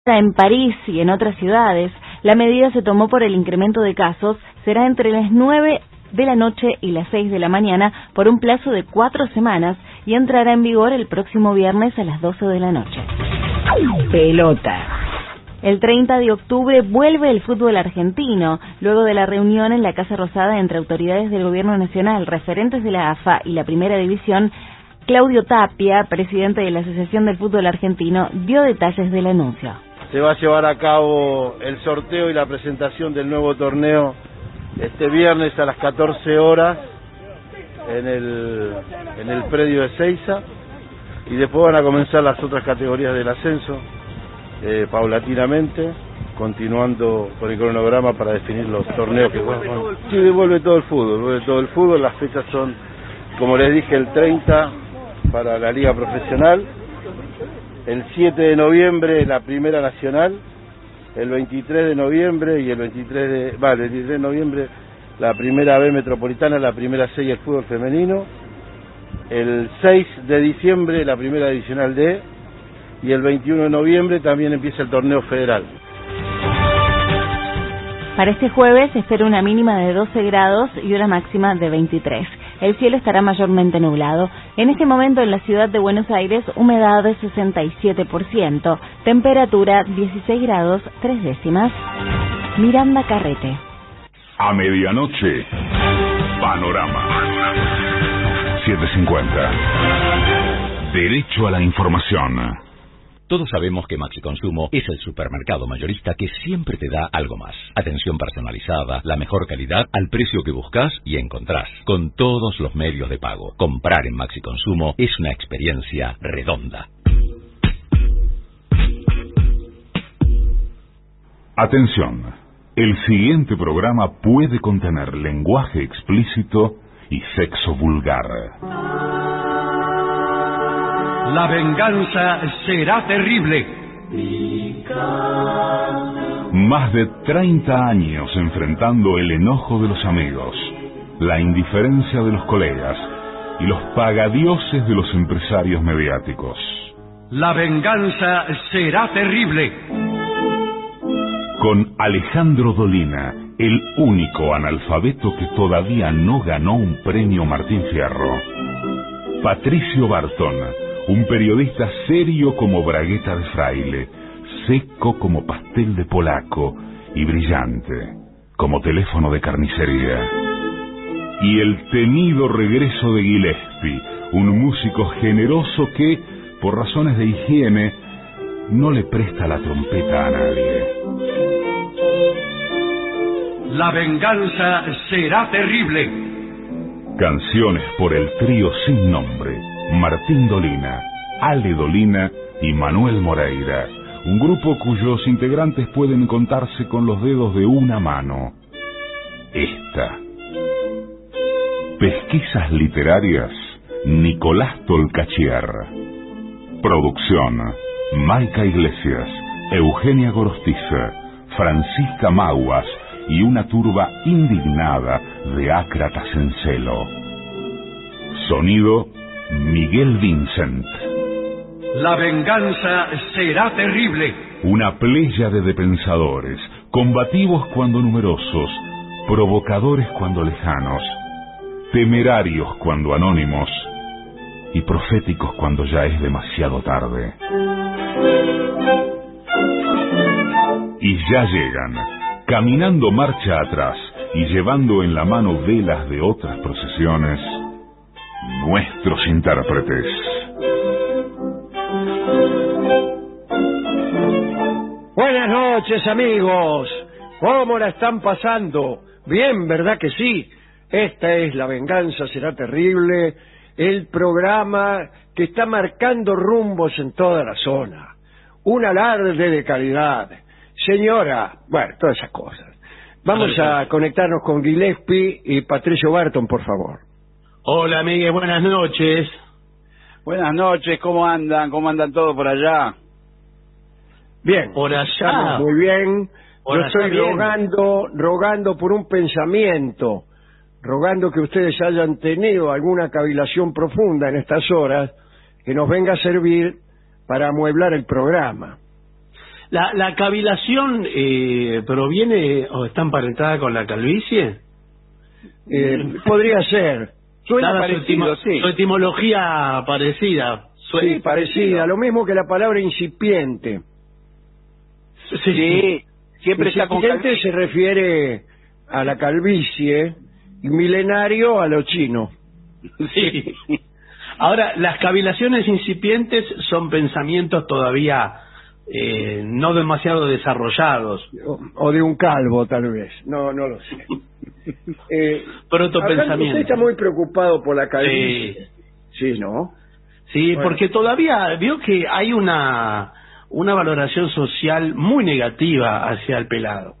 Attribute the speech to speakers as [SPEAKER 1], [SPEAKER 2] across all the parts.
[SPEAKER 1] En París y en otras ciudades, la medida se tomó por el incremento de casos, será entre las 9 de la noche y las 6 de la mañana por un plazo de 4 semanas y entrará en vigor el próximo viernes a las 12 de la noche. Pelota. El 30 de octubre vuelve el fútbol argentino, luego de la reunión en la Casa Rosada entre autoridades del Gobierno Nacional, referentes de la AFA y la Primera División. Claudio Tapia, presidente de la Asociación del Fútbol Argentino, dio detalles del anuncio.
[SPEAKER 2] Se va a llevar a cabo el sorteo y la presentación del nuevo torneo este viernes a las 14 horas en el predio de Seiza, y después van a comenzar las otras categorías del ascenso paulatinamente, continuando con el cronograma para definir los torneos que juegan. Sí, vuelve todo el fútbol, las fechas son, como les dije, el 30 para la Liga Profesional, el 7 de noviembre la Primera Nacional, el 23 de noviembre y el 23 de noviembre la Primera B Metropolitana, la Primera C y el fútbol femenino, el 6 de diciembre la Primera Divisional D y el 21 de noviembre también empieza el torneo federal.
[SPEAKER 1] Para este jueves se espera una mínima de 12 grados y una máxima de 23. El cielo estará mayormente nublado. En este momento en la ciudad de Buenos Aires, humedad de 67%, temperatura 16 grados 3 décimas. Miranda Carrete.
[SPEAKER 3] A medianoche, Panorama 750. Derecho a la información.
[SPEAKER 4] Todos sabemos que Maxi Consumo es el supermercado mayorista que siempre te da algo más. Atención personalizada, la mejor calidad al precio que buscas y encontrás, con todos los medios de pago. Comprar en Maxi Consumo es una experiencia redonda.
[SPEAKER 3] Atención, el siguiente programa puede contener lenguaje explícito y sexo vulgar.
[SPEAKER 5] La venganza será terrible.
[SPEAKER 3] Más de 30 años enfrentando el enojo de los amigos, la indiferencia de los colegas y los pagadioses de los empresarios mediáticos.
[SPEAKER 5] La venganza será terrible.
[SPEAKER 3] Con Alejandro Dolina, el único analfabeto que todavía no ganó un premio Martín Fierro. Patricio Barton, un periodista serio como bragueta de fraile, seco como pastel de polaco y brillante como teléfono de carnicería. Y el temido regreso de Gillespie, un músico generoso que, por razones de higiene, no le presta la trompeta a nadie.
[SPEAKER 5] La venganza será terrible.
[SPEAKER 3] Canciones por el trío sin nombre, Martín Dolina, Ale Dolina y Manuel Moreira, un grupo cuyos integrantes pueden contarse con los dedos de una mano. Esta. Pesquisas literarias, Nicolás Tolcachier. Producción, Maica Iglesias, Eugenia Gorostiza, Francisca Maguas y una turba indignada de ácratas en celo. Sonido, Miguel Vincent.
[SPEAKER 5] La venganza será terrible.
[SPEAKER 3] Una pléyade de pensadores, combativos cuando numerosos, provocadores cuando lejanos, temerarios cuando anónimos y proféticos cuando ya es demasiado tarde. Y ya llegan, caminando marcha atrás y llevando en la mano velas de otras procesiones, nuestros intérpretes.
[SPEAKER 6] Buenas noches, amigos. ¿Cómo la están pasando? Bien, ¿verdad que sí? Esta es La Venganza Será Terrible, el programa que está marcando rumbos en toda la zona. Un alarde de calidad. Señora, bueno, todas esas cosas. Vamos a conectarnos con Gillespie y Patricio Barton, por favor.
[SPEAKER 7] Hola, amigues, buenas noches.
[SPEAKER 2] Buenas noches, ¿cómo andan? ¿Cómo andan todos por allá?
[SPEAKER 6] Bien,
[SPEAKER 7] Por allá.
[SPEAKER 6] estamos muy bien.
[SPEAKER 7] Por
[SPEAKER 6] Yo estoy
[SPEAKER 7] allá bien.
[SPEAKER 6] rogando por un pensamiento, rogando que ustedes hayan tenido alguna cavilación profunda en estas horas que nos venga a servir para amueblar el programa.
[SPEAKER 7] ¿La cavilación proviene o está emparentada con la calvicie?
[SPEAKER 6] Podría ser.
[SPEAKER 7] Suena
[SPEAKER 2] parecido, sí.
[SPEAKER 7] Su etimología parecida.
[SPEAKER 6] Sí, parecida. Lo mismo que la palabra incipiente.
[SPEAKER 2] Sí, siempre está con
[SPEAKER 6] Incipiente se refiere a la calvicie y milenario a lo chino.
[SPEAKER 7] Sí. Ahora, las cavilaciones incipientes son pensamientos todavía no demasiado desarrollallados.
[SPEAKER 6] O de un calvo, tal vez. No lo sé.
[SPEAKER 7] Protopensamiento.
[SPEAKER 6] Usted está muy preocupado por la calvicie. Sí, ¿no?
[SPEAKER 7] Sí,
[SPEAKER 6] Bueno.
[SPEAKER 7] porque todavía veo que hay una valoración social muy negativa hacia el pelado.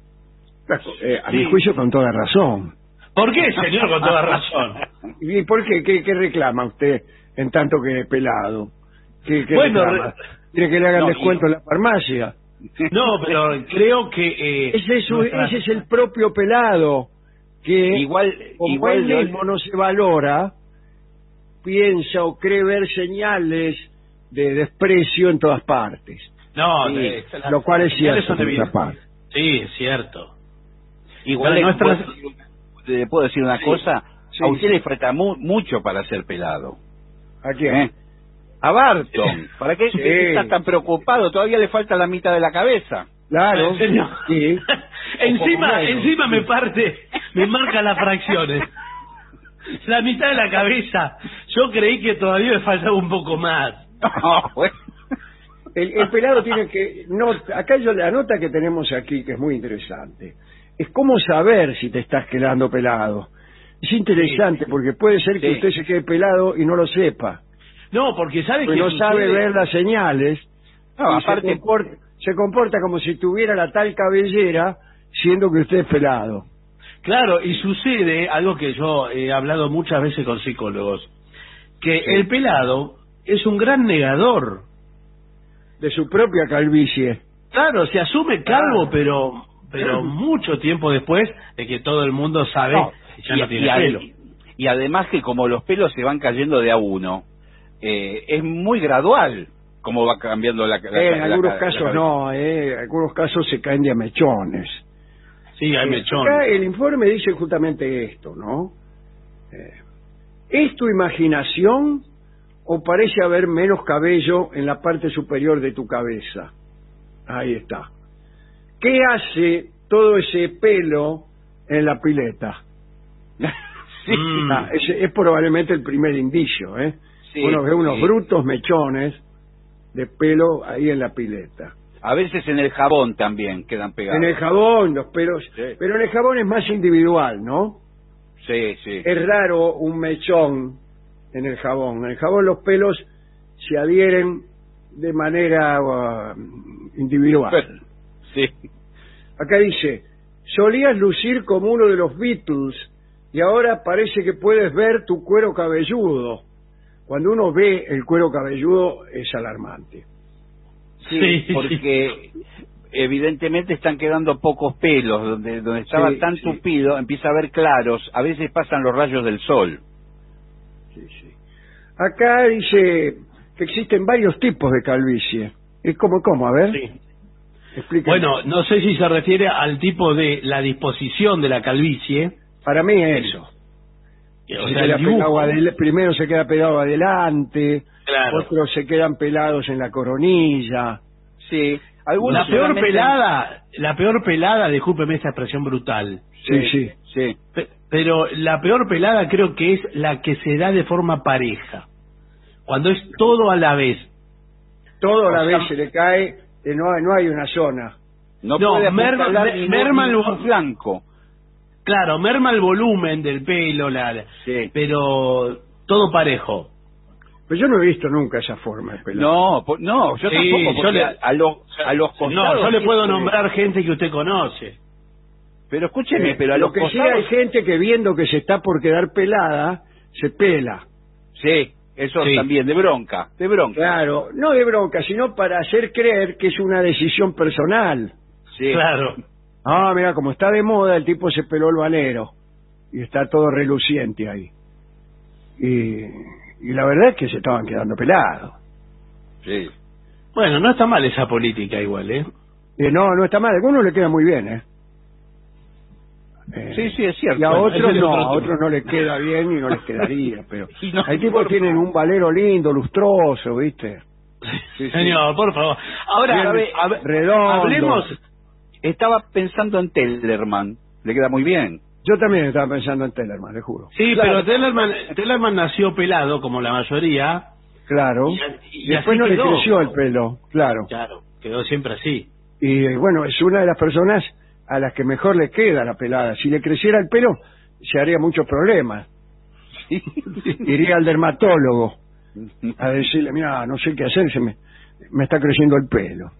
[SPEAKER 6] A mi juicio, con toda razón.
[SPEAKER 7] ¿Por qué, señor, con toda razón?
[SPEAKER 6] ¿Y por qué? ¿Qué reclama usted en tanto que es pelado? ¿Qué
[SPEAKER 7] Bueno,
[SPEAKER 6] reclama? ¿Quiere que le hagan descuento en la farmacia?
[SPEAKER 7] No, pero creo que...
[SPEAKER 6] Ese es el propio pelado que, como él mismo no se valora, piensa o cree ver señales de desprecio en todas partes.
[SPEAKER 7] No,
[SPEAKER 6] Sí, lo cual es cierto por otra parte.
[SPEAKER 7] Sí, es cierto.
[SPEAKER 2] Igual le puedo decir una cosa.
[SPEAKER 6] Sí,
[SPEAKER 2] a usted
[SPEAKER 6] sí.
[SPEAKER 2] le falta mucho para ser pelado.
[SPEAKER 6] ¿A quién?
[SPEAKER 2] A Barton. ¿Para qué
[SPEAKER 6] Sí.
[SPEAKER 2] está tan preocupado? Todavía le falta la mitad de la cabeza.
[SPEAKER 6] Claro.
[SPEAKER 7] Señor.
[SPEAKER 6] Sí.
[SPEAKER 7] encima me marca las fracciones. La mitad de la cabeza. Yo creí que todavía me faltaba un poco más.
[SPEAKER 2] Bueno.
[SPEAKER 6] El pelado tiene que... acá la nota que tenemos aquí, que es muy interesante, es cómo saber si te estás quedando pelado. Es interesante porque puede ser que usted se quede pelado y no lo sepa.
[SPEAKER 7] No, porque sabe que
[SPEAKER 6] no sabe ver las señales.
[SPEAKER 2] No,
[SPEAKER 6] y
[SPEAKER 2] aparte
[SPEAKER 6] se comporta como si tuviera la tal cabellera, siendo que usted es pelado.
[SPEAKER 7] Claro, y sucede algo que yo he hablado muchas veces con psicólogos, que el pelado es un gran negador.
[SPEAKER 6] De su propia calvicie.
[SPEAKER 7] Claro, se asume calvo, pero mucho tiempo después de que todo el mundo sabe que ya no tiene pelo.
[SPEAKER 2] Y además que como los pelos se van cayendo de a uno, es muy gradual como va cambiando la
[SPEAKER 6] En algunos casos no, en algunos casos se caen de a mechones.
[SPEAKER 7] Sí, hay mechones.
[SPEAKER 6] Acá el informe dice justamente esto, ¿no? ¿Es tu imaginación o parece haber menos cabello en la parte superior de tu cabeza? Ahí está. ¿Qué hace todo ese pelo en la pileta?
[SPEAKER 2] Sí.
[SPEAKER 6] Es probablemente el primer indicio, ¿eh?
[SPEAKER 2] Sí,
[SPEAKER 6] uno ve unos brutos mechones de pelo ahí en la pileta.
[SPEAKER 2] A veces en el jabón también quedan pegados.
[SPEAKER 6] En el jabón los pelos,
[SPEAKER 2] Sí.
[SPEAKER 6] pero en el jabón es más individual, ¿no?
[SPEAKER 2] Sí, sí.
[SPEAKER 6] Es raro un mechón en el jabón. En el jabón los pelos se adhieren de manera individual.
[SPEAKER 2] Sí.
[SPEAKER 6] Acá dice, solías lucir como uno de los Beatles y ahora parece que puedes ver tu cuero cabelludo. Cuando uno ve el cuero cabelludo es alarmante.
[SPEAKER 2] Sí, porque evidentemente están quedando pocos pelos. Donde estaba tan tupido empieza a haber claros. A veces pasan los rayos del sol.
[SPEAKER 6] Sí. Acá dice que existen varios tipos de calvicie. ¿Es cómo? A ver.
[SPEAKER 7] Sí.
[SPEAKER 6] Explícame.
[SPEAKER 7] Bueno, no sé si se refiere al tipo de la disposición de la calvicie.
[SPEAKER 6] Para mí es eso.
[SPEAKER 7] O sea, el dibujo.
[SPEAKER 6] Primero se queda pegado adelante,
[SPEAKER 7] Claro.
[SPEAKER 6] otros se quedan pelados en la coronilla.
[SPEAKER 2] Sí. Algunos
[SPEAKER 7] La peor pelada, discúlpeme esta expresión brutal,
[SPEAKER 6] Sí.
[SPEAKER 7] pero la peor pelada creo que es la que se da de forma pareja, cuando es todo a la vez.
[SPEAKER 6] Todo a la vez se le cae, no hay una zona.
[SPEAKER 2] No
[SPEAKER 7] merma
[SPEAKER 2] puede merma
[SPEAKER 7] el
[SPEAKER 2] flanco.
[SPEAKER 7] Claro, merma el volumen del pelo, pero todo parejo.
[SPEAKER 6] Pero yo no he visto nunca esa forma de pelado.
[SPEAKER 2] No, yo tampoco, porque a los costados...
[SPEAKER 7] No, yo le puedo nombrar gente que usted conoce.
[SPEAKER 2] Pero escúcheme, pero a los
[SPEAKER 6] lo que
[SPEAKER 2] costados...
[SPEAKER 6] sí hay gente que viendo que se está por quedar pelada, se pela.
[SPEAKER 2] Sí, eso también, de bronca.
[SPEAKER 6] Claro, no de bronca, sino para hacer creer que es una decisión personal.
[SPEAKER 2] Sí.
[SPEAKER 7] Claro.
[SPEAKER 6] Ah, mira, como está de moda, el tipo se peló el valero y está todo reluciente ahí. Y la verdad es que se estaban quedando pelados.
[SPEAKER 2] Sí.
[SPEAKER 7] Bueno, no está mal esa política igual, ¿eh?
[SPEAKER 6] No está mal. A algunos le queda muy bien,
[SPEAKER 8] Sí, es cierto.
[SPEAKER 6] Y a
[SPEAKER 7] Bueno,
[SPEAKER 6] otros
[SPEAKER 7] ese es
[SPEAKER 6] no,
[SPEAKER 7] otro
[SPEAKER 6] a
[SPEAKER 7] tema.
[SPEAKER 6] otros no les queda bien y no les quedaría, pero
[SPEAKER 8] Y no,
[SPEAKER 6] hay tipos que tienen un valero lindo, lustroso, ¿viste?
[SPEAKER 7] Señor, por favor. Ahora,
[SPEAKER 6] Bien
[SPEAKER 8] a ver,
[SPEAKER 6] redondo.
[SPEAKER 8] hablemos. Estaba pensando en Tellerman. Le queda muy bien.
[SPEAKER 6] Yo también estaba pensando en Tellerman, le juro.
[SPEAKER 7] sí,
[SPEAKER 8] Claro.
[SPEAKER 7] pero Tellerman nació pelado, como la mayoría.
[SPEAKER 6] Claro.
[SPEAKER 7] Y
[SPEAKER 6] Después
[SPEAKER 7] así
[SPEAKER 6] no le
[SPEAKER 7] quedó.
[SPEAKER 6] creció el pelo, claro.
[SPEAKER 7] Claro, quedó siempre así.
[SPEAKER 6] Y bueno, es una de las personas a las que mejor le queda la pelada. Si le creciera el pelo, se haría muchos problemas. Iría al dermatólogo a decirle, mira, no sé qué hacer, me está creciendo el pelo.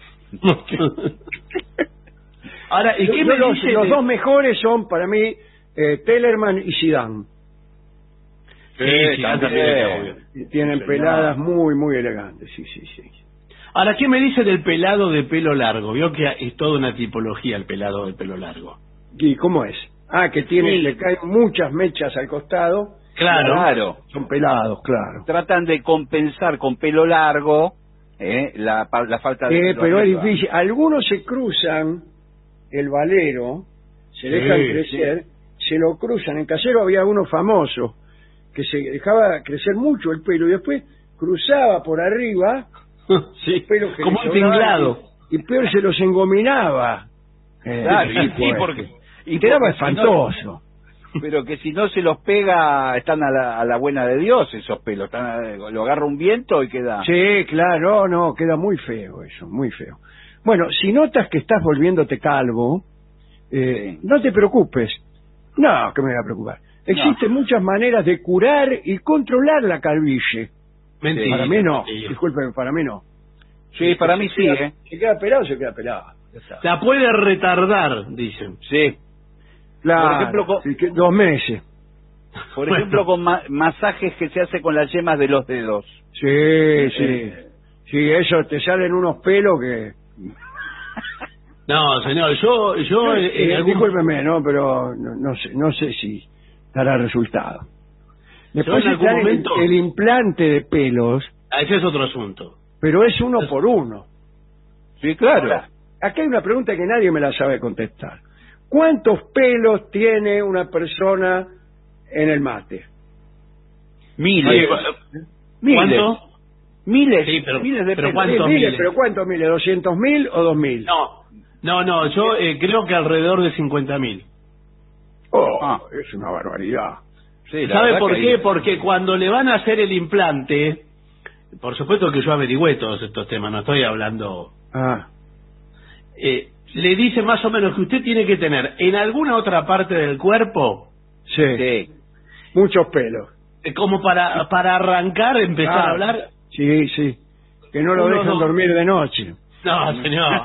[SPEAKER 7] Ahora, ¿y qué me
[SPEAKER 6] los
[SPEAKER 7] dice
[SPEAKER 6] los
[SPEAKER 7] de-
[SPEAKER 6] dos mejores son para mí Tellerman y Zidane.
[SPEAKER 7] Sí,
[SPEAKER 8] también.
[SPEAKER 6] Y tienen
[SPEAKER 8] Señor.
[SPEAKER 6] peladas muy elegantes, sí.
[SPEAKER 7] Ahora, ¿qué me dice del pelado de pelo largo? Vio que es toda una tipología el pelado de pelo largo.
[SPEAKER 6] ¿Y cómo es? Que tiene,
[SPEAKER 8] Sí.
[SPEAKER 6] le caen muchas mechas al costado,
[SPEAKER 8] Claro.
[SPEAKER 6] son pelados, claro.
[SPEAKER 8] Tratan de compensar con pelo largo la falta de pelo
[SPEAKER 6] Pero es
[SPEAKER 8] arriba.
[SPEAKER 6] difícil. Algunos se cruzan el valero, se dejan crecer, se lo cruzan. En Casero había uno famoso que se dejaba crecer mucho el pelo y después cruzaba por arriba
[SPEAKER 7] Sí,
[SPEAKER 6] pelo que
[SPEAKER 7] como
[SPEAKER 6] le
[SPEAKER 7] un
[SPEAKER 6] sobraba
[SPEAKER 7] tinglado.
[SPEAKER 6] y peor se los engominaba.
[SPEAKER 8] Claro,
[SPEAKER 6] El
[SPEAKER 8] y
[SPEAKER 6] tipo
[SPEAKER 8] sí,
[SPEAKER 6] este.
[SPEAKER 8] porque...
[SPEAKER 6] Y quedaba
[SPEAKER 8] porque si no-
[SPEAKER 6] espantoso.
[SPEAKER 8] pero que si no se los pega, están a la buena de Dios esos pelos. Lo agarra un viento y queda...
[SPEAKER 6] Sí, claro, no, queda muy feo eso, muy feo. Bueno, si notas que estás volviéndote calvo, no te preocupes. No, que me voy a preocupar. Existen muchas maneras de curar y controlar la calvicie.
[SPEAKER 7] Mentira.
[SPEAKER 6] Para mí no,
[SPEAKER 7] Mentira.
[SPEAKER 6] disculpen, para mí no.
[SPEAKER 8] Sí, para mí sí,
[SPEAKER 6] Se queda pelado, se queda pelado. Ya está.
[SPEAKER 7] La puede retardar, dicen.
[SPEAKER 8] Sí.
[SPEAKER 6] Claro,
[SPEAKER 8] Por ejemplo, con-
[SPEAKER 6] sí, 2 meses.
[SPEAKER 8] Por ejemplo, con masajes que se hace con las yemas de los dedos.
[SPEAKER 6] Sí. Sí, eso, te salen unos pelos que...
[SPEAKER 7] No, señor, yo en algún...
[SPEAKER 6] Discúlpeme, ¿no? Pero no sé si dará resultado. Después
[SPEAKER 7] en algún
[SPEAKER 6] está
[SPEAKER 7] momento-
[SPEAKER 6] el implante de pelos,
[SPEAKER 7] Ese es otro asunto.
[SPEAKER 6] pero es uno por uno.
[SPEAKER 8] Sí, claro.
[SPEAKER 6] Ahora, acá hay una pregunta que nadie me la sabe contestar. ¿Cuántos pelos tiene una persona en el mate?
[SPEAKER 8] Miles. Miles.
[SPEAKER 7] ¿Cuánto?
[SPEAKER 8] Miles.
[SPEAKER 7] Sí, pero-
[SPEAKER 8] miles de
[SPEAKER 7] pero
[SPEAKER 8] pelos.
[SPEAKER 7] ¿cuántos
[SPEAKER 6] miles,
[SPEAKER 7] miles?
[SPEAKER 6] ¿pero cuántos miles? ¿200.000 o 2.000?
[SPEAKER 7] No, yo creo que alrededor de 50.000.
[SPEAKER 6] Es una barbaridad.
[SPEAKER 8] Sí, la
[SPEAKER 7] ¿Sabe
[SPEAKER 8] verdad
[SPEAKER 7] por
[SPEAKER 8] que
[SPEAKER 7] qué?
[SPEAKER 8] hay-
[SPEAKER 7] Porque cuando le van a hacer el implante, por supuesto que yo averigüé todos estos temas, no estoy hablando... le dice más o menos que usted tiene que tener en alguna otra parte del cuerpo,
[SPEAKER 6] Sí, muchos pelos.
[SPEAKER 7] como para arrancar, empezar a hablar.
[SPEAKER 6] Sí. Que no lo
[SPEAKER 7] Uno,
[SPEAKER 6] dejan
[SPEAKER 7] dos.
[SPEAKER 6] dormir de noche.
[SPEAKER 7] No, señor.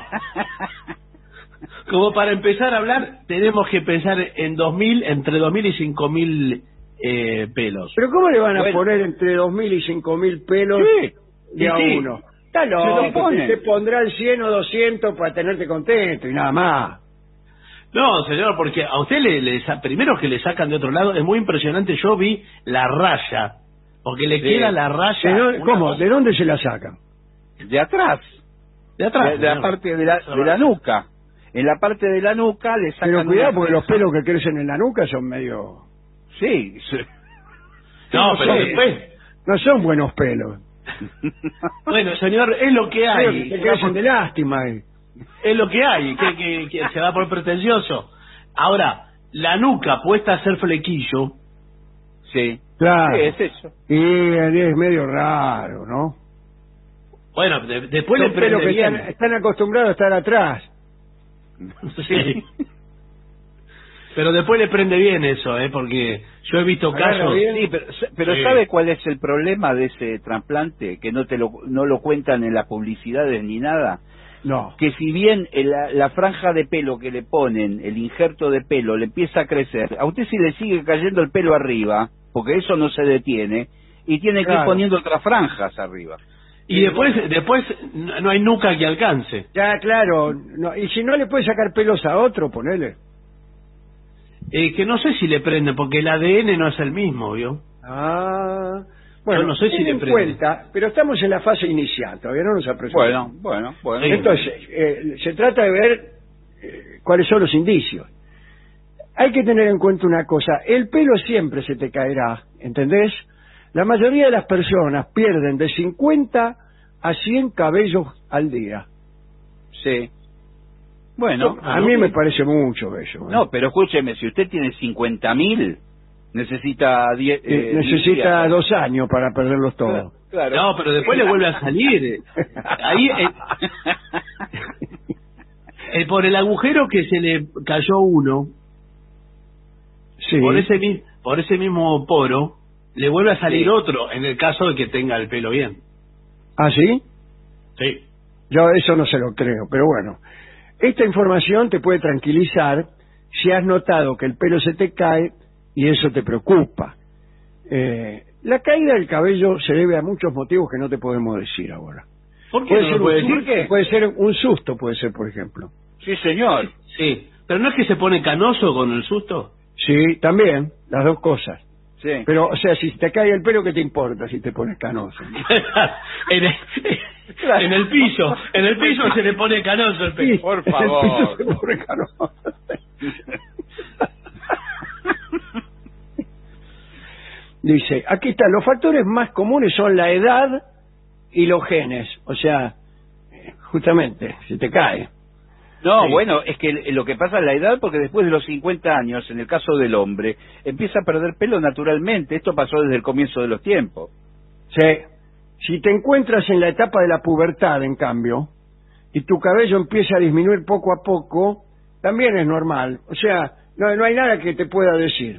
[SPEAKER 7] Como para empezar a hablar, tenemos que pensar en 2.000, entre 2.000 y 5.000 pelos.
[SPEAKER 6] ¿Pero cómo le van a
[SPEAKER 8] Bueno.
[SPEAKER 6] poner entre 2.000 y 5.000 pelos de a
[SPEAKER 7] sí.
[SPEAKER 6] uno? Está
[SPEAKER 8] Se lo
[SPEAKER 6] loco,
[SPEAKER 8] ponen.
[SPEAKER 6] te pondrán 100 o 200 para tenerte contento y nada más.
[SPEAKER 7] No, señor, porque a usted primero que le sacan de otro lado, es muy impresionante. Yo vi la raya, porque le queda la raya.
[SPEAKER 6] ¿Cómo? ¿De dónde se la sacan?
[SPEAKER 8] De atrás.
[SPEAKER 7] De atrás.
[SPEAKER 8] De la
[SPEAKER 7] señor.
[SPEAKER 8] parte de la nuca. En la parte de la nuca le sacan...
[SPEAKER 6] Pero cuidado
[SPEAKER 8] una-
[SPEAKER 6] porque los pelos que crecen en la nuca son medio...
[SPEAKER 8] Sí.
[SPEAKER 7] No, pero
[SPEAKER 6] son-
[SPEAKER 7] después.
[SPEAKER 6] No son buenos pelos.
[SPEAKER 7] Bueno, señor, es lo que hay.
[SPEAKER 6] Te crecen de lástima.
[SPEAKER 7] Es lo que hay, que se va por pretencioso. Ahora, la nuca puesta a hacer flequillo.
[SPEAKER 8] Sí.
[SPEAKER 6] Claro.
[SPEAKER 8] Sí, es eso.
[SPEAKER 6] Y es medio raro, ¿no?
[SPEAKER 7] Bueno, después
[SPEAKER 6] Son
[SPEAKER 7] le
[SPEAKER 6] pelos
[SPEAKER 7] prende
[SPEAKER 6] que
[SPEAKER 7] bien.
[SPEAKER 6] están acostumbrados a estar atrás.
[SPEAKER 7] Sí. Pero después le prende bien eso, porque yo he visto
[SPEAKER 6] Agarra
[SPEAKER 7] casos.
[SPEAKER 6] bien.
[SPEAKER 8] Sí, pero
[SPEAKER 7] Sí.
[SPEAKER 8] ¿sabe cuál es el problema de ese trasplante? Que no lo cuentan en las publicidades ni nada.
[SPEAKER 6] No.
[SPEAKER 8] Que si bien la franja de pelo que le ponen, el injerto de pelo, le empieza a crecer, a usted si le sigue cayendo el pelo arriba, porque eso no se detiene, y tiene que ir
[SPEAKER 6] Claro.
[SPEAKER 8] poniendo otras franjas arriba.
[SPEAKER 7] Y después no hay nuca que alcance.
[SPEAKER 6] Ya, claro. No, y si no le puede sacar pelos a otro, ponele.
[SPEAKER 7] Que no sé si le prende, porque el ADN no es el mismo, ¿vio?
[SPEAKER 6] Bueno,
[SPEAKER 7] yo no sé si
[SPEAKER 6] ten
[SPEAKER 7] le
[SPEAKER 6] en
[SPEAKER 7] prende.
[SPEAKER 6] cuenta, pero estamos en la fase inicial, todavía no nos apresuramos.
[SPEAKER 8] Bueno.
[SPEAKER 7] Sí.
[SPEAKER 6] Entonces, se trata de ver cuáles son los indicios. Hay que tener en cuenta una cosa, el pelo siempre se te caerá, ¿entendés? La mayoría de las personas pierden de 50 a 100 cabellos al día.
[SPEAKER 8] Sí. Bueno.
[SPEAKER 6] A mí me parece mucho eso.
[SPEAKER 8] No, pero escúcheme, si usted tiene 50.000, necesita 10...
[SPEAKER 6] necesita 2 años para perderlos todos.
[SPEAKER 8] Claro.
[SPEAKER 7] No, pero después le vuelve a salir. Ahí, por el agujero que se le cayó uno,
[SPEAKER 6] Sí.
[SPEAKER 7] por ese mismo poro, le vuelve a salir
[SPEAKER 8] Sí.
[SPEAKER 7] otro, en el caso de que tenga el pelo bien.
[SPEAKER 6] ¿Ah, sí?
[SPEAKER 7] Sí.
[SPEAKER 6] Yo eso no se lo creo, pero bueno. Esta información te puede tranquilizar si has notado que el pelo se te cae y eso te preocupa. La caída del cabello se debe a muchos motivos que no te podemos decir ahora.
[SPEAKER 7] ¿Por qué no lo puede decir?
[SPEAKER 6] ¿Por qué? Puede ser un susto, puede ser, por ejemplo.
[SPEAKER 8] Sí, señor.
[SPEAKER 7] Sí. Pero ¿no es que se pone canoso con el susto?
[SPEAKER 6] Sí, también, las dos cosas.
[SPEAKER 8] Sí.
[SPEAKER 6] Pero, o sea, si te cae el pelo, ¿qué te importa si te pones canoso?
[SPEAKER 7] en el piso se le pone canoso el pelo.
[SPEAKER 6] Sí,
[SPEAKER 8] Por
[SPEAKER 6] en el
[SPEAKER 8] favor.
[SPEAKER 6] piso se pone canoso. Dice, aquí está, los factores más comunes son la edad y los genes. O sea, justamente, si te cae.
[SPEAKER 8] No,
[SPEAKER 6] Sí.
[SPEAKER 8] bueno, es que lo que pasa es la edad, porque después de los 50 años, en el caso del hombre, empieza a perder pelo naturalmente. Esto pasó desde el comienzo de los tiempos.
[SPEAKER 6] Sí. Si te encuentras en la etapa de la pubertad, en cambio, y tu cabello empieza a disminuir poco a poco, también es normal. O sea, no hay nada que te pueda decir.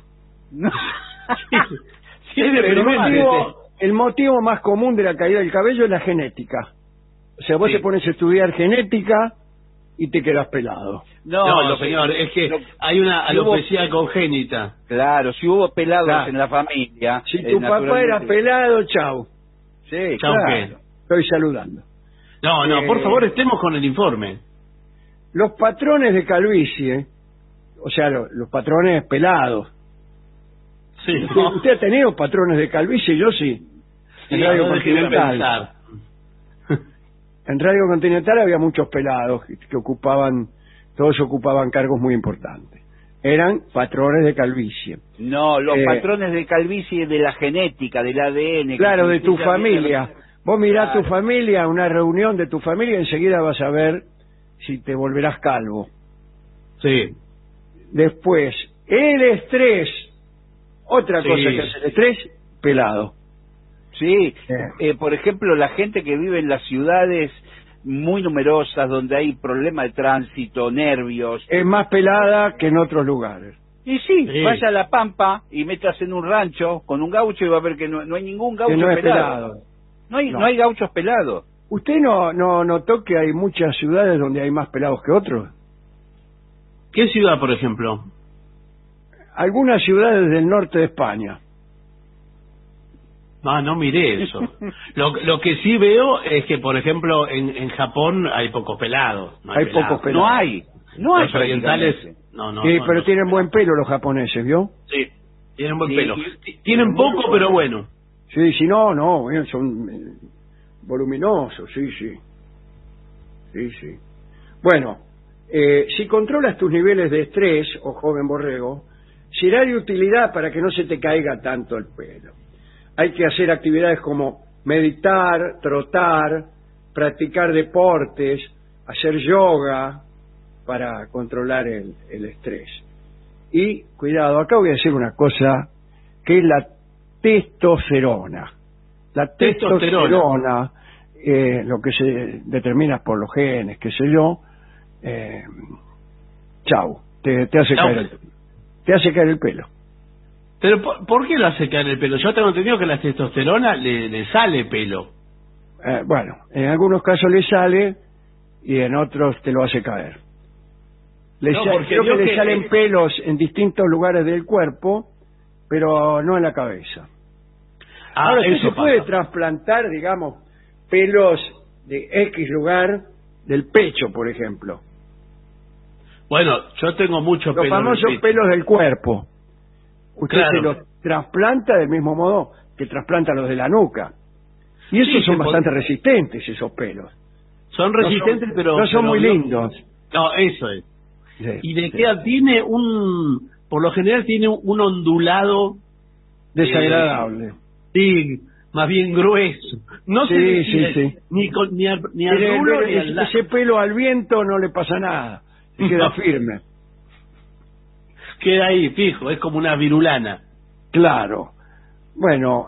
[SPEAKER 7] Sí, es deprimente.
[SPEAKER 6] El motivo más común de la caída del cabello es la genética. O sea, vos
[SPEAKER 7] Sí.
[SPEAKER 6] te pones a estudiar genética y te quedas pelado.
[SPEAKER 7] No, señor, es que hay una alopecia congénita.
[SPEAKER 8] Claro, si hubo pelados
[SPEAKER 6] Claro.
[SPEAKER 8] en la familia...
[SPEAKER 6] Si tu papá
[SPEAKER 8] naturalmente-
[SPEAKER 6] era pelado, chau.
[SPEAKER 8] Sí,
[SPEAKER 7] Chau,
[SPEAKER 8] claro.
[SPEAKER 6] Estoy saludando.
[SPEAKER 7] No, por favor, estemos con el informe.
[SPEAKER 6] Los patrones de calvicie, o sea, los patrones pelados.
[SPEAKER 7] Sí,
[SPEAKER 6] ¿Usted ha tenido patrones de calvicie? Yo sí. En Radio Continental. En Radio Continental había muchos pelados que ocupaban, todos ocupaban cargos muy importantes. Eran patrones de calvicie.
[SPEAKER 8] No, los patrones de calvicie de la genética, del ADN.
[SPEAKER 6] Claro,
[SPEAKER 8] que
[SPEAKER 6] de tu
[SPEAKER 8] implica-
[SPEAKER 6] familia. Vos mirás
[SPEAKER 8] Claro.
[SPEAKER 6] tu familia, una reunión de tu familia, y enseguida vas a ver si te volverás calvo.
[SPEAKER 7] Sí.
[SPEAKER 6] Después, el estrés. Otra
[SPEAKER 7] Sí.
[SPEAKER 6] cosa que es el estrés, pelado.
[SPEAKER 8] Sí, por ejemplo, la gente que vive en las ciudades muy numerosas, donde hay problema de tránsito, nervios.
[SPEAKER 6] Es más pelada que en otros lugares.
[SPEAKER 8] Y sí,
[SPEAKER 7] Sí.
[SPEAKER 8] vaya a La Pampa y metas en un rancho con un gaucho y va a ver que no hay ningún gaucho
[SPEAKER 6] Que no es
[SPEAKER 8] pelado.
[SPEAKER 6] pelado.
[SPEAKER 8] No hay gauchos pelados.
[SPEAKER 6] ¿Usted no notó que hay muchas ciudades donde hay más pelados que otros?
[SPEAKER 7] ¿Qué ciudad, por ejemplo?
[SPEAKER 6] Algunas ciudades del norte de España.
[SPEAKER 7] No miré eso. Lo que sí veo es que, por ejemplo, en Japón hay pocos pelados. No
[SPEAKER 6] Hay
[SPEAKER 7] pelados.
[SPEAKER 6] pocos pelados.
[SPEAKER 8] No hay
[SPEAKER 7] Los orientales...
[SPEAKER 8] prácticamente.
[SPEAKER 7] No,
[SPEAKER 6] Sí, pero
[SPEAKER 7] no.
[SPEAKER 6] tienen buen pelo los japoneses, ¿vio?
[SPEAKER 7] Sí, tienen buen
[SPEAKER 8] Sí,
[SPEAKER 7] pelo.
[SPEAKER 8] y-
[SPEAKER 7] Tienen poco, pero bueno.
[SPEAKER 6] Sí, si no, son voluminosos, sí. Bueno, si controlas tus niveles de estrés, oh joven borrego, será de utilidad para que no se te caiga tanto el pelo. Hay que hacer actividades como meditar, trotar, practicar deportes, hacer yoga para controlar el estrés. Y, cuidado, acá voy a decir una cosa que es la testosterona. La testosterona, lo que se determina por los genes, qué sé yo, chau, te hace
[SPEAKER 7] Chau.
[SPEAKER 6] te hace caer el pelo.
[SPEAKER 7] Pero ¿por qué lo hace caer el pelo? Yo tengo entendido que la testosterona le sale pelo.
[SPEAKER 6] Bueno, en algunos casos le sale y en otros te lo hace caer.
[SPEAKER 7] Porque
[SPEAKER 6] Creo que
[SPEAKER 7] vio
[SPEAKER 6] le
[SPEAKER 7] que-
[SPEAKER 6] salen pelos en distintos lugares del cuerpo, pero no en la cabeza. Ahora, usted
[SPEAKER 7] eso
[SPEAKER 6] se puede
[SPEAKER 7] pasa.
[SPEAKER 6] trasplantar, digamos, pelos de X lugar del pecho, por ejemplo.
[SPEAKER 7] Bueno, yo tengo mucho
[SPEAKER 6] Los
[SPEAKER 7] pelo. en el
[SPEAKER 6] famosos
[SPEAKER 7] pecho.
[SPEAKER 6] pelos del cuerpo. Usted
[SPEAKER 7] Claro.
[SPEAKER 6] se los trasplanta del mismo modo, que trasplantan los de la nuca. Y esos son bastante resistentes, esos pelos.
[SPEAKER 7] Son resistentes, pero...
[SPEAKER 6] No son muy lindos.
[SPEAKER 7] No, eso es.
[SPEAKER 6] Sí,
[SPEAKER 7] y le queda, tiene por lo general tiene un ondulado...
[SPEAKER 6] Desagradable.
[SPEAKER 7] Sí, más bien grueso. No se decide
[SPEAKER 6] sí.
[SPEAKER 7] ni al rulo ni al lado.
[SPEAKER 6] Ese pelo al viento no le pasa nada. Se queda firme.
[SPEAKER 7] Queda ahí, fijo, es como una virulana.
[SPEAKER 6] Claro. Bueno,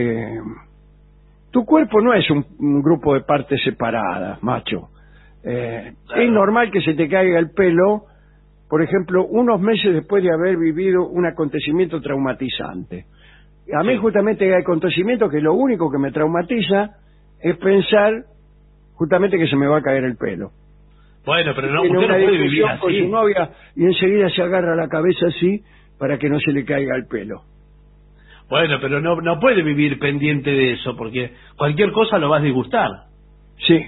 [SPEAKER 6] tu cuerpo no es un grupo de partes separadas, macho. Claro. Es normal que se te caiga el pelo, por ejemplo, unos meses después de haber vivido un acontecimiento traumatizante. A mí justamente hay acontecimientos que lo único que me traumatiza es pensar justamente que se me va a caer el pelo.
[SPEAKER 7] Bueno, pero no,
[SPEAKER 6] usted
[SPEAKER 7] no puede vivir así.
[SPEAKER 6] Con su novia y enseguida se agarra la cabeza así para que no se le caiga el pelo.
[SPEAKER 7] Bueno, pero no puede vivir pendiente de eso, porque cualquier cosa lo va a disgustar.
[SPEAKER 6] Sí.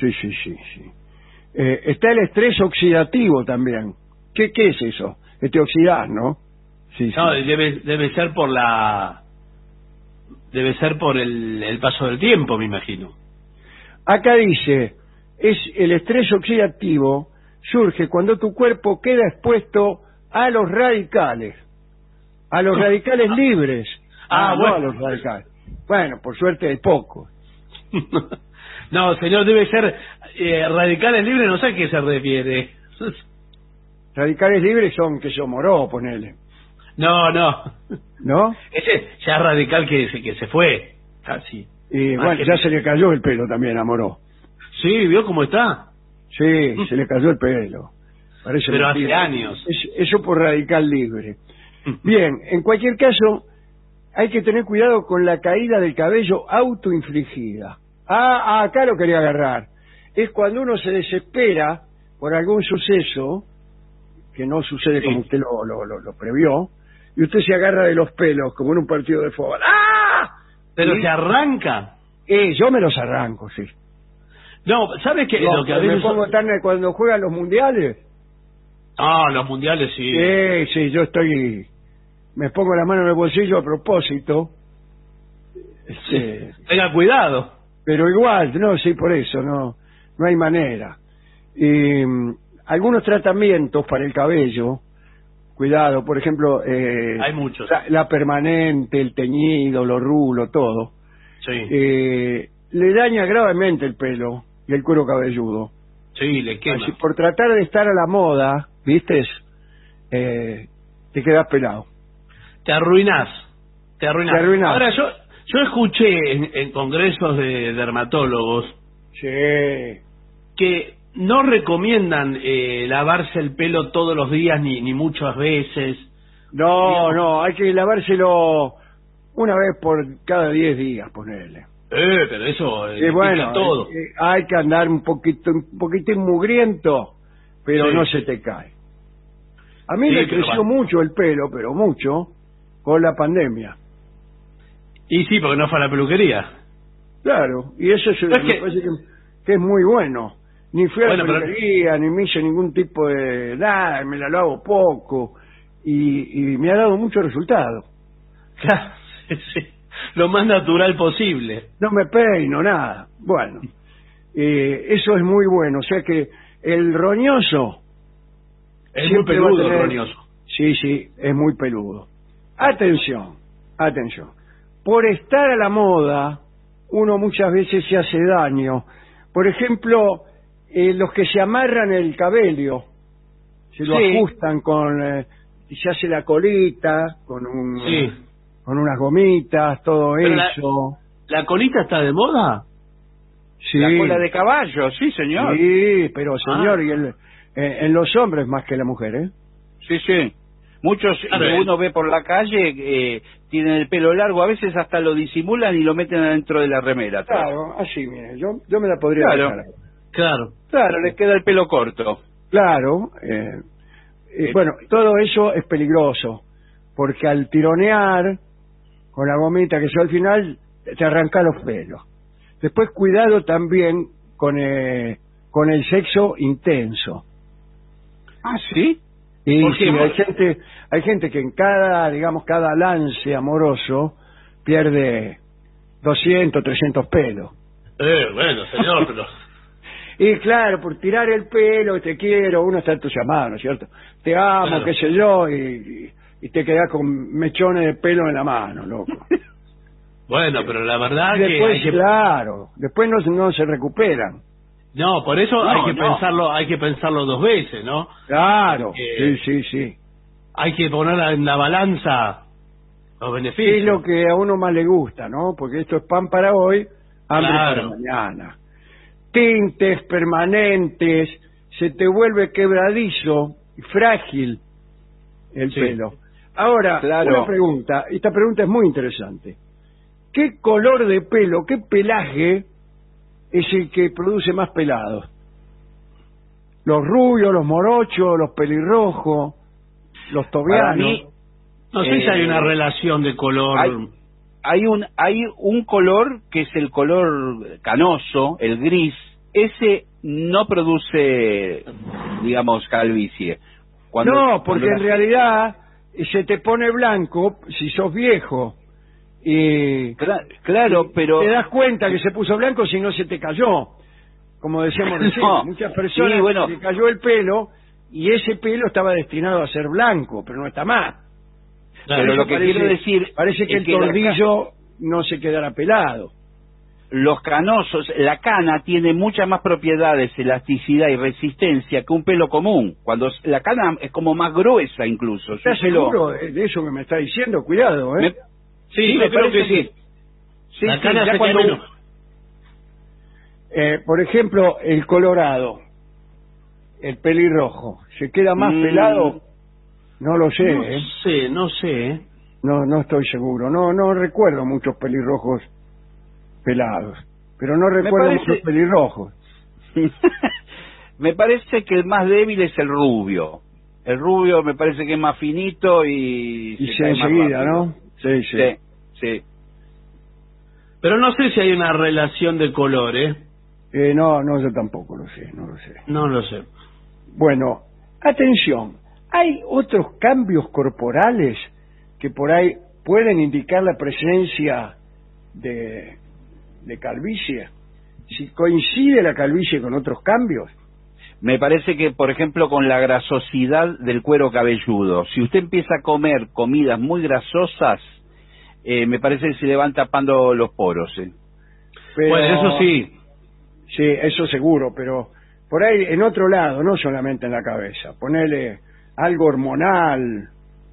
[SPEAKER 6] Está el estrés oxidativo también. ¿Qué es eso? Te oxidás, ¿no? Sí.
[SPEAKER 7] No, debe ser por el paso del tiempo, me imagino.
[SPEAKER 6] Acá dice, el estrés oxidativo surge cuando tu cuerpo queda expuesto a los radicales libres.
[SPEAKER 7] Bueno.
[SPEAKER 6] A los radicales. Bueno, por suerte hay pocos.
[SPEAKER 7] No, señor, debe ser radicales libres, no sé a qué se refiere.
[SPEAKER 6] Radicales libres son que yo moró, ponele.
[SPEAKER 7] No.
[SPEAKER 6] ¿No?
[SPEAKER 7] Ese ya es radical que se fue, casi.
[SPEAKER 6] Y bueno, ya se le cayó el pelo también a Moró.
[SPEAKER 7] Sí, ¿vio cómo está?
[SPEAKER 6] Sí, se le cayó el pelo. Parece
[SPEAKER 7] pero
[SPEAKER 6] mentira.
[SPEAKER 7] hace años.
[SPEAKER 6] Eso por radical libre. Bien, en cualquier caso, hay que tener cuidado con la caída del cabello autoinfligida. Acá lo quería agarrar. Es cuando uno se desespera por algún suceso, que no sucede como usted lo previó, y usted se agarra de los pelos, como en un partido de fútbol. ¡Ah!
[SPEAKER 7] ¿Pero se arranca?
[SPEAKER 6] Yo me los arranco, sí.
[SPEAKER 7] No, ¿sabes qué?
[SPEAKER 6] No,
[SPEAKER 7] lo que a veces...
[SPEAKER 6] me pongo tan cuando juegan los mundiales.
[SPEAKER 7] Los mundiales sí.
[SPEAKER 6] Sí, yo me pongo la mano en el bolsillo a propósito.
[SPEAKER 7] Tenga cuidado.
[SPEAKER 6] Pero igual, por eso, no hay manera. Algunos tratamientos para el cabello, cuidado, por ejemplo,
[SPEAKER 7] hay muchos.
[SPEAKER 6] La permanente, el teñido, lo rulo, todo.
[SPEAKER 7] Sí.
[SPEAKER 6] Le daña gravemente el pelo y el cuero cabelludo.
[SPEAKER 7] Sí, le quema.
[SPEAKER 6] Así, por tratar de estar a la moda, ¿viste? Te quedas pelado.
[SPEAKER 7] Te arruinás. Ahora, yo escuché en congresos de dermatólogos que no recomiendan lavarse el pelo todos los días ni muchas veces.
[SPEAKER 6] No, hay que lavárselo una vez por cada 10 días, ponerle.
[SPEAKER 7] Pero eso
[SPEAKER 6] bueno,
[SPEAKER 7] todo.
[SPEAKER 6] Hay que andar un poquitín mugriento, pero no se te cae. A mí me creció mucho el pelo, pero mucho, con la pandemia.
[SPEAKER 7] Y sí, porque no fue a la peluquería.
[SPEAKER 6] Claro, y eso me parece que es muy bueno. Ni fui a la peluquería, ni me hice ningún tipo de nada, me la lavo poco, y me ha dado mucho resultado.
[SPEAKER 7] Claro, sí. Lo más natural posible.
[SPEAKER 6] No me peino, nada. Bueno, eso es muy bueno. O sea que el roñoso...
[SPEAKER 7] Es muy peludo el roñoso.
[SPEAKER 6] Sí, es muy peludo. Atención. Por estar a la moda, uno muchas veces se hace daño. Por ejemplo, los que se amarran el cabello, se lo ajustan se hace la colita, con unas gomitas, todo eso.
[SPEAKER 7] ¿La colita está de moda?
[SPEAKER 6] Sí.
[SPEAKER 8] La cola de caballo, sí, señor.
[SPEAKER 6] Sí, pero señor, y en los hombres más que la mujer, ¿eh?
[SPEAKER 8] Sí. Muchos que uno ve por la calle tienen el pelo largo, a veces hasta lo disimulan y lo meten adentro de la remera.
[SPEAKER 6] Claro, así, mire, yo me la podría dejar.
[SPEAKER 8] Claro, les queda el pelo corto.
[SPEAKER 6] Claro, bueno, todo eso es peligroso, porque al tironear con la gomita, que al final te arranca los pelos. Después cuidado también con el sexo intenso.
[SPEAKER 8] ¿Ah, sí?
[SPEAKER 6] Y sí, hay gente que en cada lance amoroso pierde 200, 300 pelos.
[SPEAKER 7] Bueno, señor, pero...
[SPEAKER 6] Y claro, por tirar el pelo, te quiero, uno está entusiasmado, ¿no es cierto? Te amo,
[SPEAKER 7] Claro.
[SPEAKER 6] qué sé yo, y te quedás con mechones de pelo en la mano, loco.
[SPEAKER 7] Bueno, pero la verdad
[SPEAKER 6] Y después,
[SPEAKER 7] que... hay que...
[SPEAKER 6] claro, después no se recuperan.
[SPEAKER 7] No, por eso
[SPEAKER 6] No,
[SPEAKER 7] hay que pensarlo 2 veces, ¿no?
[SPEAKER 6] Claro,
[SPEAKER 7] Porque
[SPEAKER 6] sí.
[SPEAKER 7] hay que poner en la balanza los beneficios.
[SPEAKER 6] Es lo que a uno más le gusta, ¿no? Porque esto es pan para hoy, hambre
[SPEAKER 7] Claro.
[SPEAKER 6] para mañana. Tintes permanentes, se te vuelve quebradizo y frágil el
[SPEAKER 7] Sí.
[SPEAKER 6] pelo. Ahora,
[SPEAKER 8] Claro.
[SPEAKER 6] una pregunta, esta pregunta es muy interesante. ¿Qué color de pelo, qué pelaje es el que produce más pelados? ¿Los rubios, los morochos, los pelirrojos, los tobianos?
[SPEAKER 8] Para mí,
[SPEAKER 7] No sé si hay una relación de color...
[SPEAKER 8] hay un color que es el color canoso, el gris. Ese no produce, digamos, calvicie.
[SPEAKER 6] Porque en realidad se te pone blanco si sos viejo. Y
[SPEAKER 8] Claro, pero...
[SPEAKER 6] te das cuenta que se puso blanco si no se te cayó. Como decíamos recién,
[SPEAKER 8] No.
[SPEAKER 6] muchas personas
[SPEAKER 8] Sí, bueno.
[SPEAKER 6] se cayó el pelo y ese pelo estaba destinado a ser blanco, pero no está más.
[SPEAKER 7] Claro,
[SPEAKER 8] Pero lo que
[SPEAKER 6] Parece-
[SPEAKER 8] quiero decir
[SPEAKER 6] parece que
[SPEAKER 8] es
[SPEAKER 6] el
[SPEAKER 8] que la
[SPEAKER 6] tordillo no se quedará pelado.
[SPEAKER 8] los canosos, la cana tiene muchas más propiedades, elasticidad y resistencia que un pelo común. Cuando la cana es como más gruesa incluso.
[SPEAKER 6] ¿Estás
[SPEAKER 8] Su pelo-
[SPEAKER 6] seguro de eso que me está diciendo? Cuidado, ¿eh?
[SPEAKER 7] Sí,
[SPEAKER 8] me
[SPEAKER 7] yo creo
[SPEAKER 8] parece
[SPEAKER 7] que sí.
[SPEAKER 8] Sí,
[SPEAKER 7] La
[SPEAKER 8] sí,
[SPEAKER 7] cana
[SPEAKER 8] ya
[SPEAKER 7] se
[SPEAKER 8] cuando-
[SPEAKER 7] cae menos.
[SPEAKER 6] Por ejemplo, el colorado, el pelirrojo, ¿se queda más pelado? No lo sé,
[SPEAKER 7] No
[SPEAKER 6] ¿eh?
[SPEAKER 7] sé, no sé.
[SPEAKER 6] No estoy seguro. No recuerdo muchos pelirrojos pelados. Pero no recuerdo
[SPEAKER 8] parece-
[SPEAKER 6] muchos pelirrojos.
[SPEAKER 8] Me parece que el más débil es el rubio. El rubio me parece que es más finito y
[SPEAKER 6] Y se
[SPEAKER 8] cae más
[SPEAKER 6] enseguida,
[SPEAKER 8] rápido.
[SPEAKER 6] ¿no? Sí.
[SPEAKER 8] Sí.
[SPEAKER 7] Pero no sé si hay una relación de color, ¿eh?
[SPEAKER 6] No, yo tampoco lo sé, no lo sé.
[SPEAKER 7] No lo sé.
[SPEAKER 6] Bueno, atención. ¿Hay otros cambios corporales que por ahí pueden indicar la presencia de calvicie? Si coincide la calvicie con otros cambios.
[SPEAKER 8] Me parece que, por ejemplo, con la grasosidad del cuero cabelludo, si usted empieza a comer comidas muy grasosas, me parece que se le van tapando los poros.
[SPEAKER 6] Pero-
[SPEAKER 7] Bueno, eso sí.
[SPEAKER 6] Sí, eso seguro, pero por ahí en otro lado, no solamente en la cabeza. Ponerle algo hormonal.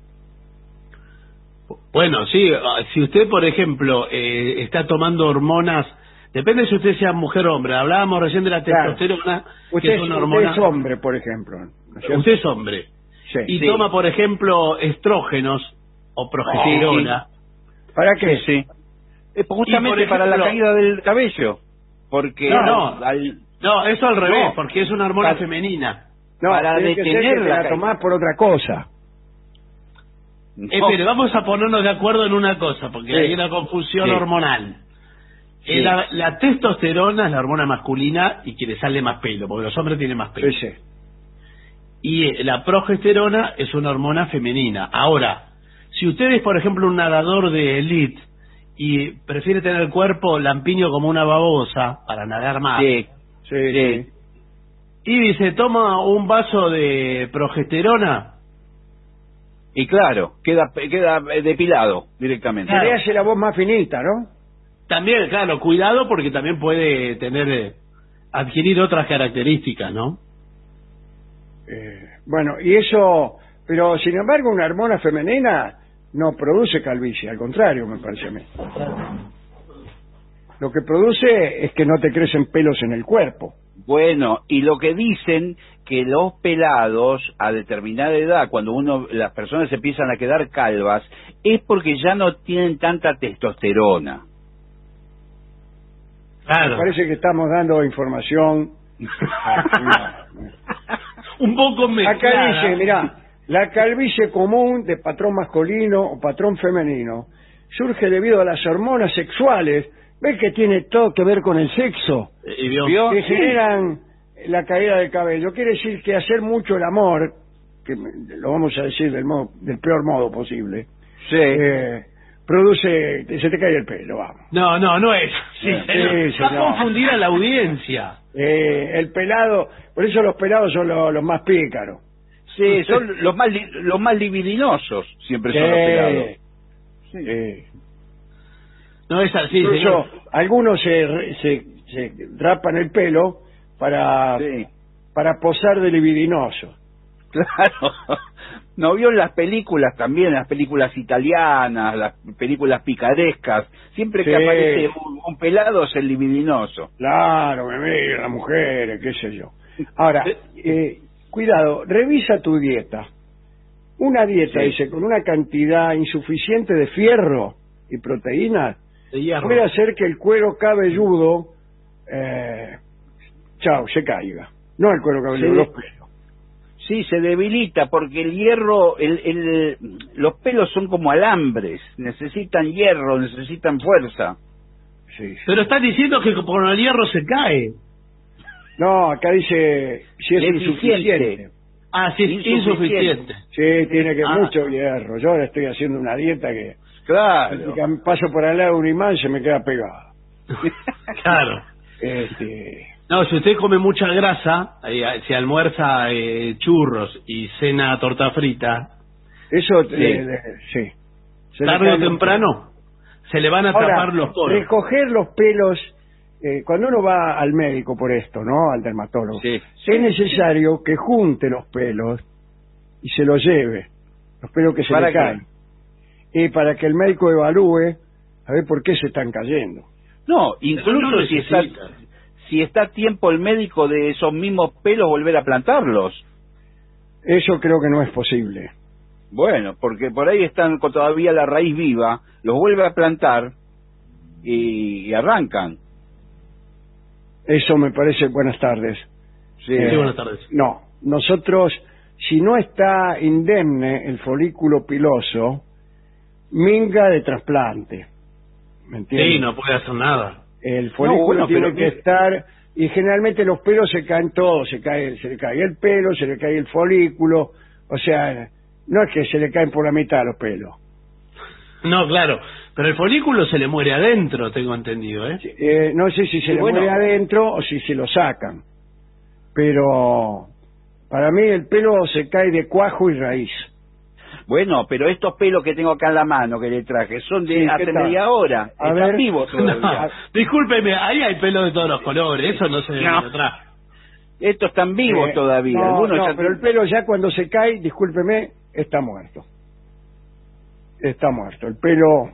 [SPEAKER 7] Bueno, sí, si usted, por ejemplo, está tomando hormonas, depende si usted sea mujer o hombre. Hablábamos recién de la
[SPEAKER 6] Claro.
[SPEAKER 7] testosterona,
[SPEAKER 6] Usted,
[SPEAKER 7] que es una hormona...
[SPEAKER 6] usted es hombre, por ejemplo. ¿no es cierto?
[SPEAKER 7] Usted es hombre.
[SPEAKER 6] Sí.
[SPEAKER 7] Y
[SPEAKER 8] Sí.
[SPEAKER 7] toma, por ejemplo, estrógenos o progesterona.
[SPEAKER 6] ¿Para qué?
[SPEAKER 8] Sí. Justamente
[SPEAKER 7] Y, por
[SPEAKER 8] para la
[SPEAKER 7] ejemplo-
[SPEAKER 8] caída del cabello. Porque
[SPEAKER 7] No.
[SPEAKER 8] al-
[SPEAKER 7] No, eso al revés,
[SPEAKER 8] No.
[SPEAKER 7] porque es una hormona
[SPEAKER 8] Para-
[SPEAKER 7] femenina.
[SPEAKER 6] No,
[SPEAKER 8] para
[SPEAKER 6] tiene que ser
[SPEAKER 8] detener
[SPEAKER 6] que te
[SPEAKER 8] la
[SPEAKER 6] la
[SPEAKER 8] caída.
[SPEAKER 6] tomás por otra cosa.
[SPEAKER 7] Pero vamos a ponernos de acuerdo en una cosa, porque
[SPEAKER 6] Sí.
[SPEAKER 7] hay una confusión
[SPEAKER 8] Sí.
[SPEAKER 7] hormonal.
[SPEAKER 8] Sí.
[SPEAKER 7] La testosterona es la hormona masculina y que le sale más pelo, porque los hombres tienen más pelo.
[SPEAKER 6] Sí.
[SPEAKER 7] Y la progesterona es una hormona femenina. Ahora, si usted es, por ejemplo, un nadador de elite y prefiere tener el cuerpo lampiño como una babosa para nadar más,
[SPEAKER 8] Sí.
[SPEAKER 6] Sí.
[SPEAKER 7] y se toma un vaso de progesterona,
[SPEAKER 8] Y claro, queda depilado directamente.
[SPEAKER 6] Se le hace la voz más finita, ¿no?
[SPEAKER 7] también, claro, cuidado porque también puede adquirir otras características, ¿no?
[SPEAKER 6] Bueno, y eso, pero sin embargo una hormona femenina no produce calvicie, al contrario, me parece a mí. Lo que produce es que no te crecen pelos en el cuerpo.
[SPEAKER 8] Bueno, y lo que dicen que los pelados a determinada edad, cuando las personas se empiezan a quedar calvas, es porque ya no tienen tanta testosterona.
[SPEAKER 7] Claro.
[SPEAKER 6] Me parece que estamos dando información.
[SPEAKER 7] Un poco mezclada.
[SPEAKER 6] Acá dice, mirá, la calvicie común de patrón masculino o patrón femenino surge debido a las hormonas sexuales. ¿Ves que tiene todo que ver con el sexo?
[SPEAKER 7] Y vio-
[SPEAKER 8] ¿Vio?
[SPEAKER 6] Que
[SPEAKER 8] Sí.
[SPEAKER 6] generan la caída del cabello. Quiere decir que hacer mucho el amor, que lo vamos a decir del peor modo posible,
[SPEAKER 8] Sí.
[SPEAKER 6] produce, se te cae el pelo, vamos.
[SPEAKER 7] No es. Sí,
[SPEAKER 6] Sí,
[SPEAKER 7] va a
[SPEAKER 6] señor.
[SPEAKER 7] confundir a la audiencia.
[SPEAKER 6] El pelado, por eso los pelados son los más pícaros.
[SPEAKER 8] Sí, son los más libidinosos, siempre son los pelados.
[SPEAKER 6] Sí.
[SPEAKER 7] No es así,
[SPEAKER 6] Incluso
[SPEAKER 7] señor.
[SPEAKER 6] algunos se rapan el pelo para posar de libidinoso.
[SPEAKER 8] Claro. ¿No vio en las películas también, las películas italianas, las películas picarescas? Siempre que
[SPEAKER 6] Sí.
[SPEAKER 8] aparece un pelado es el libidinoso.
[SPEAKER 6] Claro, me miran las mujeres, qué sé yo. Ahora, cuidado, revisa tu dieta. Una dieta, dice, con una cantidad insuficiente de fierro y proteínas,
[SPEAKER 7] De hierro.
[SPEAKER 6] puede hacer que el cuero cabelludo, se caiga. No el cuero cabelludo,
[SPEAKER 8] Sí.
[SPEAKER 6] los pelos.
[SPEAKER 8] Sí, se debilita porque el hierro, los pelos son como alambres, necesitan hierro, necesitan fuerza.
[SPEAKER 6] Sí.
[SPEAKER 7] Pero estás diciendo que con el hierro se cae.
[SPEAKER 6] No, acá dice si es
[SPEAKER 8] Deficiente.
[SPEAKER 6] insuficiente.
[SPEAKER 7] Ah, sí, es insuficiente.
[SPEAKER 6] Sí, tiene que
[SPEAKER 7] Ah.
[SPEAKER 6] mucho hierro. Yo ahora estoy haciendo una dieta que
[SPEAKER 8] Claro.
[SPEAKER 6] paso por al lado de un imán y se me queda pegado.
[SPEAKER 7] Claro. No, si usted come mucha grasa, si almuerza churros y cena torta frita,
[SPEAKER 6] Eso,
[SPEAKER 8] Sí.
[SPEAKER 6] sí. Se le
[SPEAKER 7] tarde o
[SPEAKER 6] caen los
[SPEAKER 7] temprano se le van a
[SPEAKER 6] Ahora,
[SPEAKER 7] tapar los poros.
[SPEAKER 6] recoger los pelos, cuando uno va al médico por esto, ¿no? Al dermatólogo,
[SPEAKER 8] Sí.
[SPEAKER 6] es necesario que junte los pelos y se los lleve, los pelos que se
[SPEAKER 8] ¿Para
[SPEAKER 6] le
[SPEAKER 8] qué?
[SPEAKER 6] caen. Y para que el médico evalúe a ver por qué se están cayendo.
[SPEAKER 8] No,
[SPEAKER 7] Eso no
[SPEAKER 8] incluso
[SPEAKER 7] necesita.
[SPEAKER 8] si está a tiempo el médico de esos mismos pelos volver a plantarlos.
[SPEAKER 6] Eso creo que no es posible.
[SPEAKER 8] Bueno, porque por ahí están con todavía la raíz viva, los vuelve a plantar y arrancan.
[SPEAKER 6] Eso me parece, buenas tardes.
[SPEAKER 8] Sí.
[SPEAKER 7] Sí, buenas tardes.
[SPEAKER 6] No, nosotros, si no está indemne el folículo piloso, minga de trasplante. ¿Me entiendes?
[SPEAKER 7] Sí, no puede hacer nada.
[SPEAKER 6] El folículo
[SPEAKER 8] bueno,
[SPEAKER 6] tiene
[SPEAKER 8] pero
[SPEAKER 6] que
[SPEAKER 8] mire-
[SPEAKER 6] estar, y generalmente los pelos se caen todos, se le cae el pelo, se le cae el folículo, o sea, no es que se le caen por la mitad los pelos.
[SPEAKER 7] No, claro. Pero el folículo se le muere adentro, tengo entendido, ¿eh?
[SPEAKER 6] No sé si se
[SPEAKER 8] Sí,
[SPEAKER 6] le
[SPEAKER 8] bueno.
[SPEAKER 6] muere adentro o si se lo sacan, pero para mí el pelo se cae de cuajo y raíz.
[SPEAKER 8] Bueno, pero estos pelos que tengo acá en la mano que le traje son de
[SPEAKER 6] Sí, ¿qué
[SPEAKER 8] hace
[SPEAKER 6] tal?
[SPEAKER 8] media hora.
[SPEAKER 6] A
[SPEAKER 8] Están
[SPEAKER 6] ver.
[SPEAKER 8] vivos
[SPEAKER 7] No,
[SPEAKER 8] todavía.
[SPEAKER 7] discúlpeme, ahí hay pelo de todos los colores, eso no se ve
[SPEAKER 8] No.
[SPEAKER 7] atrás.
[SPEAKER 8] Estos están vivos todavía.
[SPEAKER 6] No,
[SPEAKER 8] Algunos
[SPEAKER 6] no,
[SPEAKER 8] ya
[SPEAKER 6] pero el pelo ya cuando se cae, discúlpeme, está muerto. Está muerto. El pelo,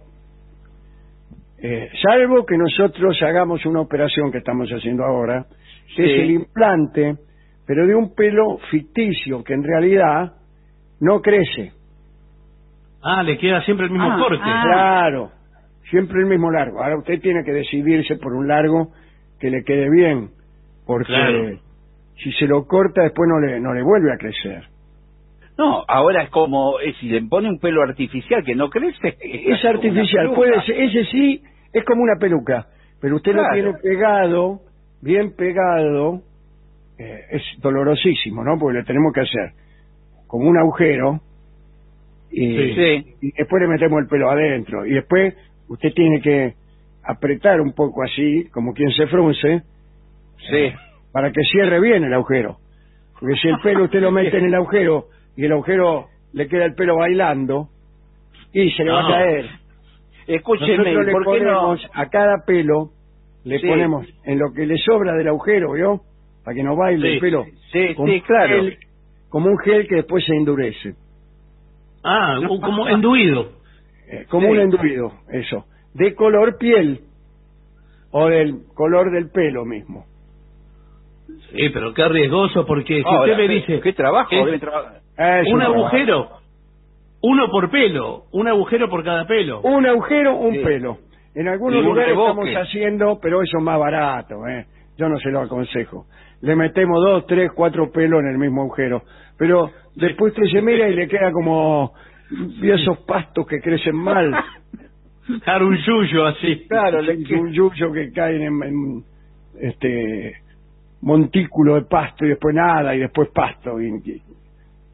[SPEAKER 6] salvo que nosotros hagamos una operación que estamos haciendo ahora, que
[SPEAKER 8] Sí.
[SPEAKER 6] es el implante, pero de un pelo ficticio, que en realidad no crece.
[SPEAKER 7] Ah, le queda siempre el mismo corte.
[SPEAKER 6] Claro, siempre el mismo largo. Ahora usted tiene que decidirse por un largo que le quede bien, porque
[SPEAKER 7] Claro.
[SPEAKER 6] si se lo corta después no le vuelve a crecer.
[SPEAKER 8] No, ahora es como si le pone un pelo artificial que no crece.
[SPEAKER 6] Es artificial, puede ser, ese sí es como una peluca, pero usted
[SPEAKER 8] Claro.
[SPEAKER 6] lo tiene pegado, bien pegado, es dolorosísimo, ¿no? Porque le tenemos que hacer como un agujero y,
[SPEAKER 8] Sí.
[SPEAKER 6] y después le metemos el pelo adentro y después usted tiene que apretar un poco así, como quien se frunce,
[SPEAKER 8] Sí.
[SPEAKER 6] para que cierre bien el agujero. Porque si el pelo usted lo mete en el agujero y el agujero le queda el pelo bailando y se le va a
[SPEAKER 7] No.
[SPEAKER 6] caer.
[SPEAKER 8] Escúcheme,
[SPEAKER 6] Nosotros le
[SPEAKER 8] ¿por qué no?
[SPEAKER 6] ponemos a cada pelo, le
[SPEAKER 8] Sí.
[SPEAKER 6] ponemos en lo que le sobra del agujero, ¿vio? Para que no baile
[SPEAKER 7] Sí.
[SPEAKER 6] el pelo.
[SPEAKER 8] Sí,
[SPEAKER 6] Como
[SPEAKER 8] sí,
[SPEAKER 6] un
[SPEAKER 8] claro.
[SPEAKER 6] gel- como un gel que después se endurece.
[SPEAKER 7] Ah, como enduido.
[SPEAKER 6] Como
[SPEAKER 8] Sí.
[SPEAKER 6] un enduido, eso. De color piel o del color del pelo mismo.
[SPEAKER 7] Sí, pero qué riesgoso, porque si
[SPEAKER 8] Ahora,
[SPEAKER 7] usted me dice...
[SPEAKER 8] ¿qué trabajo?
[SPEAKER 7] es
[SPEAKER 8] Debe trabajar.
[SPEAKER 6] Es
[SPEAKER 7] un
[SPEAKER 6] trabajo.
[SPEAKER 7] agujero, uno por pelo, un agujero por cada pelo.
[SPEAKER 6] Un agujero, un
[SPEAKER 8] Sí.
[SPEAKER 6] pelo. En algunos
[SPEAKER 8] Y un
[SPEAKER 6] lugares
[SPEAKER 8] reboque.
[SPEAKER 6] estamos haciendo, pero eso es más barato, ¿eh? Yo no se lo aconsejo. Le metemos 2, 3, 4 pelos en el mismo agujero. Pero después usted se mira y le queda como y esos pastos que crecen mal.
[SPEAKER 7] Dar un yuyo así.
[SPEAKER 8] Claro,
[SPEAKER 6] Un yuyo que caen en este montículo de pasto y después nada y después pasto. Y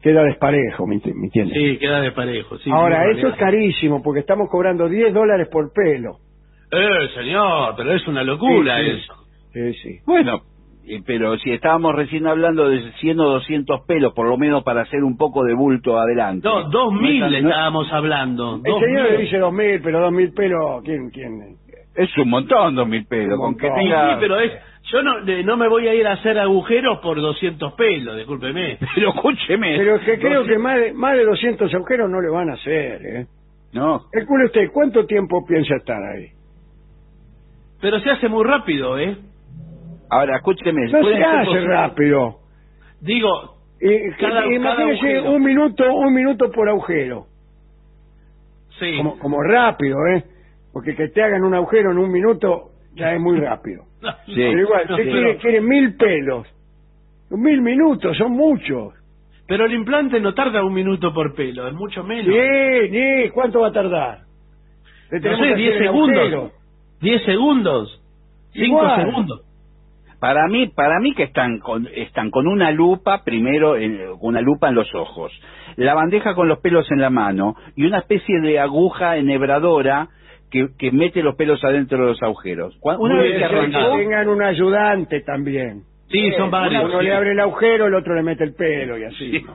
[SPEAKER 6] queda desparejo, ¿me entiendes?
[SPEAKER 7] Sí, queda desparejo. Sí,
[SPEAKER 6] ahora,
[SPEAKER 7] sí,
[SPEAKER 6] eso es carísimo, porque estamos cobrando $10 por pelo.
[SPEAKER 7] Señor, pero es una locura
[SPEAKER 6] Sí, sí.
[SPEAKER 7] eso.
[SPEAKER 6] Sí, sí.
[SPEAKER 8] Bueno, pero si estábamos recién hablando de 100 o 200 pelos, por lo menos para hacer un poco de bulto adelante.
[SPEAKER 7] No, 2.000
[SPEAKER 8] No es tan-
[SPEAKER 7] estábamos hablando.
[SPEAKER 6] El señor
[SPEAKER 7] 2.000.
[SPEAKER 6] le dice 2.000, pero 2.000 pelos, ¿quién?
[SPEAKER 8] Es un montón, 2.000 pelos.
[SPEAKER 6] Un
[SPEAKER 8] Con que
[SPEAKER 6] montón.
[SPEAKER 7] Sí,
[SPEAKER 8] tenga...
[SPEAKER 7] pero yo no me voy a ir a hacer agujeros por 200 pelos, discúlpeme.
[SPEAKER 8] Pero escúcheme.
[SPEAKER 6] Pero es que creo que más de 200 agujeros no le van a hacer, ¿eh?
[SPEAKER 8] No.
[SPEAKER 6] Calcule usted, ¿cuánto tiempo piensa estar ahí?
[SPEAKER 7] Pero se hace muy rápido, ¿eh?
[SPEAKER 8] Ahora, escúcheme.
[SPEAKER 6] No
[SPEAKER 8] pueden
[SPEAKER 6] se
[SPEAKER 8] ser
[SPEAKER 6] hace
[SPEAKER 8] posibles-
[SPEAKER 6] rápido.
[SPEAKER 7] Digo,
[SPEAKER 6] Imagínese
[SPEAKER 7] agujero.
[SPEAKER 6] un minuto por agujero.
[SPEAKER 7] sí.
[SPEAKER 6] Como rápido, ¿eh? Porque que te hagan un agujero en un minuto ya es muy rápido.
[SPEAKER 8] Sí.
[SPEAKER 6] Pero igual,
[SPEAKER 7] No,
[SPEAKER 6] usted
[SPEAKER 7] pero-
[SPEAKER 6] quiere 1.000 pelos. 1.000 minutos, son muchos.
[SPEAKER 7] Pero el implante no tarda 1 minuto por pelo, es mucho menos.
[SPEAKER 6] Sí, ¿cuánto va a tardar? Le
[SPEAKER 7] No
[SPEAKER 6] tenemos
[SPEAKER 7] sé,
[SPEAKER 6] que
[SPEAKER 7] 10
[SPEAKER 6] hacer el
[SPEAKER 7] segundos.
[SPEAKER 6] agujero.
[SPEAKER 7] 10 segundos. 5
[SPEAKER 6] Igual.
[SPEAKER 7] segundos.
[SPEAKER 8] Para mí que están con una lupa, primero una lupa en los ojos, la bandeja con los pelos en la mano y una especie de aguja enhebradora que mete los pelos adentro de los agujeros. Una
[SPEAKER 6] Puede
[SPEAKER 8] vez que
[SPEAKER 6] ser
[SPEAKER 8] arrancó,
[SPEAKER 6] tengan un ayudante también.
[SPEAKER 7] Sí, son varios.
[SPEAKER 6] Uno
[SPEAKER 7] sí.
[SPEAKER 6] le abre el agujero, el otro le mete el pelo y así.
[SPEAKER 8] Sí.
[SPEAKER 6] ¿no?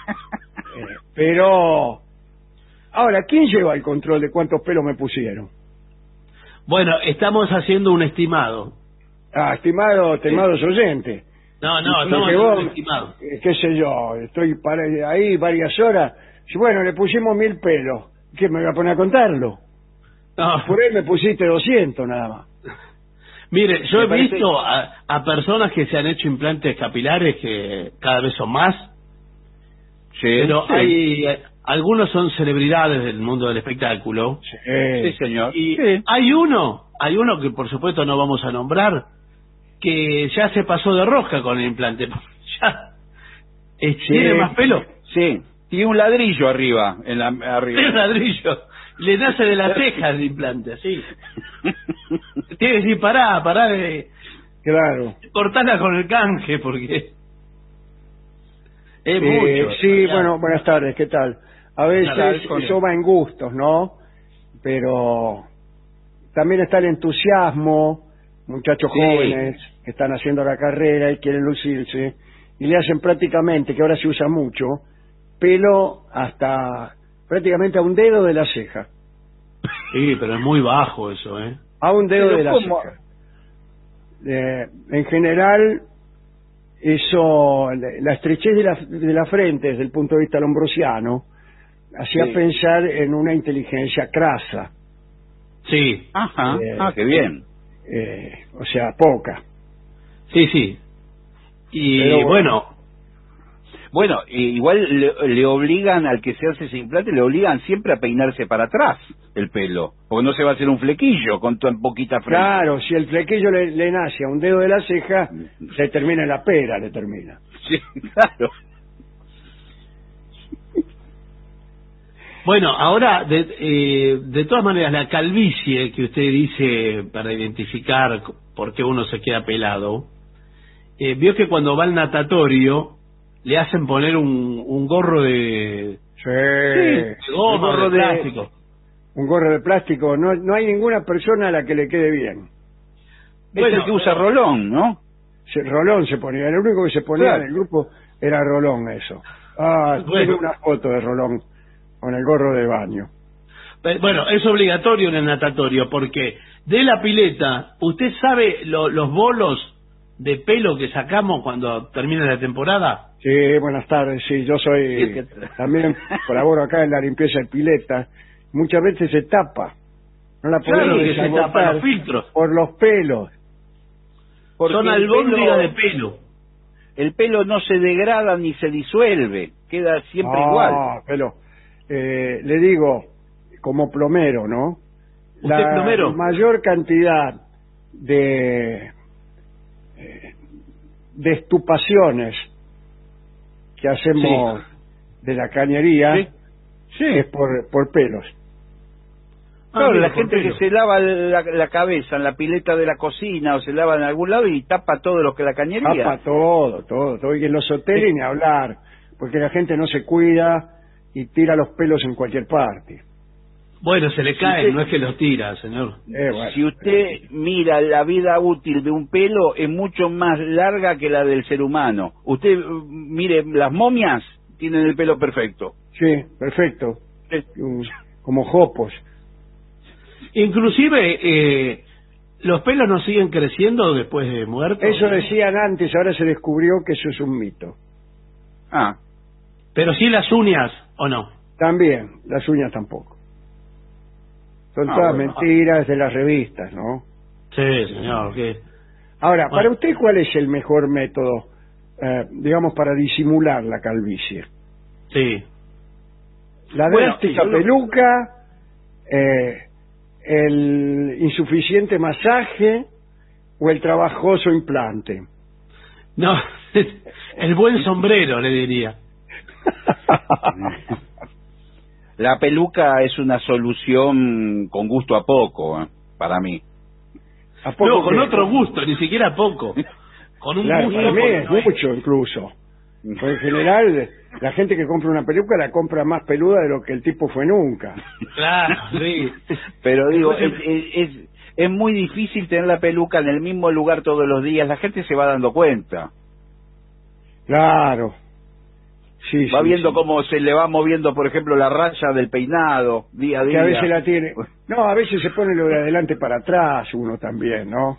[SPEAKER 6] Pero, ahora, ¿quién lleva el control de cuántos pelos me pusieron?
[SPEAKER 7] Bueno, estamos haciendo un estimado.
[SPEAKER 6] Estimados oyentes.
[SPEAKER 7] No, estamos
[SPEAKER 6] Porque
[SPEAKER 7] haciendo
[SPEAKER 6] vos,
[SPEAKER 7] un estimado.
[SPEAKER 6] qué sé yo, estoy ahí varias horas. Y bueno, le pusimos 1.000 pelos. ¿Qué, me voy a poner a contarlo?
[SPEAKER 7] No,
[SPEAKER 6] Por ahí me pusiste 200 nada más.
[SPEAKER 7] mire, yo
[SPEAKER 8] Me
[SPEAKER 7] he
[SPEAKER 8] parece-
[SPEAKER 7] visto a personas que se han hecho implantes capilares que cada vez son más,
[SPEAKER 8] sí,
[SPEAKER 7] pero
[SPEAKER 8] sí.
[SPEAKER 7] algunos son celebridades del mundo del espectáculo.
[SPEAKER 8] Sí, señor.
[SPEAKER 7] Y
[SPEAKER 8] Sí.
[SPEAKER 7] hay uno que por supuesto no vamos a nombrar, que ya se pasó de rosca con el implante. Ya tiene más pelo.
[SPEAKER 8] Sí, tiene un ladrillo arriba,
[SPEAKER 7] Tiene
[SPEAKER 8] arriba.
[SPEAKER 7] un ladrillo. Le nace de las cejas el implante, así. Tiene que decir, pará de
[SPEAKER 6] Claro.
[SPEAKER 7] cortarla con el canje, porque es mucho.
[SPEAKER 6] Sí,
[SPEAKER 7] Ya.
[SPEAKER 6] bueno, buenas tardes, ¿qué tal? A veces
[SPEAKER 7] Claro,
[SPEAKER 6] eso va en gustos, ¿no? Pero también está el entusiasmo, muchachos
[SPEAKER 8] Sí.
[SPEAKER 6] jóvenes que están haciendo la carrera y quieren lucirse, y le hacen prácticamente, que ahora se usa mucho, pelo hasta prácticamente a un dedo de la ceja.
[SPEAKER 7] Sí, pero es muy bajo eso, ¿eh?
[SPEAKER 6] A un dedo
[SPEAKER 8] Pero
[SPEAKER 6] de la
[SPEAKER 8] ¿cómo?
[SPEAKER 6] ceja. En general, eso, la estrechez de la frente desde el punto de vista lombrosiano, hacía
[SPEAKER 8] Sí.
[SPEAKER 6] pensar en una inteligencia crasa,
[SPEAKER 7] Sí,
[SPEAKER 8] Ajá,
[SPEAKER 6] Eh,
[SPEAKER 8] qué bien.
[SPEAKER 6] o sea, poca.
[SPEAKER 7] sí. Y
[SPEAKER 6] Pero
[SPEAKER 7] bueno,
[SPEAKER 8] Bueno, igual le obligan al que se hace ese implante, le obligan siempre a peinarse para atrás el pelo, porque no se va a hacer un flequillo con tan poquita frente.
[SPEAKER 6] Claro, si el flequillo le nace a un dedo de la ceja, se termina en la pera, le termina.
[SPEAKER 8] Sí, claro.
[SPEAKER 7] bueno, ahora, de todas maneras, la calvicie que usted dice para identificar por qué uno se queda pelado, vio que cuando va al natatorio le hacen poner un gorro de goma,
[SPEAKER 6] un gorro
[SPEAKER 7] de plástico.
[SPEAKER 6] Un gorro de plástico, no hay ninguna persona a la que le quede bien.
[SPEAKER 8] Es el que usa Rolón, ¿no?
[SPEAKER 6] Rolón se ponía, el único que se ponía
[SPEAKER 8] Claro.
[SPEAKER 6] en el grupo era Rolón, eso.
[SPEAKER 7] Bueno.
[SPEAKER 6] Tengo una foto de Rolón con el gorro de baño.
[SPEAKER 7] Bueno, es obligatorio en el natatorio porque de la pileta, ¿usted sabe los bolos de pelo que sacamos cuando termina la temporada?
[SPEAKER 6] Sí, buenas tardes, sí, yo soy, también colaboro acá en la limpieza de pileta. Muchas veces se tapa, no la
[SPEAKER 7] Claro
[SPEAKER 6] podemos
[SPEAKER 7] que se
[SPEAKER 6] desabotar
[SPEAKER 7] tapan los filtros.
[SPEAKER 6] por los pelos.
[SPEAKER 8] Porque
[SPEAKER 7] Son
[SPEAKER 8] el
[SPEAKER 7] albóndigas
[SPEAKER 8] pelo-
[SPEAKER 7] de pelo.
[SPEAKER 8] El pelo no se degrada ni se disuelve, queda siempre igual.
[SPEAKER 6] Pero, le digo, como plomero, ¿no?
[SPEAKER 7] ¿Usted plomero?
[SPEAKER 6] Mayor cantidad de estupaciones que hacemos de la cañería
[SPEAKER 8] Sí.
[SPEAKER 6] es por pelos.
[SPEAKER 8] Claro,
[SPEAKER 7] mira,
[SPEAKER 8] la gente
[SPEAKER 7] por
[SPEAKER 8] que
[SPEAKER 7] pelo.
[SPEAKER 8] se lava la cabeza en la pileta de la cocina o se lava en algún lado y tapa todo lo que la cañería.
[SPEAKER 6] Tapa todo, y en los hoteles ni hablar. porque la gente no se cuida y tira los pelos en cualquier parte.
[SPEAKER 7] Bueno, se le caen, no es que los tira, señor.
[SPEAKER 6] Bueno.
[SPEAKER 8] Si usted mira la vida útil de un pelo, es mucho más larga que la del ser humano. Usted, mire, las momias tienen el pelo perfecto.
[SPEAKER 6] Sí, perfecto. Como jopos.
[SPEAKER 7] Inclusive, los pelos no siguen creciendo después de muerto.
[SPEAKER 6] Eso decían antes, ahora se descubrió que eso es un mito.
[SPEAKER 8] Ah.
[SPEAKER 7] Pero sí las uñas, ¿o no?
[SPEAKER 6] También, las uñas tampoco. Son todas mentiras de las revistas, ¿no?
[SPEAKER 7] Sí, señor. ¿Qué?
[SPEAKER 6] Ahora, para usted, ¿cuál es el mejor método, digamos, para disimular la calvicie?
[SPEAKER 7] Sí.
[SPEAKER 6] La drástica peluca, el insuficiente masaje o el trabajoso implante.
[SPEAKER 7] No, el buen sombrero, le diría.
[SPEAKER 8] La peluca es una solución con gusto a poco, para mí.
[SPEAKER 6] ¿A poco?
[SPEAKER 7] No, con otro gusto, ni siquiera poco. Con un gusto.
[SPEAKER 6] Para mí es mucho, incluso. Porque en general, la gente que compra una peluca la compra más peluda de lo que el tipo fue nunca.
[SPEAKER 7] Claro, sí.
[SPEAKER 8] Pero digo, es muy difícil tener la peluca en el mismo lugar todos los días. La gente se va dando cuenta.
[SPEAKER 6] Claro. Sí,
[SPEAKER 8] va viendo cómo se le va moviendo, por ejemplo, la raya del peinado día a día.
[SPEAKER 6] Que a veces la tiene. No, a veces se pone lo de adelante para atrás uno también, ¿no?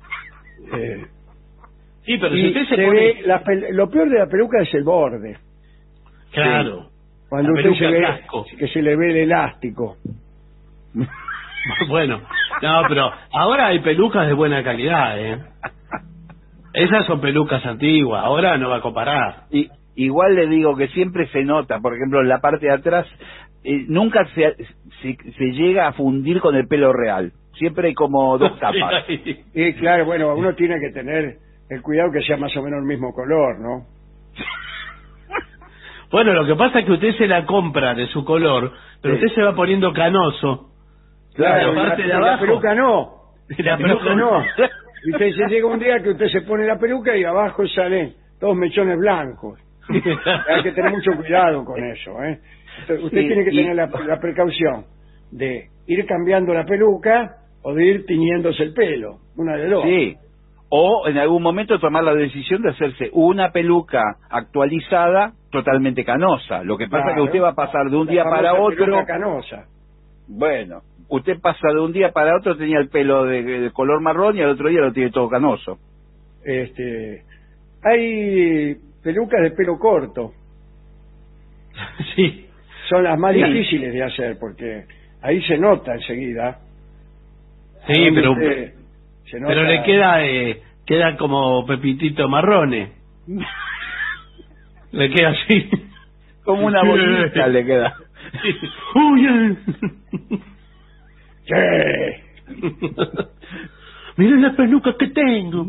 [SPEAKER 7] Sí, pero si usted se pone...
[SPEAKER 6] lo peor de la peluca es el borde.
[SPEAKER 7] Claro.
[SPEAKER 6] Sí. Cuando usted se ve que se le ve el elástico.
[SPEAKER 7] Bueno, no, pero ahora hay pelucas de buena calidad, ¿eh? Esas son pelucas antiguas, ahora no va a comparar.
[SPEAKER 8] Igual le digo que siempre se nota, por ejemplo, en la parte de atrás, nunca se llega a fundir con el pelo real. Siempre hay como dos capas.
[SPEAKER 6] Y claro, bueno, uno tiene que tener el cuidado que sea más o menos el mismo color, ¿no?
[SPEAKER 7] Bueno, lo que pasa es que usted se la compra de su color, pero usted se va poniendo canoso.
[SPEAKER 6] Claro, la parte de abajo. La peluca no.
[SPEAKER 7] La peluca no.
[SPEAKER 6] Y usted se llega un día que usted se pone la peluca y abajo salen todos mechones blancos. Hay que tener mucho cuidado con eso, ¿eh? Usted tiene que tener la precaución de ir cambiando la peluca o de ir tiñéndose el pelo, una de dos.
[SPEAKER 8] Sí, o en algún momento tomar la decisión de hacerse una peluca actualizada totalmente canosa. Lo que pasa es que usted va a pasar de un día para otro...
[SPEAKER 6] Canosa.
[SPEAKER 8] Bueno, usted pasa de un día para otro, tenía el pelo de color marrón y al otro día lo tiene todo canoso.
[SPEAKER 6] Hay pelucas de pelo corto.
[SPEAKER 7] Sí.
[SPEAKER 6] Son las más difíciles de hacer porque ahí se nota enseguida.
[SPEAKER 7] Sí, pero le queda como Pepitito Marrone. Le queda así.
[SPEAKER 8] Como una bolita le queda.
[SPEAKER 7] ¡Uy!
[SPEAKER 6] ¿Qué?
[SPEAKER 7] Miren la peluca que tengo.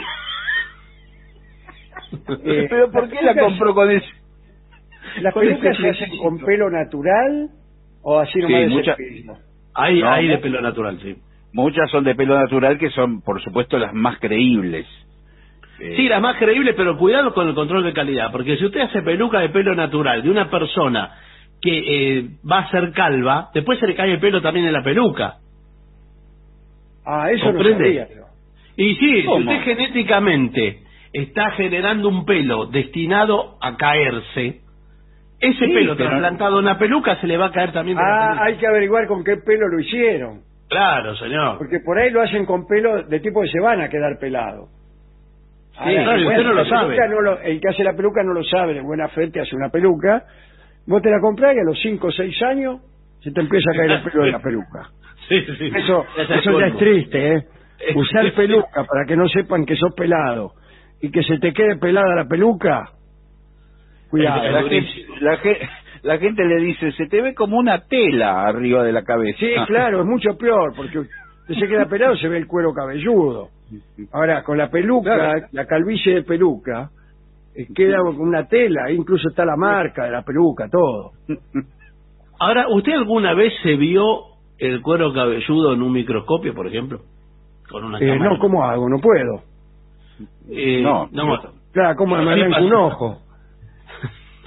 [SPEAKER 8] ¿Pero por qué la compró con eso?
[SPEAKER 6] ¿Las pelucas se hacen con pelo natural o así nomás de selfismo?
[SPEAKER 7] Hay de pelo natural, sí.
[SPEAKER 8] Muchas son de pelo natural que son, por supuesto, las más creíbles.
[SPEAKER 7] Sí, las más creíbles, pero cuidado con el control de calidad, porque si usted hace peluca de pelo natural de una persona que va a ser calva, después se le cae el pelo también en la peluca.
[SPEAKER 6] Ah, eso no sabía.
[SPEAKER 7] Y sí, si usted genéticamente está generando un pelo destinado a caerse, ese pelo trasplantado en una peluca se le va a caer también de la peluca.
[SPEAKER 6] Hay que averiguar con qué pelo lo hicieron.
[SPEAKER 7] Claro, señor.
[SPEAKER 6] Porque por ahí lo hacen con pelo de tipo que se van a quedar pelados.
[SPEAKER 7] Sí, claro, usted no lo sabe.
[SPEAKER 6] El que hace la peluca no lo sabe, de buena fe te hace una peluca, vos te la comprás y a los 5 o 6 años se te empieza a caer el pelo de la peluca.
[SPEAKER 7] Sí.
[SPEAKER 6] Eso ya es triste, ¿eh? Usar peluca para que no sepan que sos pelado y que se te quede pelada la peluca, cuidado.
[SPEAKER 8] La gente le dice, se te ve como una tela arriba de la cabeza.
[SPEAKER 6] Sí, claro, es mucho peor, porque usted se queda pelado, se ve el cuero cabelludo. Ahora, con la peluca, la calvicie de peluca, queda una tela, incluso está la marca de la peluca, todo.
[SPEAKER 7] Ahora, ¿usted alguna vez se vio el cuero cabelludo en un microscopio, por ejemplo? Con una cámara.
[SPEAKER 6] No, ¿cómo hago? No puedo.
[SPEAKER 7] No.
[SPEAKER 6] Claro, ¿cómo me arranco un ojo?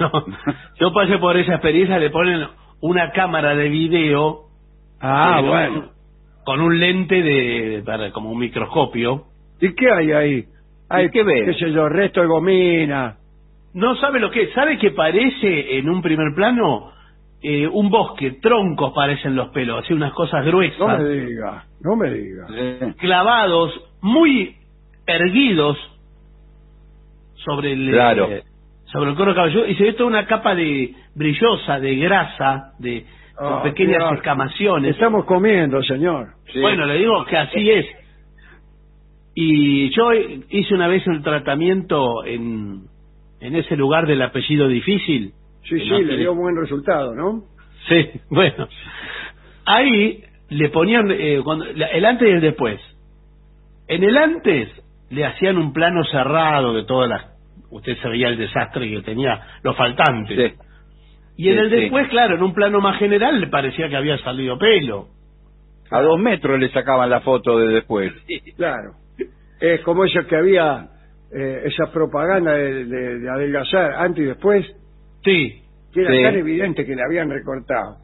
[SPEAKER 7] No, yo pasé por esa experiencia, le ponen una cámara de video.
[SPEAKER 6] Bueno.
[SPEAKER 7] Con un lente como un microscopio.
[SPEAKER 6] ¿Y qué hay ahí? Hay
[SPEAKER 8] que ver.
[SPEAKER 6] Qué sé yo, resto de gomina.
[SPEAKER 7] No sabe lo que es. ¿Sabe que parece en un primer plano? Un bosque, troncos parecen los pelos, así unas cosas gruesas.
[SPEAKER 6] No me diga.
[SPEAKER 7] Clavados, muy erguidos sobre el sobre el cuero cabelludo, y se ve toda una capa de brillosa, de grasa, con pequeñas escamaciones.
[SPEAKER 6] Estamos comiendo, señor.
[SPEAKER 7] Sí. Bueno, le digo que así es. Y yo hice una vez el tratamiento en ese lugar del apellido difícil.
[SPEAKER 6] Sí, le dio buen resultado, ¿no?
[SPEAKER 7] Sí, bueno. Ahí le ponían el antes y el después. En el antes le hacían un plano cerrado de todas las... Usted sabía el desastre que tenía, los faltantes. Sí. Y en el después, claro, en un plano más general le parecía que había salido pelo.
[SPEAKER 8] A 2 metros le sacaban la foto de después.
[SPEAKER 6] Claro. Es como eso que había, esa propaganda de adelgazar antes y después.
[SPEAKER 7] Sí.
[SPEAKER 6] Que era tan evidente que le habían recortado.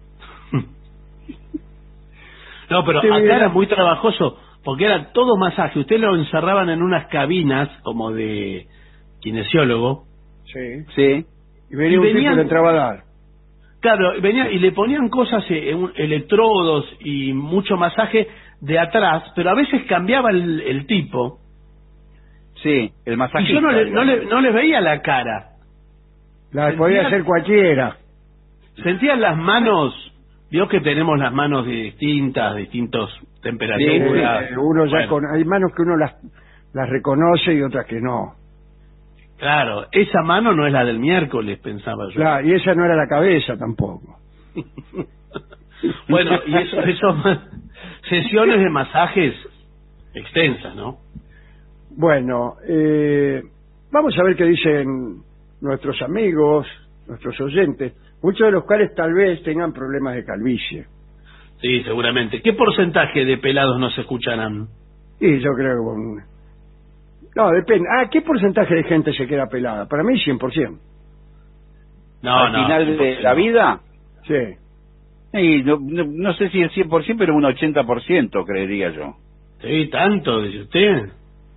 [SPEAKER 7] No, pero acá era muy trabajoso, porque era todo masaje. Usted lo encerraban en unas cabinas como de kinesiólogo.
[SPEAKER 6] Sí. Y venía un tipo que le entraba a dar.
[SPEAKER 7] Claro, venía y le ponían cosas, electrodos y mucho masaje de atrás, pero a veces cambiaba el tipo.
[SPEAKER 8] Sí, el masaje.
[SPEAKER 7] Y yo no le veía la cara.
[SPEAKER 6] Podía ser cualquiera.
[SPEAKER 7] Sentían las manos, vio que tenemos las manos distintos temperaturas.
[SPEAKER 6] Sí, uno ya hay manos que uno las reconoce y otras que no.
[SPEAKER 7] Claro, esa mano no es la del miércoles, pensaba yo.
[SPEAKER 6] Claro, y esa no era la cabeza tampoco.
[SPEAKER 7] Bueno, y eso sesiones de masajes extensas, ¿no?
[SPEAKER 6] Bueno, vamos a ver qué dicen nuestros amigos, nuestros oyentes, muchos de los cuales tal vez tengan problemas de calvicie.
[SPEAKER 7] Sí, seguramente. ¿Qué porcentaje de pelados nos escucharán?
[SPEAKER 6] Y yo creo que... No, depende. ¿Qué porcentaje de gente se queda pelada? Para mí 100%.
[SPEAKER 8] ¿Al final de la vida?
[SPEAKER 6] Sí.
[SPEAKER 8] Y no sé si el 100%, pero un 80%, creería yo.
[SPEAKER 7] Sí, tanto, dice usted.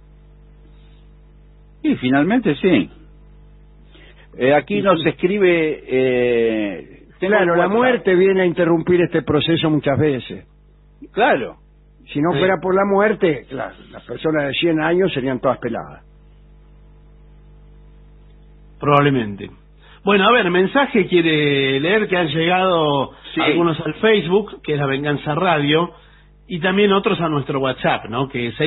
[SPEAKER 8] Y finalmente sí. Aquí nos escribe...
[SPEAKER 6] claro, la muerte viene a interrumpir este proceso muchas veces.
[SPEAKER 8] Claro.
[SPEAKER 6] Si no fuera por la muerte, claro, las personas de 100 años serían todas peladas.
[SPEAKER 7] Probablemente. Bueno, a ver, mensaje quiere leer que han llegado algunos al Facebook, que es La Venganza Radio, y también otros a nuestro WhatsApp, ¿no? Que es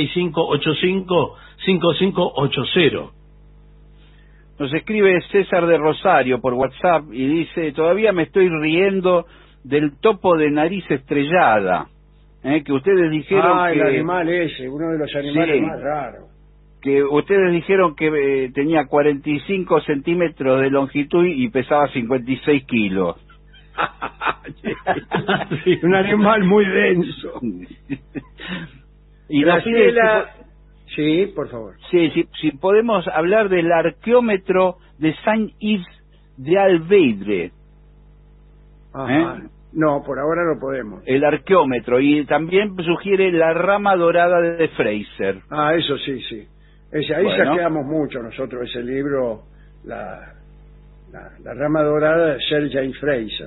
[SPEAKER 7] 6585-5580.
[SPEAKER 8] Nos escribe César de Rosario por WhatsApp y dice: todavía me estoy riendo del topo de nariz estrellada. Que ustedes dijeron que...
[SPEAKER 6] el animal ese, uno de los animales más raros.
[SPEAKER 8] Que ustedes dijeron que tenía 45 centímetros de longitud y pesaba 56 kilos.
[SPEAKER 6] Un animal muy denso.
[SPEAKER 8] Y Graciela...
[SPEAKER 6] Sí, por favor.
[SPEAKER 8] Sí, si podemos hablar del arqueómetro de Saint-Yves de Alveidre.
[SPEAKER 6] No, por ahora no podemos.
[SPEAKER 8] El arqueómetro, y también sugiere la rama dorada de Fraser.
[SPEAKER 6] Eso sí. Ahí saqueamos mucho nosotros ese libro, la rama dorada de Sir James Fraser.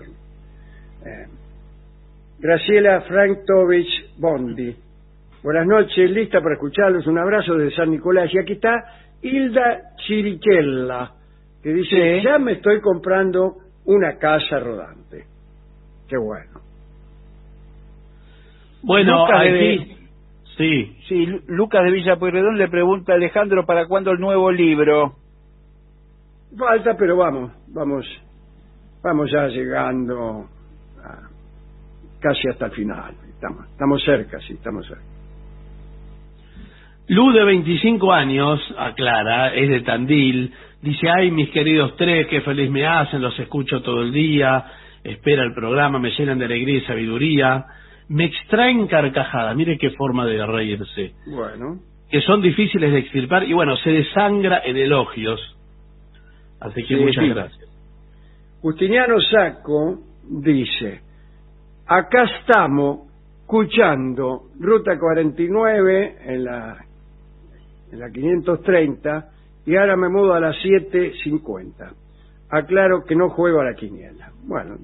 [SPEAKER 6] Graciela Franktovich Bondi. Buenas noches, lista para escucharlos. Un abrazo desde San Nicolás. Y aquí está Hilda Chirichella, que dice: ya me estoy comprando una casa rodante. Qué bueno.
[SPEAKER 7] Bueno,
[SPEAKER 8] Lucas de Villa Pueyrredón le pregunta a Alejandro: ¿para cuándo el nuevo libro?
[SPEAKER 6] Falta, pero vamos ya llegando casi hasta el final. Estamos cerca, estamos cerca.
[SPEAKER 7] Lu, de 25 años, aclara, es de Tandil, dice: ay, mis queridos tres, qué feliz me hacen, los escucho todo el día, espera el programa, me llenan de alegría y sabiduría, me extraen carcajadas, mire qué forma de reírse.
[SPEAKER 6] Bueno.
[SPEAKER 7] Que son difíciles de extirpar y bueno, se desangra en elogios. Así que muchas gracias.
[SPEAKER 6] Justiniano Sacco dice: acá estamos escuchando Ruta 49 en la 530 y ahora me mudo a las 7:50. Aclaro que no juego a la quiniela. Bueno,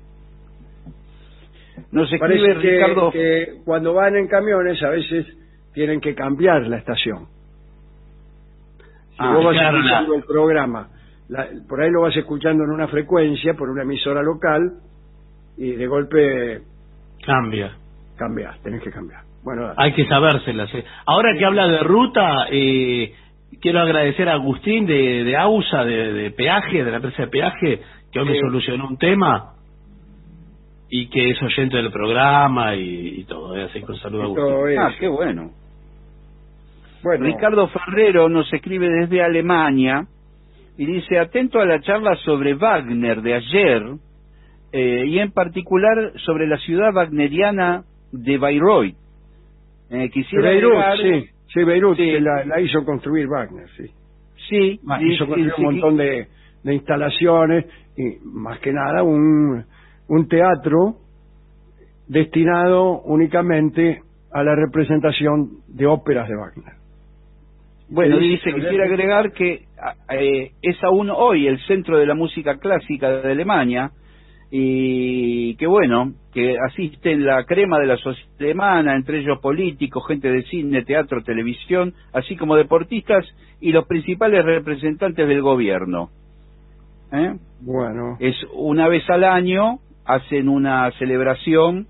[SPEAKER 8] nos
[SPEAKER 6] parece
[SPEAKER 8] escribe Ricardo
[SPEAKER 6] que cuando van en camiones a veces tienen que cambiar la estación. Si vos vas escuchando el programa, por ahí lo vas escuchando en una frecuencia, por una emisora local, y de golpe cambias, tenés que cambiar. Bueno, dale.
[SPEAKER 7] Hay que sabérselas. Ahora que habla de ruta, quiero agradecer a Agustín de AUSA, de peaje, de la empresa de peaje, que hoy me solucionó un tema y que es oyente del programa y todo. Así que un saludo a Agustín.
[SPEAKER 8] Qué bueno. Bueno, Ricardo Ferrero nos escribe desde Alemania y dice: atento a la charla sobre Wagner de ayer, y en particular sobre la ciudad wagneriana de Bayreuth. Quisiera
[SPEAKER 6] Beirut, Beirut, que la hizo construir Wagner, sí, hizo construir un montón de instalaciones y más que nada un teatro destinado únicamente a la representación de óperas de Wagner.
[SPEAKER 8] Bueno, quisiera agregar que es aún hoy el centro de la música clásica de Alemania, y que bueno, que asisten la crema de la sociedad alemana, entre ellos políticos, gente de cine, teatro, televisión, así como deportistas y los principales representantes del gobierno.
[SPEAKER 6] Bueno,
[SPEAKER 8] es una vez al año, hacen una celebración,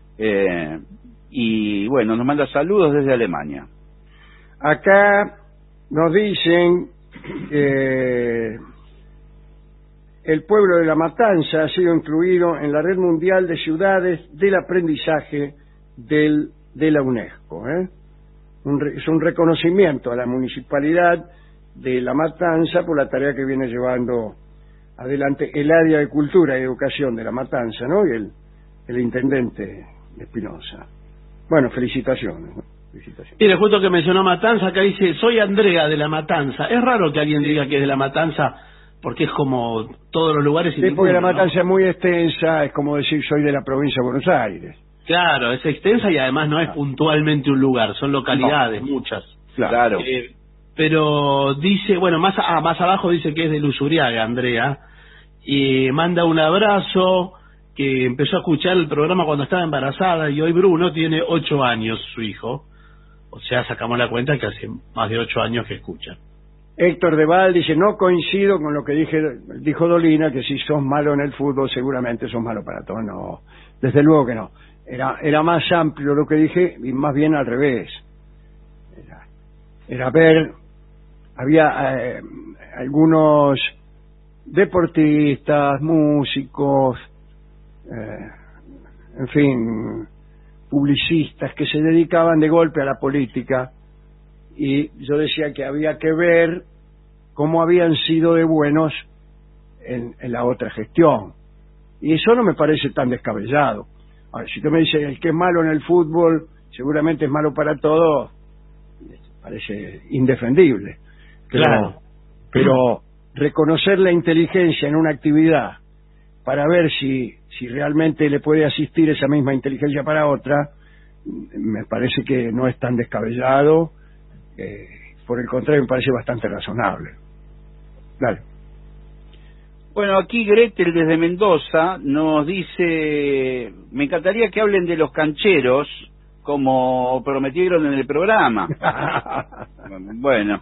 [SPEAKER 8] y bueno, nos manda saludos desde Alemania.
[SPEAKER 6] Acá nos dicen que el pueblo de La Matanza ha sido incluido en la Red Mundial de Ciudades del Aprendizaje de la UNESCO. Es un reconocimiento a la municipalidad de La Matanza por la tarea que viene llevando adelante el área de Cultura y Educación de La Matanza, ¿no? Y el intendente Espinosa. Bueno, felicitaciones, ¿no?
[SPEAKER 7] Mire, justo que mencionó Matanza, acá dice: soy Andrea de La Matanza. Es raro que alguien diga que es de La Matanza, porque es como todos los lugares.
[SPEAKER 6] Sí, porque La Matanza es muy extensa, es como decir soy de la provincia de Buenos Aires.
[SPEAKER 7] Claro, es extensa y además no es puntualmente un lugar, son localidades, muchas.
[SPEAKER 8] Claro.
[SPEAKER 7] Pero dice, bueno, más abajo dice que es de Luzuriaga, Andrea, y manda un abrazo, que empezó a escuchar el programa cuando estaba embarazada, y hoy Bruno tiene 8 años, su hijo. O sea, sacamos la cuenta que hace más de 8 años que escucha.
[SPEAKER 6] Héctor de Val dice: no coincido con lo que dijo Dolina, que si sos malo en el fútbol seguramente sos malo para todo. No, desde luego que no. Era más amplio lo que dije y más bien al revés. Era ver, había algunos deportistas, músicos, en fin, publicistas que se dedicaban de golpe a la política, y yo decía que había que ver cómo habían sido de buenos en la otra gestión, y eso no me parece tan descabellado. Ahora, si usted me dice el que es malo en el fútbol seguramente es malo para todo, parece indefendible. Pero reconocer la inteligencia en una actividad para ver si realmente le puede asistir esa misma inteligencia para otra, me parece que no es tan descabellado, por el contrario me parece bastante razonable. Dale.
[SPEAKER 8] Bueno, aquí Gretel desde Mendoza nos dice: me encantaría que hablen de los cancheros como prometieron en el programa. Bueno,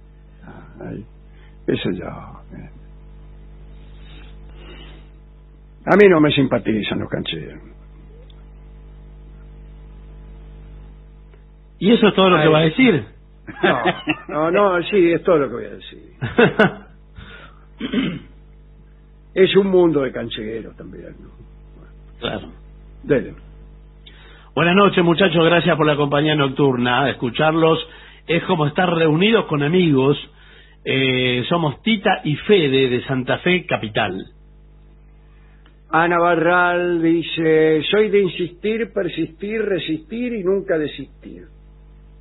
[SPEAKER 6] eso ya. A mí no me simpatizan los cancheros.
[SPEAKER 7] ¿Y eso es todo lo que va a decir?
[SPEAKER 6] No, sí, es todo lo que voy a decir. Es un mundo de cancheros también, ¿no?
[SPEAKER 7] Claro.
[SPEAKER 6] Dele.
[SPEAKER 7] Buenas noches, muchachos, gracias por la compañía nocturna. Escucharlos es como estar reunidos con amigos. Somos Tita y Fede de Santa Fe, capital.
[SPEAKER 6] Ana Barral dice: soy de insistir, persistir, resistir y nunca desistir.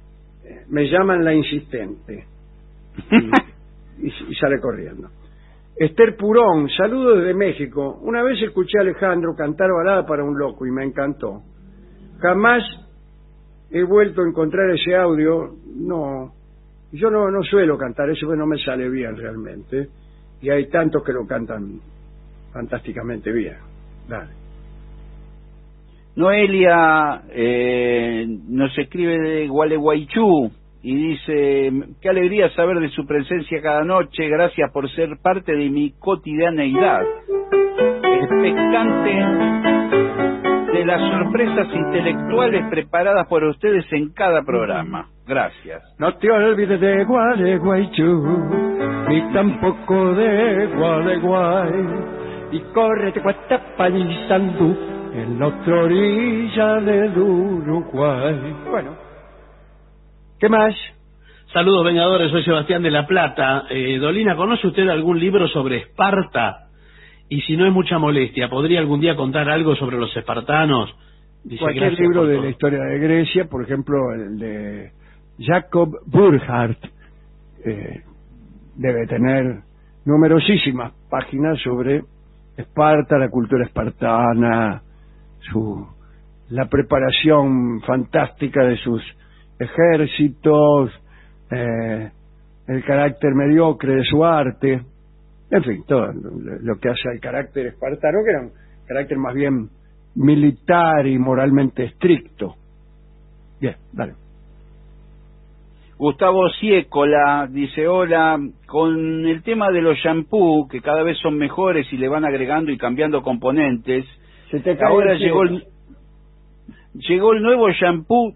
[SPEAKER 6] Me llaman la insistente. Y sale corriendo. Esther Purón, saludos desde México. Una vez escuché a Alejandro cantar Balada para un loco y me encantó. Jamás he vuelto a encontrar ese audio. No, yo no suelo cantar eso, porque no me sale bien realmente. Y hay tantos que lo cantan fantásticamente bien. Dale.
[SPEAKER 8] Noelia nos escribe de Gualeguaychú y dice: qué alegría saber de su presencia cada noche, gracias por ser parte de mi cotidianeidad, expectante de las sorpresas intelectuales preparadas por ustedes en cada programa. Gracias.
[SPEAKER 6] No te olvides de Gualeguaychú, ni tampoco de Gualeguay, y córrete Guatapayzandú, en la otra orilla del Uruguay. Bueno, ¿qué más?
[SPEAKER 7] Saludos, Vengadores, soy Sebastián de La Plata. Dolina, ¿conoce usted algún libro sobre Esparta? Y si no es mucha molestia, ¿podría algún día contar algo sobre los espartanos? Dice,
[SPEAKER 6] cualquier libro de la historia de Grecia, por ejemplo, el de Jacob Burckhardt, debe tener numerosísimas páginas sobre Esparta, la cultura espartana, la preparación fantástica de sus ejércitos, el carácter mediocre de su arte, en fin, todo lo que hace al carácter espartano, que era un carácter más bien militar y moralmente estricto. Bien, dale.
[SPEAKER 8] Gustavo Ciecola dice: hola, con el tema de los shampoos, que cada vez son mejores y le van agregando y cambiando componentes, ahora llegó el nuevo shampoo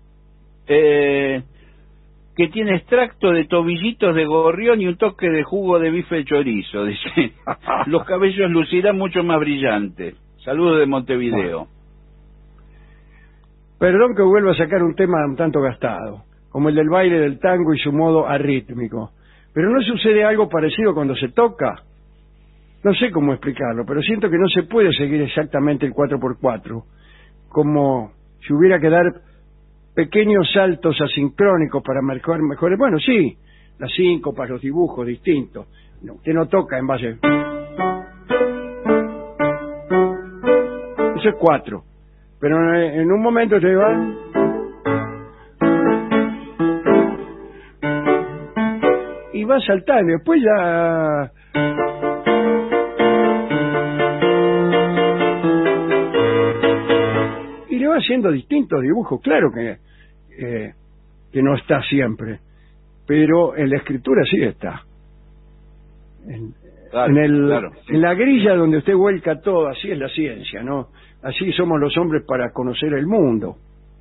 [SPEAKER 8] que tiene extracto de tobillitos de gorrión y un toque de jugo de bife de chorizo, dice. Los cabellos lucirán mucho más brillantes. Saludos de Montevideo.
[SPEAKER 6] Perdón que vuelva a sacar un tema un tanto gastado, como el del baile del tango y su modo arrítmico. Pero ¿no sucede algo parecido cuando se toca? No sé cómo explicarlo, pero siento que no se puede seguir exactamente el 4x4, como si hubiera que dar pequeños saltos asincrónicos para marcar mejores. Bueno, sí, las síncopas, los dibujos distintos. No, usted no toca en base. Eso es 4. Pero en un momento te va. Y va saltando, después ya. Y le va haciendo distintos dibujos, claro que no está siempre, pero en la escritura sí está.
[SPEAKER 8] Claro, sí.
[SPEAKER 6] En la grilla donde usted vuelca todo, así es la ciencia, ¿no? Así somos los hombres para conocer el mundo.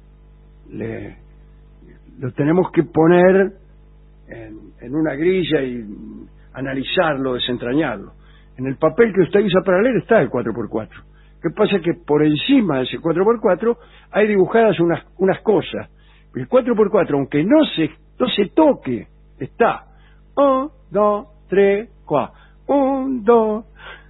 [SPEAKER 6] Lo tenemos que poner en una grilla y analizarlo, desentrañarlo. En el papel que usted usa para leer está el 4x4. ¿Qué pasa? Que por encima de ese 4x4 hay dibujadas unas cosas. El 4x4, aunque no se toque, está 1, 2, 3, 4. 1, 2,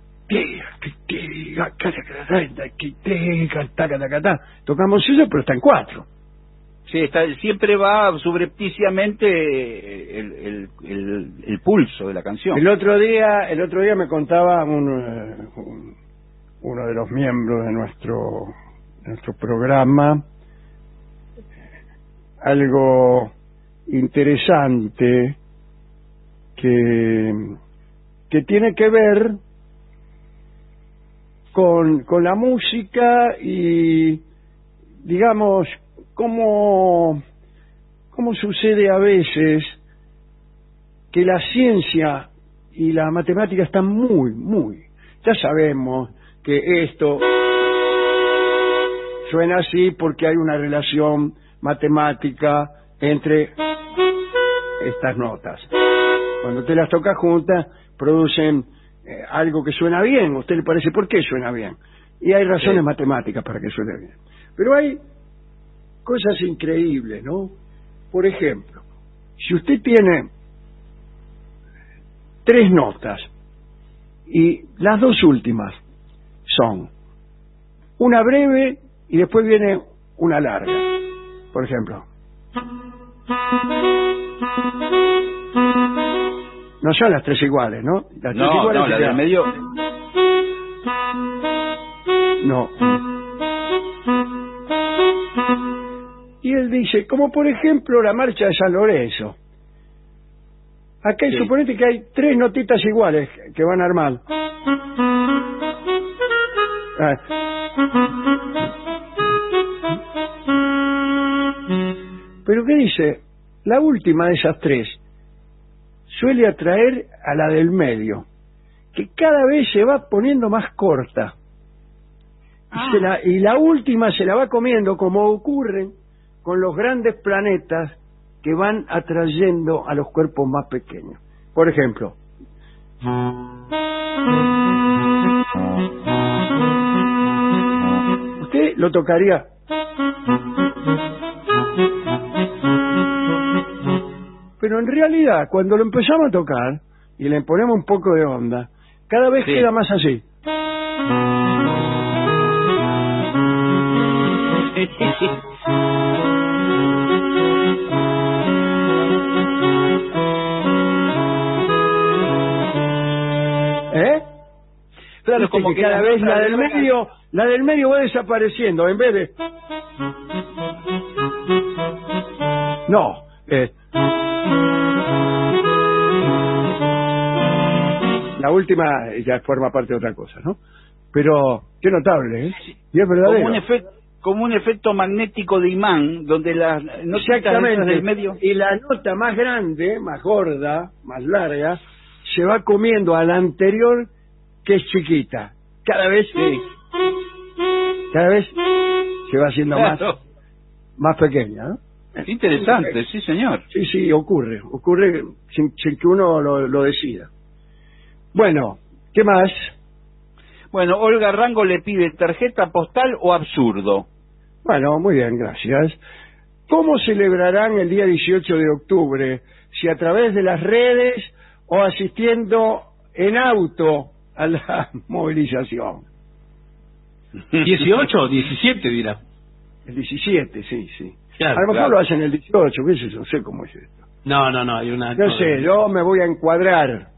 [SPEAKER 6] tocamos eso, pero está en 4.
[SPEAKER 8] Sí, siempre va subrepticiamente el pulso de la canción.
[SPEAKER 6] El otro día me contaba uno de los miembros de nuestro programa algo interesante que tiene que ver con la música y, digamos, cómo sucede a veces que la ciencia y la matemática están muy, ya sabemos que esto suena así porque hay una relación matemática entre estas notas. Cuando usted las toca juntas, producen algo que suena bien. A usted le parece por qué suena bien. Y hay razones matemáticas para que suene bien. Pero hay cosas increíbles, ¿no? Por ejemplo, si usted tiene 3 notas y las 2 últimas son una breve y después viene una larga. Por ejemplo, No son las tres iguales, ¿no? Las tres iguales
[SPEAKER 8] no, la del medio...
[SPEAKER 6] No. Y él dice, como por ejemplo la marcha de San Lorenzo. Acá
[SPEAKER 8] Sí.
[SPEAKER 6] suponete que hay tres notitas iguales que van a armar. Pero ¿qué dice? La última de esas tres suele atraer a la del medio, que cada vez se va poniendo más corta. Y la última se la va comiendo, como ocurre con los grandes planetas que van atrayendo a los cuerpos más pequeños. Por ejemplo, usted lo tocaría. Pero en realidad, cuando lo empezamos a tocar y le ponemos un poco de onda, cada vez queda más así. Claro, como que cada vez la del medio va desapareciendo, en vez de... No, la última ya forma parte de otra cosa, ¿no? Pero qué notable, ¿eh? Y es verdadero.
[SPEAKER 8] Como un efecto magnético de imán, donde las notitas del medio...
[SPEAKER 6] Y la nota más grande, más gorda, más larga, se va comiendo a la anterior, que es chiquita. Cada vez se va haciendo más pequeña, ¿no?
[SPEAKER 8] Interesante, sí, señor.
[SPEAKER 6] Sí, ocurre sin que uno lo decida. Bueno, ¿qué más?
[SPEAKER 8] Bueno, Olga Rango le pide tarjeta postal o absurdo.
[SPEAKER 6] Bueno, muy bien, gracias. ¿Cómo celebrarán el día 18 de octubre? Si a través de las redes o asistiendo en auto a la movilización.
[SPEAKER 7] 18 o 17 dirá.
[SPEAKER 6] El 17, sí.
[SPEAKER 7] Claro,
[SPEAKER 6] a lo mejor lo hacen el 18, qué sé yo, no sé cómo es esto.
[SPEAKER 7] No, hay una...
[SPEAKER 6] No sé, yo me voy a encuadrar.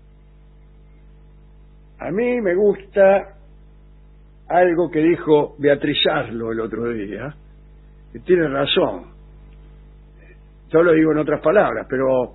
[SPEAKER 6] A mí me gusta algo que dijo Beatriz Arlo el otro día, que tiene razón. Yo lo digo en otras palabras, pero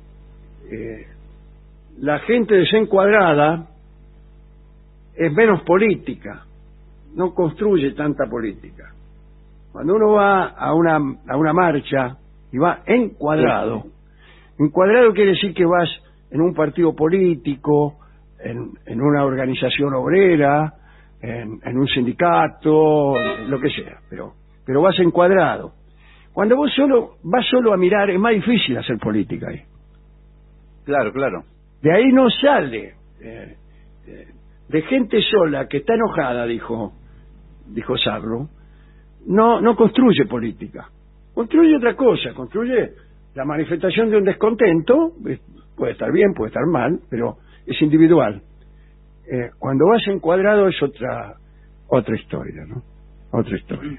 [SPEAKER 6] la gente desencuadrada es menos política, no construye tanta política. Cuando uno va a una marcha y va encuadrado, encuadrado quiere decir que vas en un partido político, en una organización obrera, en un sindicato, lo que sea, pero vas encuadrado. Cuando vos vas solo a mirar, es más difícil hacer política ahí.
[SPEAKER 8] Claro.
[SPEAKER 6] De ahí no sale. De gente sola que está enojada, dijo Sarlo, no construye política. Construye otra cosa, construye la manifestación de un descontento, puede estar bien, puede estar mal, pero es individual. Cuando vas encuadrado es otra historia, ¿no? Otra historia.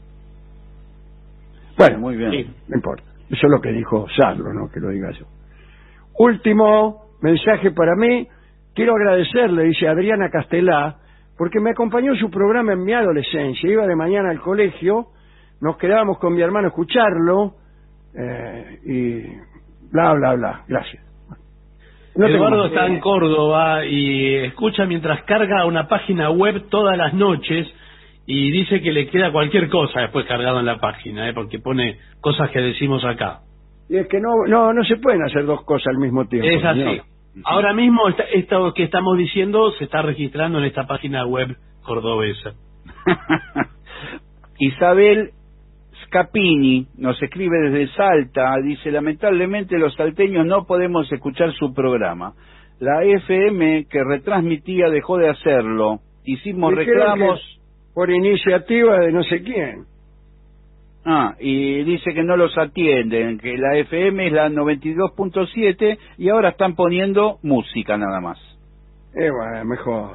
[SPEAKER 6] Bueno,
[SPEAKER 8] muy bien.
[SPEAKER 6] Sí, no importa. Eso es lo que dijo Sarlo, no que lo diga yo. Último mensaje para mí. Quiero agradecerle, dice Adriana Castelá, porque me acompañó en su programa en mi adolescencia. Iba de mañana al colegio, nos quedábamos con mi hermano a escucharlo, y bla, bla, bla. Gracias.
[SPEAKER 7] Eduardo está en Córdoba y escucha mientras carga una página web todas las noches y dice que le queda cualquier cosa después cargado en la página, porque pone cosas que decimos acá.
[SPEAKER 6] Y es que no se pueden hacer dos cosas al mismo tiempo.
[SPEAKER 7] Es así.
[SPEAKER 6] Señor.
[SPEAKER 7] Ahora mismo esto que estamos diciendo se está registrando en esta página web cordobesa.
[SPEAKER 8] Isabel Scapini nos escribe desde Salta, dice: lamentablemente los salteños no podemos escuchar su programa. La FM que retransmitía dejó de hacerlo. Hicimos reclamos
[SPEAKER 6] por iniciativa de no sé quién.
[SPEAKER 8] Y dice que no los atienden, que la FM es la 92.7 y ahora están poniendo música nada más.
[SPEAKER 6] Bueno, mejor.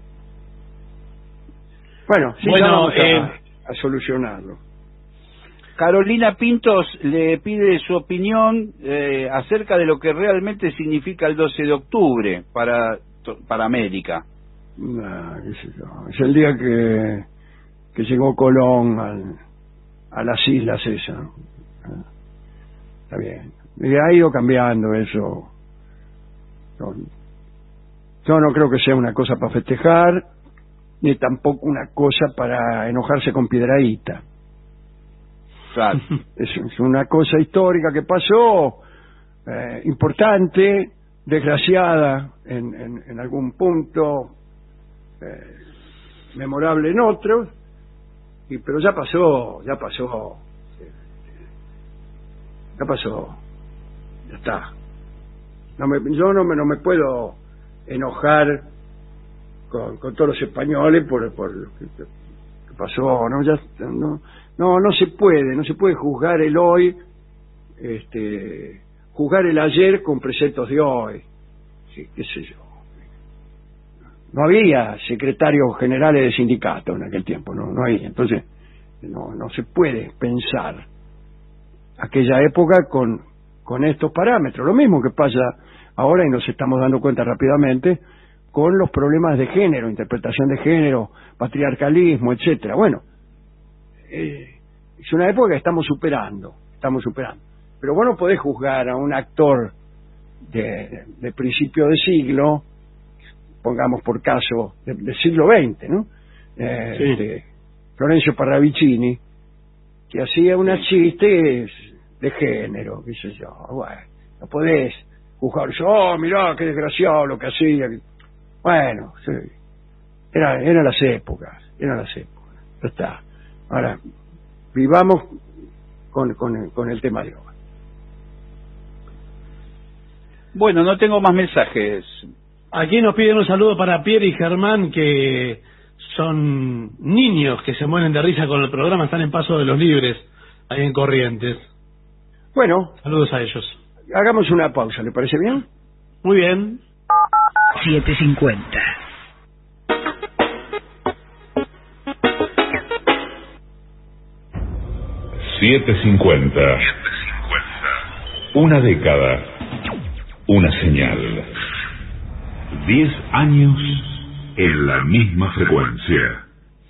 [SPEAKER 6] Bueno, sí, vamos a solucionarlo.
[SPEAKER 8] Carolina Pintos le pide su opinión acerca de lo que realmente significa el 12 de octubre para América.
[SPEAKER 6] Qué sé yo. Es el día que llegó Colón a las islas esas. Está bien. Y ha ido cambiando eso. Yo no creo que sea una cosa para festejar, ni tampoco una cosa para enojarse con Piedrahíta.
[SPEAKER 8] Claro.
[SPEAKER 6] Es una cosa histórica que pasó, importante, desgraciada en algún punto, memorable en otros, pero ya pasó, ya está. Yo no me puedo enojar con todos los españoles por lo que pasó, no se puede juzgar el hoy, juzgar el ayer con preceptos de hoy. Sí, qué sé yo. No había secretarios generales de sindicatos en aquel tiempo, no había. Entonces, no se puede pensar aquella época con estos parámetros. Lo mismo que pasa ahora, y nos estamos dando cuenta rápidamente, con los problemas de género, interpretación de género, patriarcalismo, etcétera. Bueno, es una época que estamos superando. Pero vos no podés juzgar a un actor de principio de siglo, pongamos por caso, del siglo XX, ¿no?
[SPEAKER 7] Sí.
[SPEAKER 6] Florencio Parravicini, que hacía unos chistes de género, qué sé yo. Bueno, no podés juzgar, mirá, qué desgraciado lo que hacía. Bueno, sí. Eran las épocas. Ya está. Ahora, vivamos con el tema de hoy.
[SPEAKER 8] Bueno, no tengo más mensajes.
[SPEAKER 7] Aquí nos piden un saludo para Pierre y Germán, que son niños que se mueren de risa con el programa, están en Paso de los Libres, ahí en Corrientes.
[SPEAKER 6] Bueno,
[SPEAKER 7] saludos a ellos.
[SPEAKER 6] Hagamos una pausa, ¿le parece bien?
[SPEAKER 7] Muy bien.
[SPEAKER 9] 7:50.
[SPEAKER 3] Una década, una señal. 10 años en la misma frecuencia.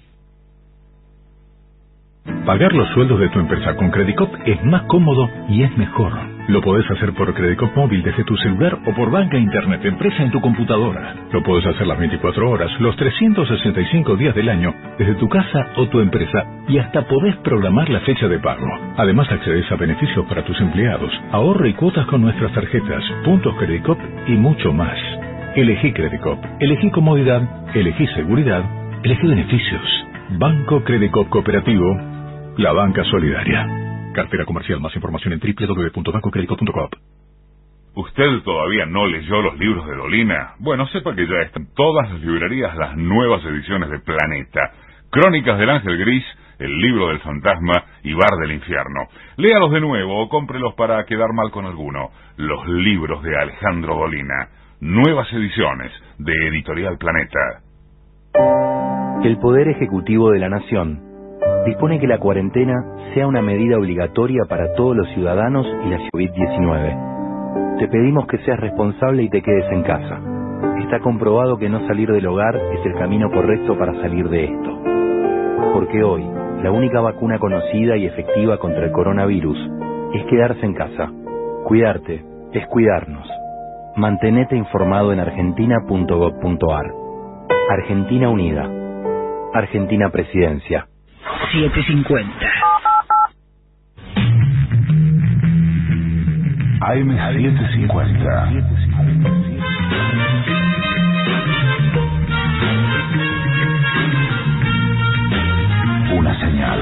[SPEAKER 10] Pagar los sueldos de tu empresa con Credicop es más cómodo y es mejor. Lo podés hacer por Credicop móvil desde tu celular o por banca internet empresa en tu computadora. Lo podés hacer las 24 horas, los 365 días del año, desde tu casa o tu empresa, y hasta podés programar la fecha de pago. Además accedes a beneficios para tus empleados, ahorro y cuotas con nuestras tarjetas, puntos Credicop y mucho más. Elegí Credicop, elegí comodidad, elegí seguridad, elegí beneficios. Banco Credicop Cooperativo, la banca solidaria. Cartera comercial. Más información en www.bancocredicop.com.
[SPEAKER 3] ¿Usted todavía no leyó los libros de Dolina? Bueno, sepa que ya están en todas las librerías las nuevas ediciones de Planeta. Crónicas del Ángel Gris, El libro del fantasma y Bar del infierno. Léalos de nuevo o cómprelos para quedar mal con alguno. Los libros de Alejandro Dolina. Nuevas ediciones de Editorial Planeta.
[SPEAKER 11] El Poder Ejecutivo de la Nación dispone que la cuarentena sea una medida obligatoria para todos los ciudadanos y la COVID-19. Te pedimos que seas responsable y te quedes en casa. Está comprobado que no salir del hogar es el camino correcto para salir de esto. Porque hoy, la única vacuna conocida y efectiva contra el coronavirus es quedarse en casa. Cuidarte es cuidarnos. Mantenete informado en argentina.gov.ar. Argentina Unida. Argentina Presidencia.
[SPEAKER 9] 7:50.
[SPEAKER 3] AM750. Una señal.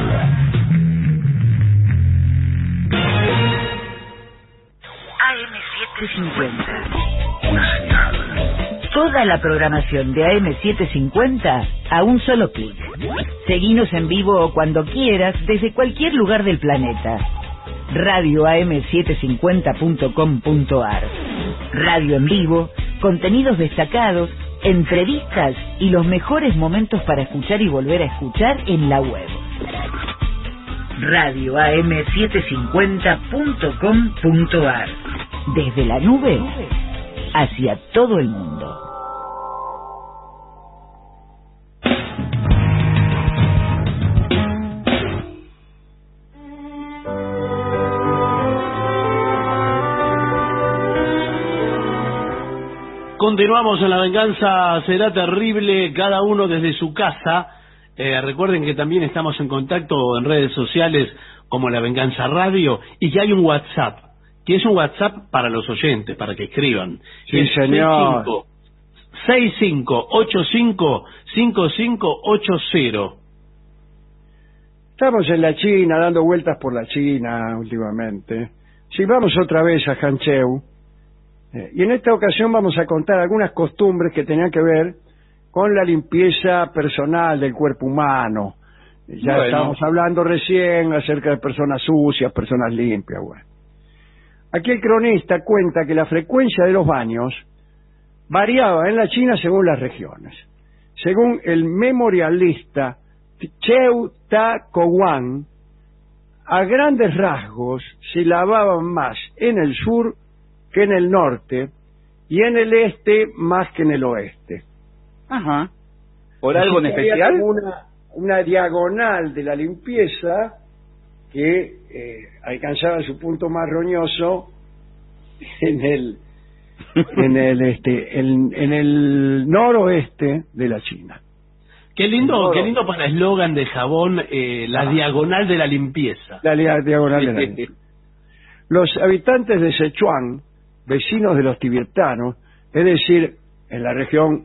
[SPEAKER 9] AM750.
[SPEAKER 3] Una señal.
[SPEAKER 9] Toda la programación de AM750 a un solo clic. Seguinos en vivo o cuando quieras desde cualquier lugar del planeta. radioam750.com.ar. Radio en vivo, contenidos destacados, entrevistas y los mejores momentos para escuchar y volver a escuchar en la web. radioam750.com.ar. Desde la nube hacia todo el mundo.
[SPEAKER 7] Continuamos en La Venganza Será Terrible, cada uno desde su casa. Recuerden que también estamos en contacto en redes sociales como La Venganza Radio, y que hay un WhatsApp, que es un WhatsApp para los oyentes, para que escriban.
[SPEAKER 6] Sí, señor.
[SPEAKER 7] 65855580.
[SPEAKER 6] Estamos en la China, dando vueltas por la China últimamente. Si vamos otra vez a Hancheu, y en esta ocasión vamos a contar algunas costumbres que tenían que ver con la limpieza personal del cuerpo humano. Ya estábamos hablando recién acerca de personas sucias, personas limpias. Bueno. Aquí el cronista cuenta que la frecuencia de los baños variaba en la China según las regiones. Según el memorialista Cheu Ta Kouan, a grandes rasgos se lavaban más en el sur que en el norte, y en el este más que en el oeste.
[SPEAKER 8] Ajá. ¿Por algo en especial?
[SPEAKER 6] Había como una diagonal de la limpieza que alcanzaba su punto más roñoso en el noroeste de la China.
[SPEAKER 7] Qué lindo para eslogan de jabón, la diagonal de la limpieza.
[SPEAKER 6] La diagonal de la limpieza. Los habitantes de Sichuan, vecinos de los tibetanos, es decir, en la región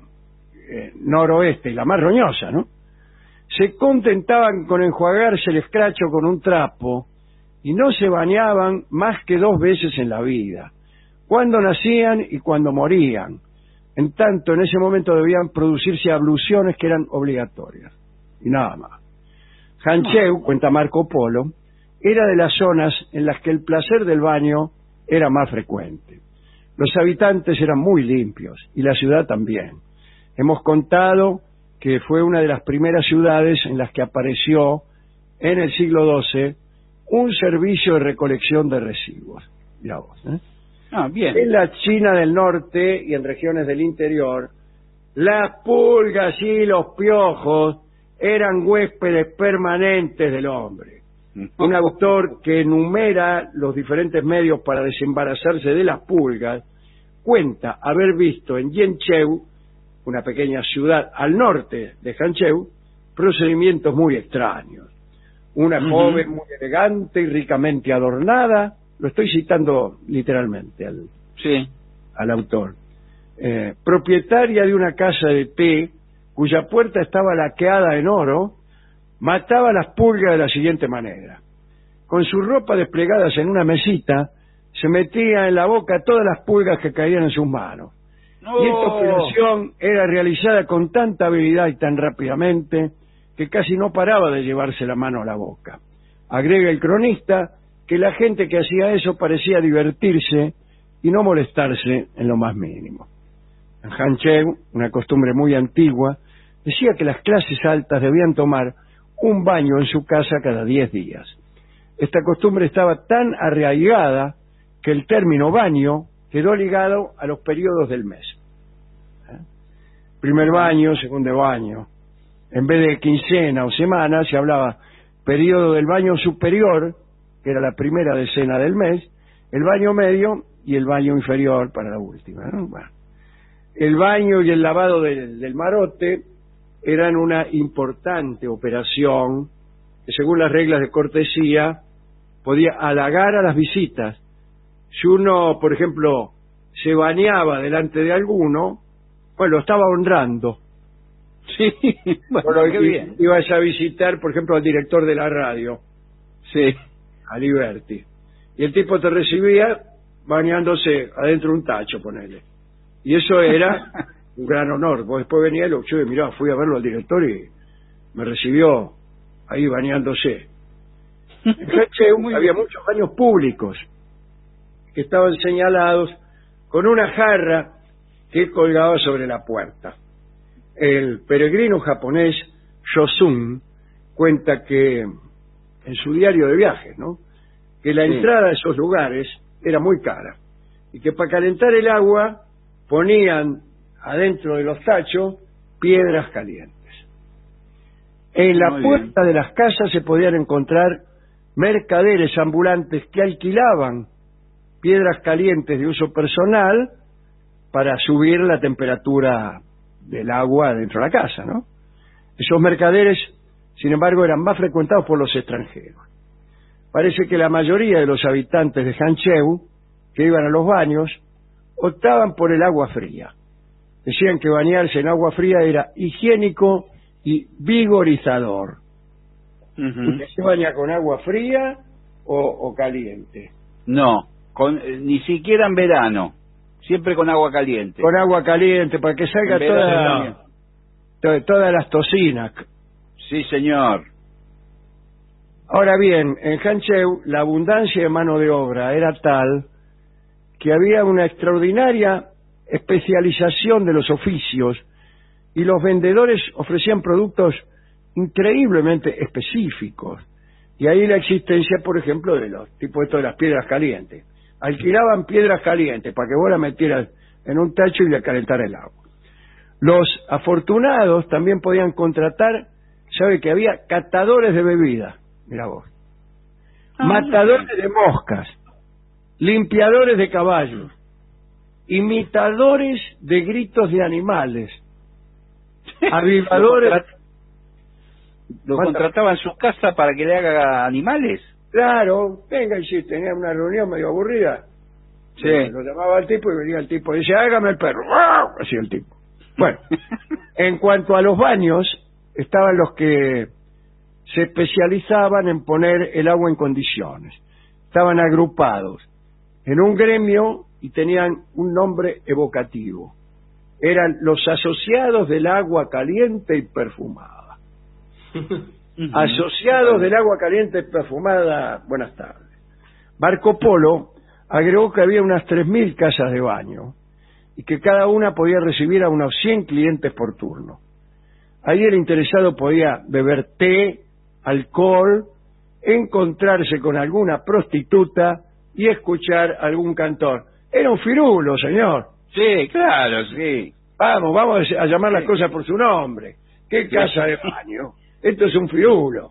[SPEAKER 6] noroeste y la más roñosa, ¿no?, se contentaban con enjuagarse el escracho con un trapo y no se bañaban más que 2 veces en la vida, cuando nacían y cuando morían. En tanto, en ese momento debían producirse abluciones que eran obligatorias, y nada más. Hancheu, cuenta Marco Polo, era de las zonas en las que el placer del baño era más frecuente. Los habitantes eran muy limpios, y la ciudad también. Hemos contado que fue una de las primeras ciudades en las que apareció, en el siglo XII, un servicio de recolección de residuos. Mirá vos, ¿eh?
[SPEAKER 8] Bien.
[SPEAKER 6] En la China del norte y en regiones del interior, las pulgas y los piojos eran huéspedes permanentes del hombre. Un autor que enumera los diferentes medios para desembarazarse de las pulgas cuenta haber visto en Yancheu, una pequeña ciudad al norte de Hancheu, procedimientos muy extraños. Una joven muy elegante y ricamente adornada, lo estoy citando literalmente al autor, propietaria de una casa de té cuya puerta estaba laqueada en oro, mataba las pulgas de la siguiente manera: con su ropa desplegadas en una mesita, se metía en la boca todas las pulgas que caían en sus manos. Y esta operación era realizada con tanta habilidad y tan rápidamente que casi no paraba de llevarse la mano a la boca. Agrega el cronista que la gente que hacía eso parecía divertirse y no molestarse en lo más mínimo. En Hancheu, una costumbre muy antigua, decía que las clases altas debían tomar un baño en su casa cada 10 días. Esta costumbre estaba tan arraigada que el término baño quedó ligado a los periodos del mes. Primer baño, segundo baño. En vez de quincena o semana, se hablaba periodo del baño superior, que era la primera decena del mes, el baño medio y el baño inferior para la última, ¿no? Bueno, el baño y el lavado del marote eran una importante operación que, según las reglas de cortesía, podía halagar a las visitas. Si uno, por ejemplo, se bañaba delante de alguno, pues lo estaba honrando.
[SPEAKER 8] Sí, bueno, qué bien.
[SPEAKER 6] Ibas a visitar, por ejemplo, al director de la radio.
[SPEAKER 8] Sí.
[SPEAKER 6] A Liberty. Y el tipo te recibía bañándose adentro de un tacho, ponele. Y eso era un gran honor. Vos después venía y lo mirá, fui a verlo al director y me recibió ahí bañándose. En Hancheu había muchos baños públicos que estaban señalados con una jarra que colgaba sobre la puerta. El peregrino japonés Yosun cuenta que en su diario de viajes, ¿no? Que la
[SPEAKER 8] Sí.
[SPEAKER 6] entrada a esos lugares era muy cara y que para calentar el agua ponían adentro de los tachos piedras calientes. En la
[SPEAKER 8] Muy
[SPEAKER 6] puerta de las casas se podían encontrar mercaderes ambulantes que alquilaban piedras calientes de uso personal para subir la temperatura del agua dentro de la casa, ¿no? Esos mercaderes, sin embargo, eran más frecuentados por los extranjeros. Parece que la mayoría de los habitantes de Hancheu, que iban a los baños, optaban por el agua fría. Decían que bañarse en agua fría era higiénico y vigorizador. ¿Usted se baña con agua fría o caliente?
[SPEAKER 8] No, ni siquiera en verano, siempre con agua caliente.
[SPEAKER 6] Con agua caliente, para que salga todas las toxinas.
[SPEAKER 8] Sí, señor.
[SPEAKER 6] Ahora bien, en Hancheu la abundancia de mano de obra era tal que había una extraordinaria especialización de los oficios y los vendedores ofrecían productos increíblemente específicos. Y ahí la existencia, por ejemplo, de los tipos de las piedras calientes. Alquilaban piedras calientes para que vos las metieras en un tacho y le calentara el agua. Los afortunados también podían contratar, sabe que había catadores de bebidas, mira vos, matadores de moscas, limpiadores de caballos, imitadores de gritos de animales, avivadores.
[SPEAKER 8] ¿Lo contrataba en su casa para que le haga animales?
[SPEAKER 6] Claro, venga, y si tenía una reunión medio aburrida,
[SPEAKER 8] Sí.
[SPEAKER 6] lo llamaba al tipo y venía el tipo y decía, hágame el perro, así el tipo. Bueno, en cuanto a los baños, estaban los que se especializaban en poner el agua en condiciones. Estaban agrupados en un gremio y tenían un nombre evocativo. Eran los asociados del agua caliente y perfumada. Asociados del agua caliente y perfumada, buenas tardes. Marco Polo agregó que había unas 3.000 casas de baño y que cada una podía recibir a unos 100 clientes por turno. Ahí el interesado podía beber té, alcohol, encontrarse con alguna prostituta y escuchar algún cantor. Era un firulo, señor.
[SPEAKER 8] Sí, claro, sí.
[SPEAKER 6] Vamos a llamar las cosas por su nombre. ¿Qué casa de baño? Esto es un firulo.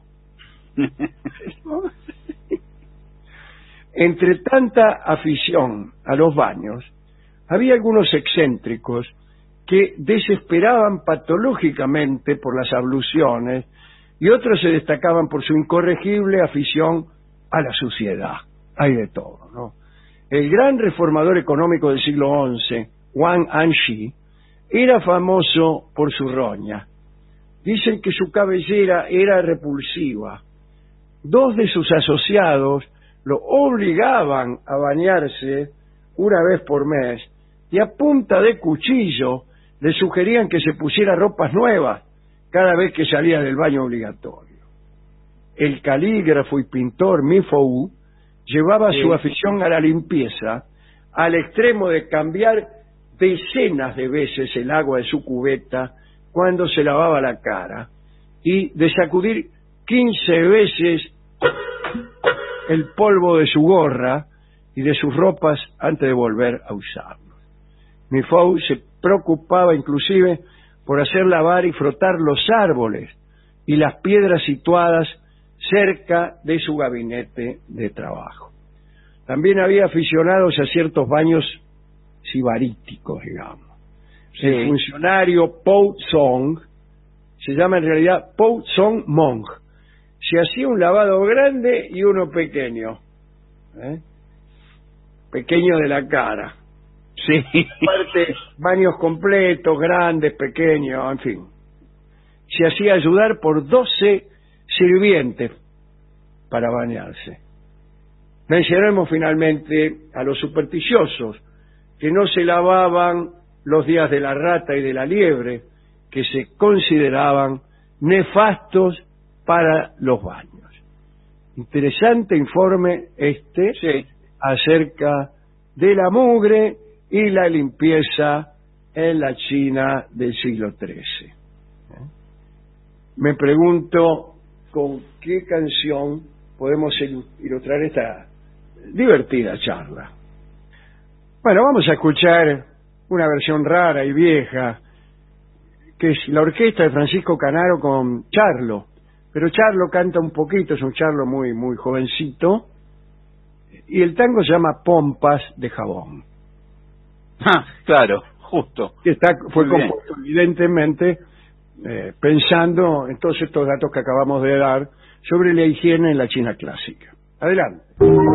[SPEAKER 6] Entre tanta afición a los baños, había algunos excéntricos que desesperaban patológicamente por las abluciones y otros se destacaban por su incorregible afición a la suciedad. Hay de todo, ¿no? El gran reformador económico del siglo XI, Wang Anshi, era famoso por su roña. Dicen que su cabellera era repulsiva. 2 de sus asociados lo obligaban a bañarse una vez por mes y a punta de cuchillo le sugerían que se pusiera ropas nuevas cada vez que salía del baño obligatorio. El calígrafo y pintor Mi Fou llevaba su afición a la limpieza al extremo de cambiar decenas de veces el agua de su cubeta cuando se lavaba la cara y de sacudir 15 veces el polvo de su gorra y de sus ropas antes de volver a usarlos. Mi Fou se preocupaba inclusive por hacer lavar y frotar los árboles y las piedras situadas cerca de su gabinete de trabajo. También había aficionados a ciertos baños sibaríticos, digamos. Sí. El funcionario Po Song, se llama en realidad Po Song Monk, se hacía un lavado grande y uno pequeño, pequeño de la cara.
[SPEAKER 8] Sí.
[SPEAKER 6] Aparte, baños completos, grandes, pequeños, en fin. Se hacía ayudar por 12 sirvientes para bañarse. Mencionemos finalmente a los supersticiosos, que no se lavaban los días de la rata y de la liebre, que se consideraban nefastos para los baños. Interesante informe acerca de la mugre y la limpieza en la China del siglo XIII. Me pregunto con qué canción podemos ilustrar esta divertida charla. Bueno, vamos a escuchar una versión rara y vieja, que es la orquesta de Francisco Canaro con Charlo. Pero Charlo canta un poquito, es un Charlo muy, muy jovencito, y el tango se llama Pompas de Jabón.
[SPEAKER 8] Ah, claro, justo.
[SPEAKER 6] Que fue compuesto evidentemente pensando en todos estos datos que acabamos de dar sobre la higiene en la China clásica. Adelante.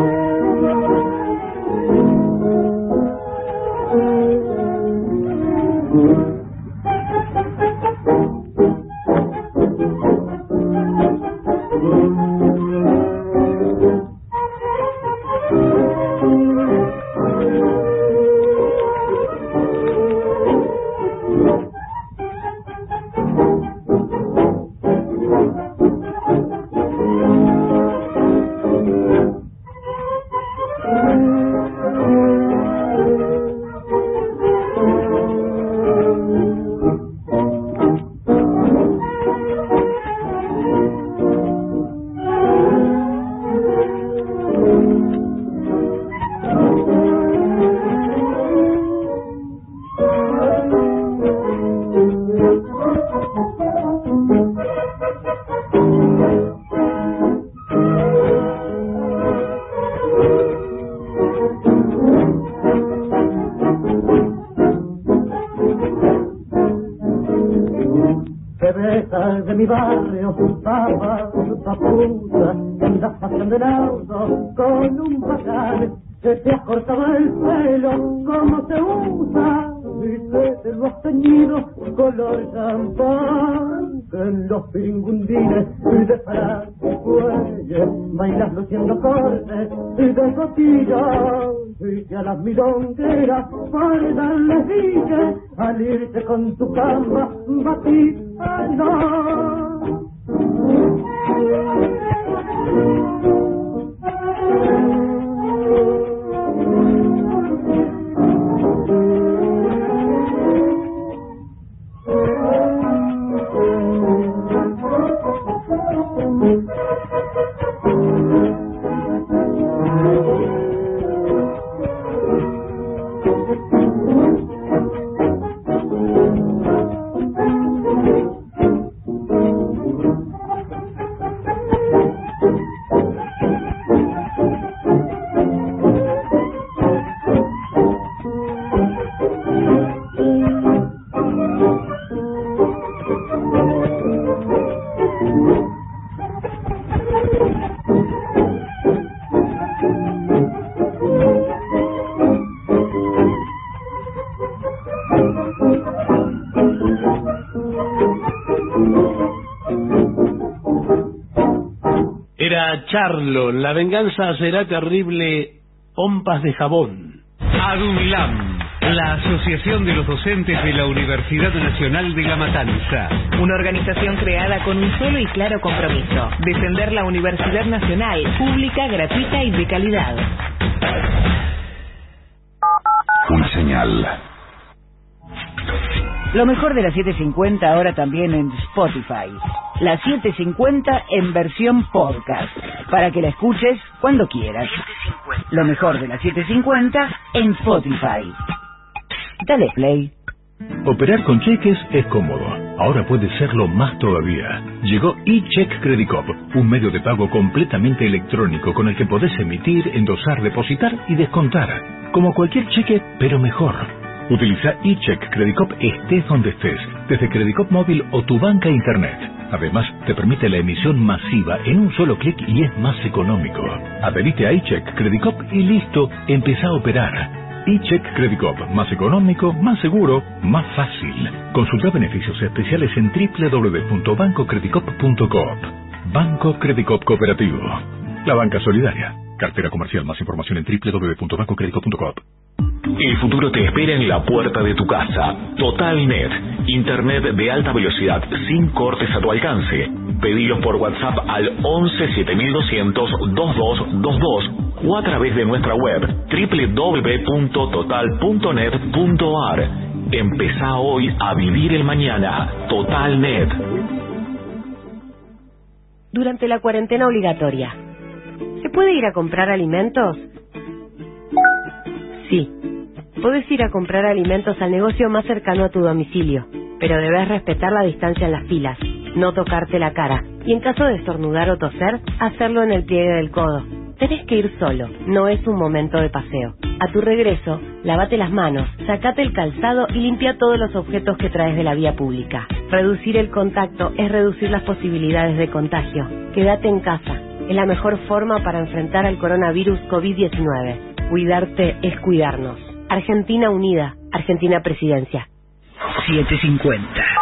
[SPEAKER 12] De mi barrio, papá, papusa, en la pasión del auto, con un bacán, se te ha cortado el pelo, como se usa, y se te lo has teñido, color champán, que en los piringundines, y de parar cuello, bailas luciendo cortes, y de cotillas, y que a las milongueras, para darles dique, al irte con tu cama, batir.
[SPEAKER 7] Charlo, la venganza será terrible, pompas de jabón.
[SPEAKER 5] ADUNLAM, la Asociación de los Docentes de la Universidad Nacional de La Matanza.
[SPEAKER 13] Una organización creada con un solo y claro compromiso: defender la Universidad Nacional, pública, gratuita y de calidad.
[SPEAKER 3] Una señal.
[SPEAKER 9] Lo mejor de la 750 ahora también en Spotify. La 750 en versión podcast, para que la escuches cuando quieras. Lo mejor de la 750 en Spotify. Dale play.
[SPEAKER 10] Operar con cheques es cómodo. Ahora puede serlo más todavía. Llegó eCheck Credit Cop, un medio de pago completamente electrónico con el que podés emitir, endosar, depositar y descontar. Como cualquier cheque, pero mejor. Utiliza eCheck Credit Cop estés donde estés, desde Credit Cop móvil o tu banca internet. Además, te permite la emisión masiva en un solo clic y es más económico. Adherite a eCheck Credit Cop y listo, empezá a operar. eCheck Credit Cop, más económico, más seguro, más fácil. Consulta beneficios especiales en www.bancocreditcop.coop. Banco Credit Cop Cooperativo. La banca solidaria. Cartera comercial. Más información en www.bancocreditcop.coop.
[SPEAKER 3] El futuro te espera en la puerta de tu casa. TotalNet, internet de alta velocidad sin cortes a tu alcance. Pedilos por WhatsApp al 11 7200 2222 o a través de nuestra web www.total.net.ar. Empezá hoy a vivir el mañana. TotalNet.
[SPEAKER 14] Durante la cuarentena obligatoria, puede ir a comprar alimentos? Sí. Podés ir a comprar alimentos al negocio más cercano a tu domicilio, pero debes respetar la distancia en las filas, no tocarte la cara, y en caso de estornudar o toser, hacerlo en el pliegue del codo. Tenés que ir solo, no es un momento de paseo. A tu regreso, lavate las manos, sacate el calzado y limpia todos los objetos que traes de la vía pública. Reducir el contacto es reducir las posibilidades de contagio. Quédate en casa, es la mejor forma para enfrentar al coronavirus COVID-19. Cuidarte es cuidarnos. Argentina Unida, Argentina Presidencia.
[SPEAKER 9] 750.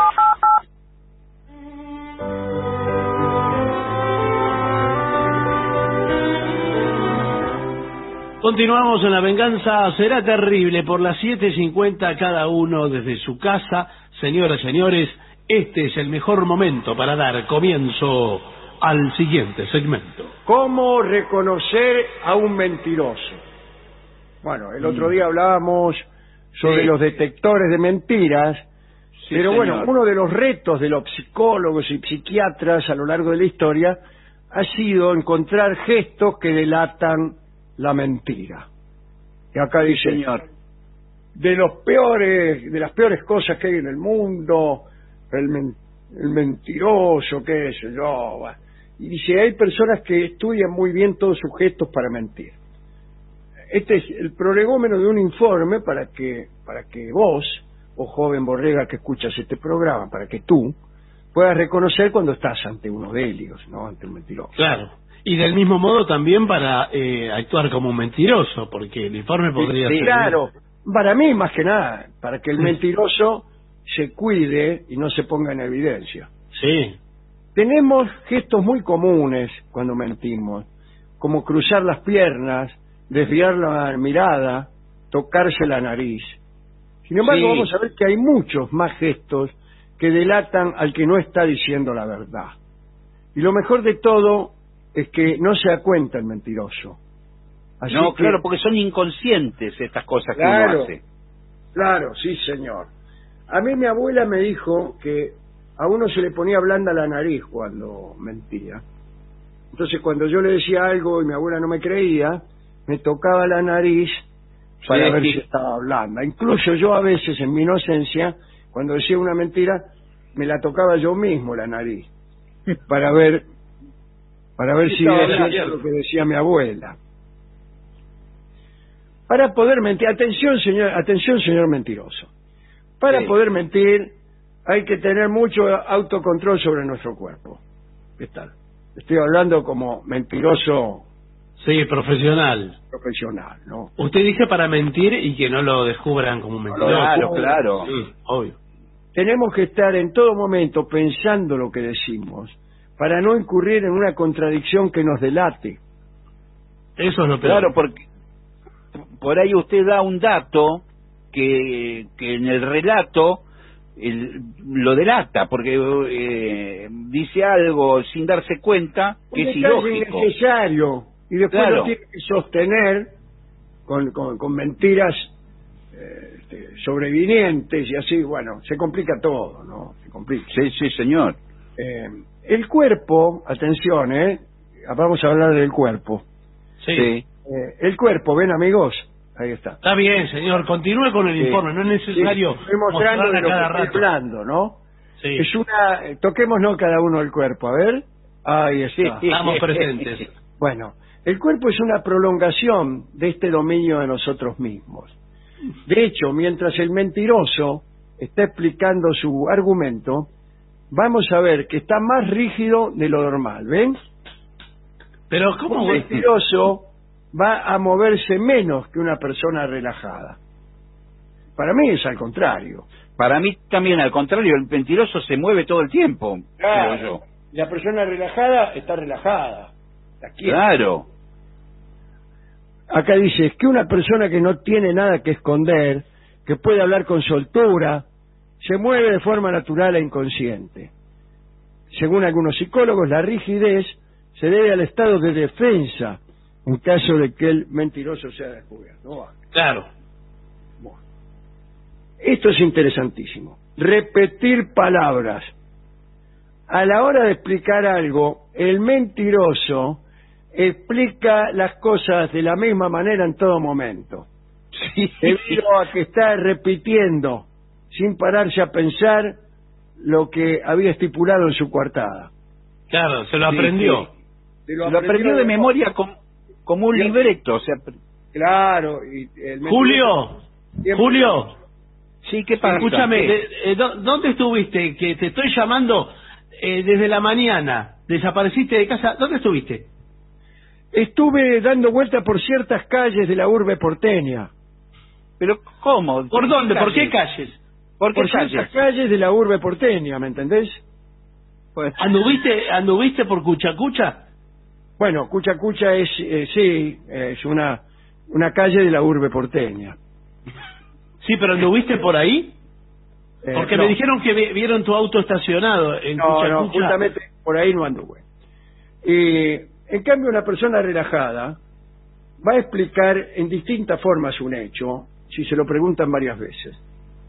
[SPEAKER 7] Continuamos en La Venganza Será Terrible por las 7:50, cada uno desde su casa. Señoras y señores, este es el mejor momento para dar comienzo al siguiente segmento.
[SPEAKER 6] ¿Cómo reconocer a un mentiroso? Bueno, el otro día hablábamos sobre los detectores de mentiras, pero
[SPEAKER 8] señor.
[SPEAKER 6] bueno, uno de los retos de los psicólogos y psiquiatras a lo largo de la historia ha sido encontrar gestos que delatan la mentira. Y acá dice,
[SPEAKER 8] señor,
[SPEAKER 6] de las peores cosas que hay en el mundo, el mentiroso, qué sé yo. Y dice, hay personas que estudian muy bien todos sus gestos para mentir. Este es el prolegómeno de un informe para que vos, o joven borrega que escuchas este programa, para que tú puedas reconocer cuando estás ante unos de ellos, no ante un mentiroso.
[SPEAKER 7] Claro. Y del mismo modo también para actuar como un mentiroso, porque el informe podría ser...
[SPEAKER 6] Claro, para mí más que nada, para que el mentiroso se cuide y no se ponga en evidencia.
[SPEAKER 7] Sí.
[SPEAKER 6] Tenemos gestos muy comunes cuando mentimos, como cruzar las piernas, desviar la mirada, tocarse la nariz. Sin embargo, vamos a ver que hay muchos más gestos que delatan al que no está diciendo la verdad. Y lo mejor de todo es que no se da cuenta el mentiroso. Así
[SPEAKER 8] no,
[SPEAKER 6] que,
[SPEAKER 8] claro, porque son inconscientes estas cosas que
[SPEAKER 6] claro,
[SPEAKER 8] uno hace.
[SPEAKER 6] Claro, sí, señor. A mí mi abuela me dijo que a uno se le ponía blanda la nariz cuando mentía. Entonces, cuando yo le decía algo y mi abuela no me creía, me tocaba la nariz para ver si estaba blanda. Incluso yo a veces, en mi inocencia, cuando decía una mentira, me la tocaba yo mismo la nariz, para ver si decía lo que decía mi abuela. Para poder mentir, atención señor mentiroso, para poder mentir hay que tener mucho autocontrol sobre nuestro cuerpo. ¿Qué tal? Estoy hablando como mentiroso.
[SPEAKER 7] Sí, profesional,
[SPEAKER 6] ¿no?
[SPEAKER 7] Usted dice para mentir y que no lo descubran como un mentiroso.
[SPEAKER 8] Claro.
[SPEAKER 7] Sí, obvio.
[SPEAKER 6] Tenemos que estar en todo momento pensando lo que decimos, para no incurrir en una contradicción que nos delate.
[SPEAKER 7] Eso es lo peor.
[SPEAKER 8] Claro, porque por ahí usted da un dato que en el relato lo delata, porque dice algo sin darse cuenta que es ilógico.
[SPEAKER 6] Es innecesario, y después lo tiene que sostener con mentiras sobrevinientes y así, bueno, se complica todo, ¿no? Se complica.
[SPEAKER 8] Sí, señor.
[SPEAKER 6] El cuerpo, atención, vamos a hablar del cuerpo.
[SPEAKER 7] Sí.
[SPEAKER 6] El cuerpo, ven amigos, ahí está.
[SPEAKER 7] Está bien, señor, continúe con el informe, no es necesario
[SPEAKER 6] estoy mostrando de lo
[SPEAKER 7] cada
[SPEAKER 6] que
[SPEAKER 7] rato.
[SPEAKER 6] estoy hablando, ¿no?
[SPEAKER 7] Sí.
[SPEAKER 6] Es toquémonos cada uno el cuerpo, a ver. Ahí está.
[SPEAKER 7] Estamos presentes.
[SPEAKER 6] Bueno, el cuerpo es una prolongación de este dominio de nosotros mismos. De hecho, mientras el mentiroso está explicando su argumento, vamos a ver que está más rígido de lo normal, ¿ven?
[SPEAKER 7] Pero ¿cómo?
[SPEAKER 6] El mentiroso va a moverse menos que una persona relajada. Para mí es al contrario.
[SPEAKER 8] Para mí también al contrario, el mentiroso se mueve todo el tiempo.
[SPEAKER 6] Claro. La persona relajada está relajada.
[SPEAKER 8] Claro.
[SPEAKER 6] Acá dice, es que una persona que no tiene nada que esconder, que puede hablar con soltura, se mueve de forma natural e inconsciente. Según algunos psicólogos, la rigidez se debe al estado de defensa en caso de que el mentiroso sea descubierto.
[SPEAKER 7] Claro.
[SPEAKER 6] Bueno. Esto es interesantísimo. Repetir palabras. A la hora de explicar algo, el mentiroso explica las cosas de la misma manera en todo momento.
[SPEAKER 8] Sí.
[SPEAKER 6] Debido a que está repitiendo sin pararse a pensar lo que había estipulado en su coartada.
[SPEAKER 7] Claro, se lo aprendió.
[SPEAKER 6] Sí.
[SPEAKER 8] Lo aprendió de memoria como un libreto. O sea,
[SPEAKER 6] claro.
[SPEAKER 7] Julio.
[SPEAKER 8] Sí, ¿qué pasa?
[SPEAKER 7] Escúchame, ¿dónde estuviste? Que te estoy llamando desde la mañana. Desapareciste de casa. ¿Dónde estuviste?
[SPEAKER 6] Estuve dando vuelta por ciertas calles de la urbe porteña.
[SPEAKER 8] ¿Pero cómo?
[SPEAKER 7] ¿Por dónde? ¿Por qué calles?
[SPEAKER 8] ¿Por qué
[SPEAKER 6] ciertas calles de la urbe porteña, ¿me entendés?
[SPEAKER 8] Pues...
[SPEAKER 7] ¿Anduviste por Cuchacucha?
[SPEAKER 6] Bueno, Cuchacucha es, sí, es una calle de la urbe porteña.
[SPEAKER 7] Sí, pero ¿anduviste por ahí? Porque
[SPEAKER 6] no.
[SPEAKER 7] me dijeron que vieron tu auto estacionado en Cuchacucha.
[SPEAKER 6] No, justamente por ahí no anduve. En cambio, una persona relajada va a explicar en distintas formas un hecho, si se lo preguntan varias veces.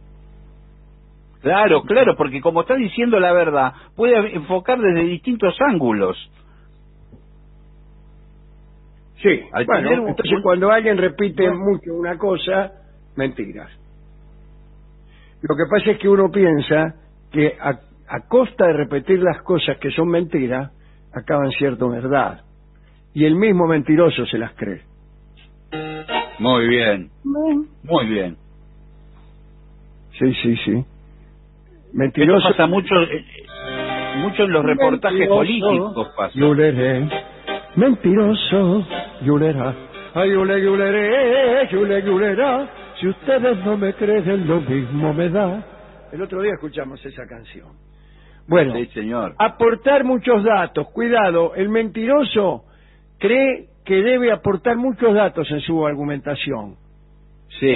[SPEAKER 8] Claro, porque como está diciendo la verdad, puede enfocar desde distintos ángulos.
[SPEAKER 6] Sí, bueno, entonces cuando alguien repite mucho una cosa, mentiras. Lo que pasa es que uno piensa que a costa de repetir las cosas que son mentiras, acaban siendo verdad. Y el mismo mentiroso se las cree.
[SPEAKER 8] Muy bien. Muy bien.
[SPEAKER 6] Sí. Mentiroso.
[SPEAKER 8] Esto pasa mucho en los reportajes políticos. Pasa.
[SPEAKER 6] Mentiroso, yulera. Ay, yulera. Si ustedes no me creen, lo mismo me da. El otro día escuchamos esa canción. Bueno,
[SPEAKER 8] sí, señor.
[SPEAKER 6] Aportar muchos datos. Cuidado, el mentiroso cree que debe aportar muchos datos en su argumentación.
[SPEAKER 8] Sí.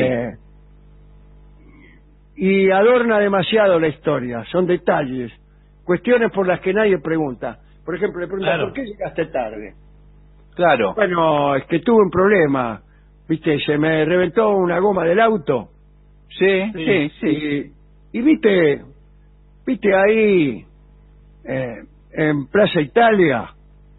[SPEAKER 6] Y adorna demasiado la historia. Son detalles, cuestiones por las que nadie pregunta. Por ejemplo, le preguntan, ¿por qué llegaste tarde?
[SPEAKER 8] Claro.
[SPEAKER 6] Bueno, es que tuve un problema. ¿Viste? Se me reventó una goma del auto.
[SPEAKER 8] Sí.
[SPEAKER 6] Y viste ahí, en Plaza Italia,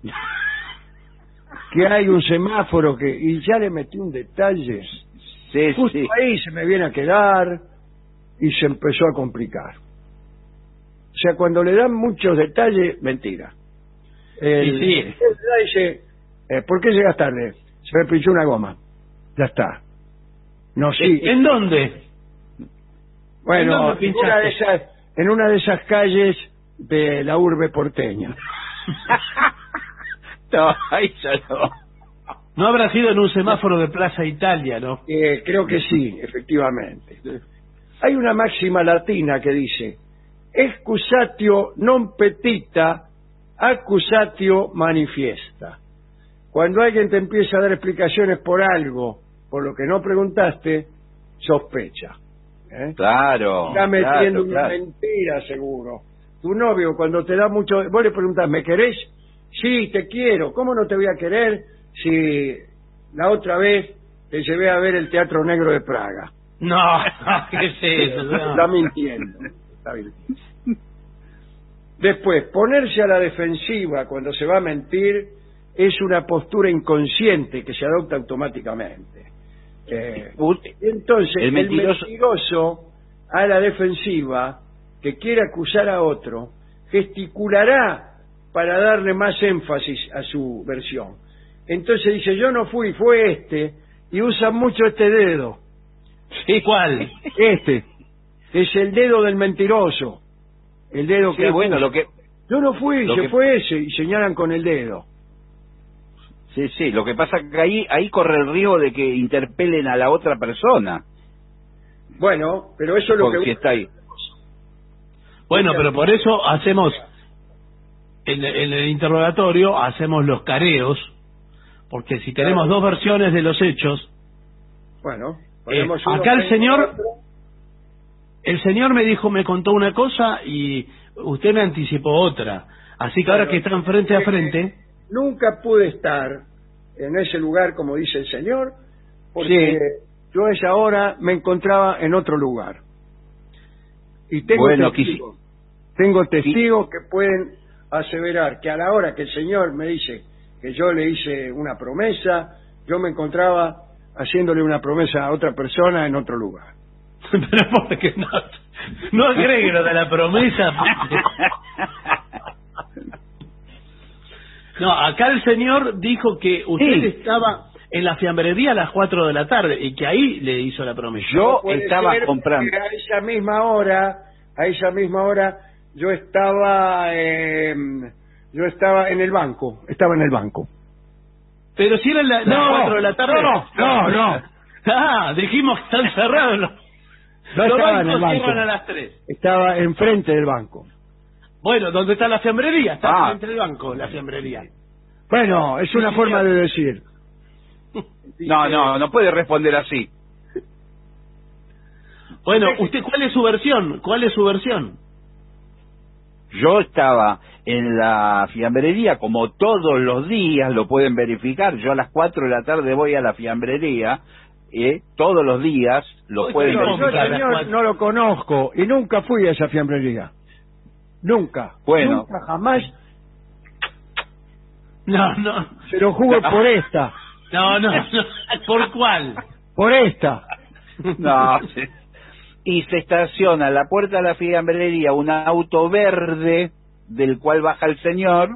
[SPEAKER 6] que hay un semáforo y ya le metí un detalle.
[SPEAKER 8] Sí,
[SPEAKER 6] Justo ahí se me viene a quedar y se empezó a complicar. O sea, cuando le dan muchos detalles, mentira. El dice, ¿por qué llegas tarde? Se me pinchó una goma. Ya está. No, sí.
[SPEAKER 7] ¿En dónde?
[SPEAKER 6] Bueno, en una de esas calles de la urbe porteña.
[SPEAKER 8] No, ahí ya no.
[SPEAKER 7] No habrá sido en un semáforo de Plaza Italia, ¿no?
[SPEAKER 6] Creo que sí, efectivamente. Hay una máxima latina que dice: excusatio non petita, accusatio manifiesta. Cuando alguien te empieza a dar explicaciones por algo, por lo que no preguntaste, sospecha.
[SPEAKER 8] Claro.
[SPEAKER 6] Está metiendo una mentira, seguro. Tu novio, cuando te da mucho... Vos le preguntás, ¿me querés? Sí, te quiero. ¿Cómo no te voy a querer si la otra vez te llevé a ver el Teatro Negro de Praga?
[SPEAKER 7] No, ¿qué es eso? No.
[SPEAKER 6] Está mintiendo. Después, ponerse a la defensiva cuando se va a mentir es una postura inconsciente que se adopta automáticamente. Entonces, el mentiroso a la defensiva, que quiere acusar a otro, gesticulará para darle más énfasis a su versión. Entonces dice, yo no fui, fue este, y usa mucho este dedo.
[SPEAKER 7] ¿Sí, cuál?
[SPEAKER 6] Este es el dedo del mentiroso. El dedo que...
[SPEAKER 8] bueno, lo que...
[SPEAKER 6] Yo no fui, fue ese, y señalan con el dedo.
[SPEAKER 8] Sí, lo que pasa es que ahí corre el riesgo de que interpelen a la otra persona.
[SPEAKER 6] Bueno, pero eso es lo que...
[SPEAKER 8] está ahí.
[SPEAKER 7] Bueno, pero por eso hacemos, en el interrogatorio, hacemos los careos, porque si tenemos dos versiones de los hechos...
[SPEAKER 6] Bueno,
[SPEAKER 7] acá el señor me contó una cosa y usted me anticipó otra. Así que ahora que están frente a frente...
[SPEAKER 6] Nunca pude estar en ese lugar, como dice el señor, porque yo a esa hora me encontraba en otro lugar. Y tengo testigos que pueden aseverar que a la hora que el señor me dice que yo le hice una promesa, yo me encontraba haciéndole una promesa a otra persona en otro lugar.
[SPEAKER 7] Pero porque no agregue lo de la promesa. No, acá el señor dijo que usted estaba en la fiambrería a las 4 de la tarde y que ahí le hizo la promesa.
[SPEAKER 8] Yo
[SPEAKER 6] Puede
[SPEAKER 8] estaba
[SPEAKER 6] ser
[SPEAKER 8] comprando.
[SPEAKER 6] que a esa misma hora, yo estaba en el banco.
[SPEAKER 7] Pero si eran las 4 de la tarde.
[SPEAKER 6] No.
[SPEAKER 7] Ah, dijimos que están cerrados los
[SPEAKER 6] estaba en el
[SPEAKER 7] bancos,
[SPEAKER 6] banco.
[SPEAKER 7] cierran a las 3.
[SPEAKER 6] Estaba enfrente del banco.
[SPEAKER 7] Bueno, ¿dónde está la fiambrería? Está frente del banco, la fiambrería.
[SPEAKER 6] Bueno, es una forma de decir.
[SPEAKER 8] No puede responder así.
[SPEAKER 7] Bueno, usted, ¿cuál es su versión?
[SPEAKER 8] Yo estaba en la fiambrería como todos los días, lo pueden verificar. Yo a las 4 de la tarde voy a la fiambrería, todos los días lo pueden verificar.
[SPEAKER 6] Yo, señor, no lo conozco y nunca fui a esa fiambrería. Nunca.
[SPEAKER 8] Bueno.
[SPEAKER 6] Nunca, jamás.
[SPEAKER 7] No.
[SPEAKER 6] Se lo juro por esta.
[SPEAKER 7] No. ¿Por cuál?
[SPEAKER 6] Por esta.
[SPEAKER 8] No. Y se estaciona a la puerta de la fiambrería un auto verde del cual baja el señor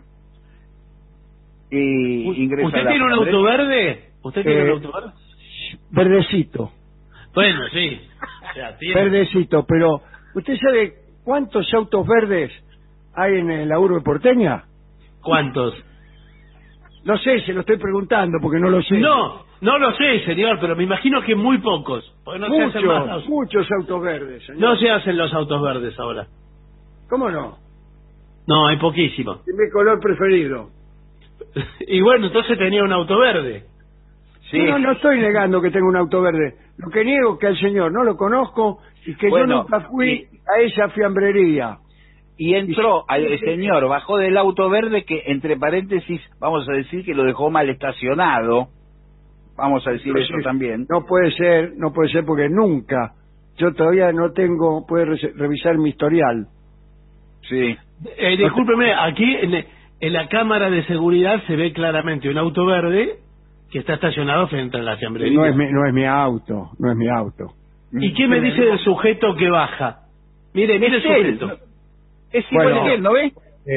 [SPEAKER 8] y ingresa.
[SPEAKER 7] ¿Usted tiene un auto verde? ¿Usted tiene un auto verde?
[SPEAKER 6] Verdecito.
[SPEAKER 7] Bueno, sí. O sea,
[SPEAKER 6] Verdecito, pero ¿usted sabe cuántos autos verdes hay en la urbe porteña?
[SPEAKER 7] ¿Cuántos?
[SPEAKER 6] No sé, se lo estoy preguntando porque no lo sé.
[SPEAKER 7] No lo sé, señor, pero me imagino que muy pocos. Porque no se hacen más
[SPEAKER 6] muchos autos verdes, señor.
[SPEAKER 7] No se hacen los autos verdes ahora.
[SPEAKER 6] ¿Cómo no?
[SPEAKER 7] No, hay poquísimos.
[SPEAKER 6] Es mi color preferido.
[SPEAKER 7] Y bueno, entonces tenía un auto verde.
[SPEAKER 8] Sí.
[SPEAKER 6] No estoy negando que tenga un auto verde. Lo que niego es que al señor no lo conozco y que yo nunca fui a esa fiambrería.
[SPEAKER 8] Y entró el señor, bajó del auto verde que, entre paréntesis, vamos a decir que lo dejó mal estacionado. Vamos a decir eso también.
[SPEAKER 6] No puede ser porque nunca. Yo todavía no tengo, puede revisar mi historial.
[SPEAKER 8] Sí.
[SPEAKER 7] Discúlpeme, aquí en la cámara de seguridad se ve claramente un auto verde que está estacionado frente a la fiambrería.
[SPEAKER 6] No es mi auto.
[SPEAKER 7] ¿Y qué me dice del sujeto que baja? Mire el sujeto.
[SPEAKER 8] Es igual que él, ¿no ve?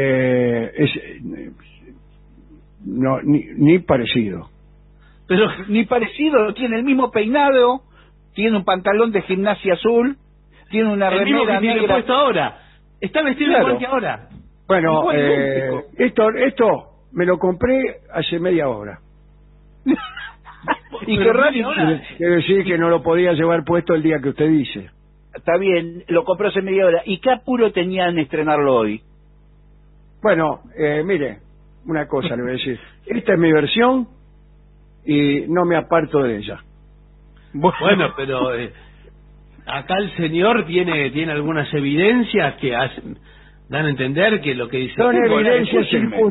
[SPEAKER 6] Ni parecido.
[SPEAKER 8] Pero ni parecido, tiene el mismo peinado, tiene un pantalón de gimnasia azul, tiene una remera
[SPEAKER 7] negra. Tiene puesto ahora. Está vestido igual que ahora.
[SPEAKER 6] Bueno, esto me lo compré hace media hora.
[SPEAKER 8] Y qué raro.
[SPEAKER 6] Quiere decir que no lo podía llevar puesto el día que usted dice.
[SPEAKER 8] Está bien, lo compró hace media hora. ¿Y qué apuro tenía en estrenarlo hoy?
[SPEAKER 6] Bueno, mire, una cosa le voy a decir. Esta es mi versión y no me aparto de ella.
[SPEAKER 7] Bueno, pero acá el señor tiene algunas evidencias que dan a entender que lo que dice...
[SPEAKER 6] Son evidencias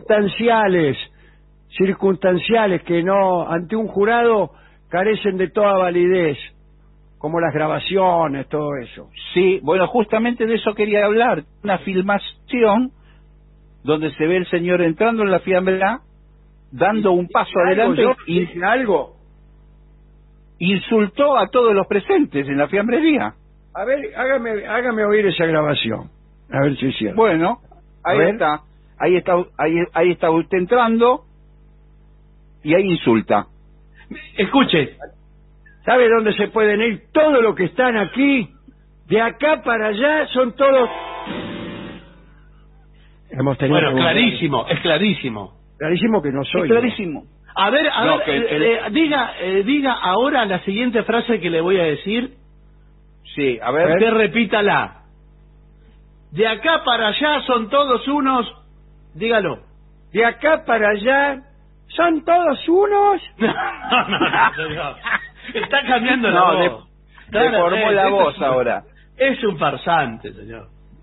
[SPEAKER 6] circunstanciales que no, ante un jurado, carecen de toda validez. Como las grabaciones, todo eso.
[SPEAKER 8] Sí, bueno, justamente de eso quería hablar. Una filmación donde se ve el señor entrando en la fiambrería, dando un paso adelante y
[SPEAKER 6] algo.
[SPEAKER 8] Insultó a todos los presentes en la fiambrería.
[SPEAKER 6] A ver, hágame oír esa grabación. A ver si es cierto.
[SPEAKER 8] Bueno, ahí está usted entrando y ahí insulta.
[SPEAKER 7] Escuche.
[SPEAKER 6] ¿Sabe dónde se pueden ir todos los que están aquí? De acá para allá son todos...
[SPEAKER 7] Bueno, clarísimo, es clarísimo.
[SPEAKER 6] Clarísimo que no soy.
[SPEAKER 8] Es clarísimo.
[SPEAKER 7] A ver, diga ahora la siguiente frase que le voy a decir.
[SPEAKER 8] Sí, a ver.
[SPEAKER 7] Usted repítala. De acá para allá son todos unos... Dígalo.
[SPEAKER 6] De acá para allá son todos unos...
[SPEAKER 7] No. Está cambiando la voz.
[SPEAKER 8] Deformó la voz ahora.
[SPEAKER 7] Es un farsante, señor.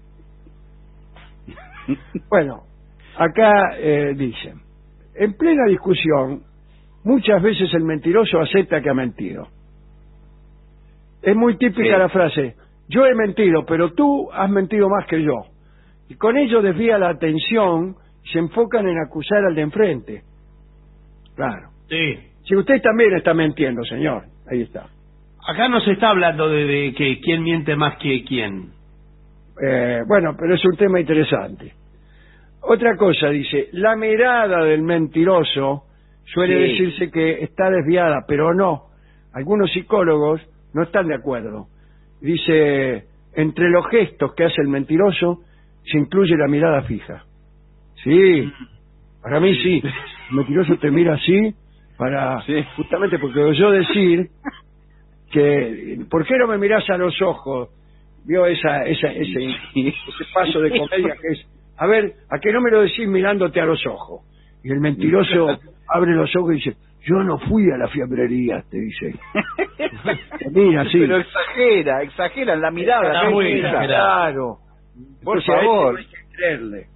[SPEAKER 6] Bueno, acá dicen, en plena discusión, muchas veces el mentiroso acepta que ha mentido. Es muy típica la frase, yo he mentido, pero tú has mentido más que yo. Y con ello desvía la atención, se enfocan en acusar al de enfrente. Claro.
[SPEAKER 7] Sí.
[SPEAKER 6] Si usted también está mintiendo, señor. Ahí está.
[SPEAKER 7] Acá no se está hablando de que quién miente más que quién.
[SPEAKER 6] Bueno, pero es un tema interesante. Otra cosa, dice, la mirada del mentiroso suele decirse que está desviada, pero no. Algunos psicólogos no están de acuerdo. Dice, entre los gestos que hace el mentiroso se incluye la mirada fija. Sí, para mí sí. El mentiroso te mira así para justamente porque yo decir que ¿por qué no me mirás a los ojos? Vio ese paso de comedia que es, a ver, ¿a qué no me lo decís mirándote a los ojos? Y el mentiroso abre los ojos y dice, yo no fui a la fiambrería, te dice. Mira, sí.
[SPEAKER 8] Pero exagera en la mirada.
[SPEAKER 6] Está muy exagerado. Claro.
[SPEAKER 8] Por favor.
[SPEAKER 6] No hay que creerle.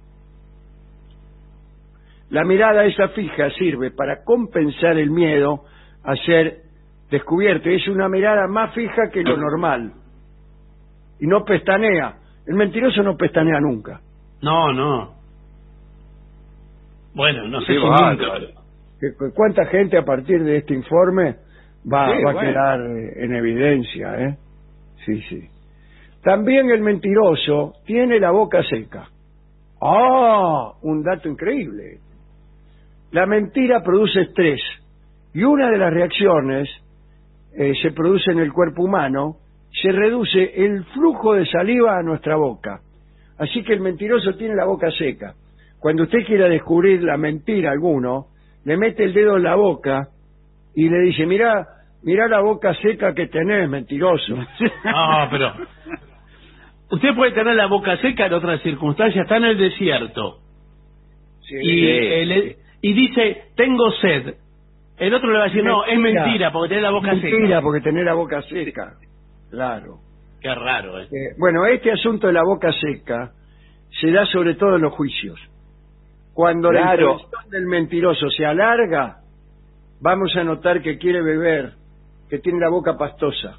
[SPEAKER 6] La mirada esa fija sirve para compensar el miedo a ser descubierto. Es una mirada más fija que lo normal. Y no pestanea. El mentiroso no pestanea nunca.
[SPEAKER 7] No. Bueno, no sé si
[SPEAKER 6] ¿Cuánta gente a partir de este informe va a quedar en evidencia? Sí. También el mentiroso tiene la boca seca. Un dato increíble. La mentira produce estrés y una de las reacciones se produce en el cuerpo humano, se reduce el flujo de saliva a nuestra boca. Así que el mentiroso tiene la boca seca. Cuando usted quiera descubrir la mentira a alguno, le mete el dedo en la boca y le dice, mirá la boca seca que tenés, mentiroso.
[SPEAKER 7] No, pero usted puede tener la boca seca en otras circunstancias, está en el desierto. Y dice, tengo sed. El otro le va a decir, no, es mentira, porque tenés la boca seca.
[SPEAKER 6] Mentira, porque tenés la boca seca. Claro.
[SPEAKER 7] Qué raro,
[SPEAKER 6] bueno, este asunto de la boca seca se da sobre todo en los juicios. Cuando la intervención del mentiroso se alarga, vamos a notar que quiere beber, que tiene la boca pastosa.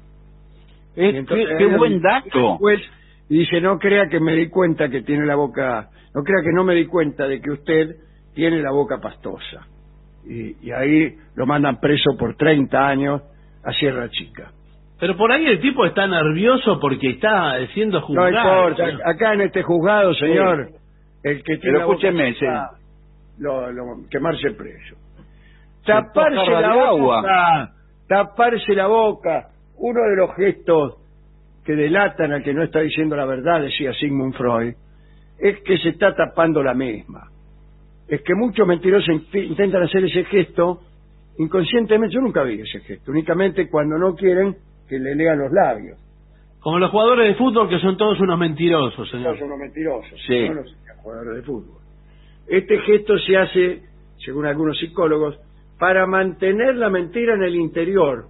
[SPEAKER 8] Qué buen dato.
[SPEAKER 6] Y dice, no crea que me di cuenta que tiene la boca, no crea que no me di cuenta de que usted tiene la boca pastosa. Y ahí lo mandan preso por 30 años a Sierra Chica.
[SPEAKER 7] Pero por ahí el tipo está nervioso porque está siendo juzgado.
[SPEAKER 6] No importa, acá en este juzgado, señor, el que tiene la boca pastosa, quemarse preso. Taparse la boca, uno de los gestos que delatan al que no está diciendo la verdad, decía Sigmund Freud, es que se está tapando la misma. Es que muchos mentirosos intentan hacer ese gesto inconscientemente. Yo nunca vi ese gesto, únicamente cuando no quieren que le lean los labios.
[SPEAKER 7] Como los jugadores de fútbol que son todos unos mentirosos, señor.
[SPEAKER 6] Todos unos mentirosos,
[SPEAKER 8] sí.
[SPEAKER 6] No los jugadores de fútbol. Este gesto se hace, según algunos psicólogos, para mantener la mentira en el interior.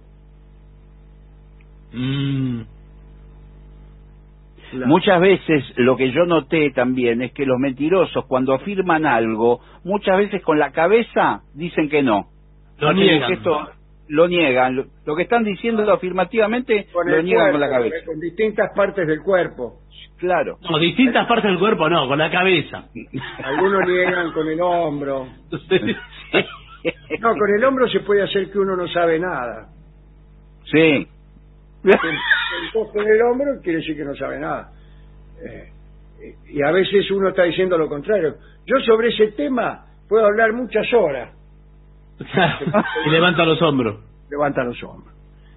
[SPEAKER 8] Muchas veces lo que yo noté también es que los mentirosos cuando afirman algo, muchas veces con la cabeza dicen que no.
[SPEAKER 7] Lo niegan.
[SPEAKER 8] Lo niegan. Lo que están diciendo afirmativamente lo niegan con la cabeza.
[SPEAKER 6] Con distintas partes del cuerpo.
[SPEAKER 8] Claro.
[SPEAKER 7] No, distintas partes del cuerpo no, con la cabeza.
[SPEAKER 6] Algunos niegan con el hombro. No, con el hombro se puede hacer que uno no sabe nada.
[SPEAKER 8] Sí.
[SPEAKER 6] Con el hombro quiere decir que no sabe nada. Y a veces uno está diciendo lo contrario. Yo sobre ese tema puedo hablar muchas horas.
[SPEAKER 7] Y levanta los hombros.
[SPEAKER 6] Levanta los hombros.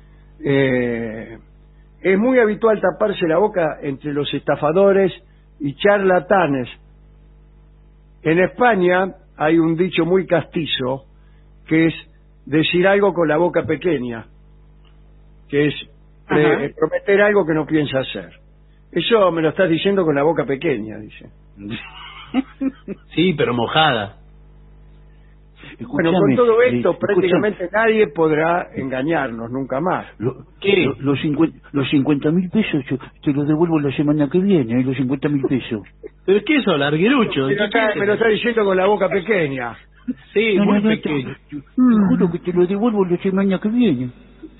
[SPEAKER 6] Es muy habitual taparse la boca entre los estafadores y charlatanes. En España hay un dicho muy castizo que es decir algo con la boca pequeña, que es prometer algo que no piensa hacer. Eso me lo estás diciendo con la boca pequeña, dice.
[SPEAKER 7] Sí, pero mojada.
[SPEAKER 6] Bueno, con todo esto prácticamente nadie podrá engañarnos nunca más.
[SPEAKER 8] ¿Qué?
[SPEAKER 15] Los 50.000 pesos yo te los devuelvo la semana que viene, los 50.000 pesos.
[SPEAKER 7] ¿Pero qué eso, larguerucho?
[SPEAKER 6] Me lo está diciendo con la boca pequeña.
[SPEAKER 7] Sí, muy pequeño.
[SPEAKER 15] Te juro que te lo devuelvo la semana que viene.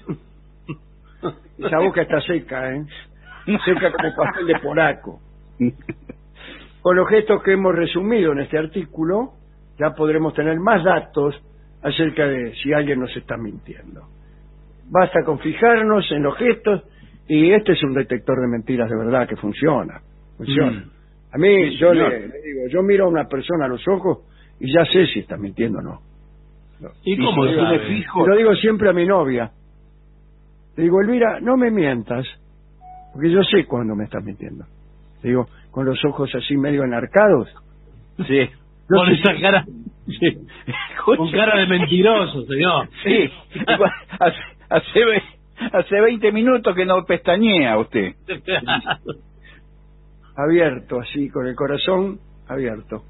[SPEAKER 6] Esa boca está seca, seca como pastel de polaco. Con los gestos que hemos resumido en este artículo, ya podremos tener más datos acerca de si alguien nos está mintiendo. Basta con fijarnos en los gestos, y este es un detector de mentiras de verdad que funciona. A mí, yo le digo, yo miro a una persona a los ojos y ya sé si está mintiendo o no.
[SPEAKER 7] ¿Y cómo
[SPEAKER 6] me fijo? Lo digo siempre a mi novia. Le digo, Elvira, no me mientas, porque yo sé cuando me estás mintiendo. Le digo, con los ojos así medio enarcados.
[SPEAKER 8] Sí.
[SPEAKER 7] Con esa cara, sí. Con cara de mentiroso, señor.
[SPEAKER 8] Sí. Hace 20 minutos que no pestañea usted.
[SPEAKER 6] Abierto, así, con el corazón abierto.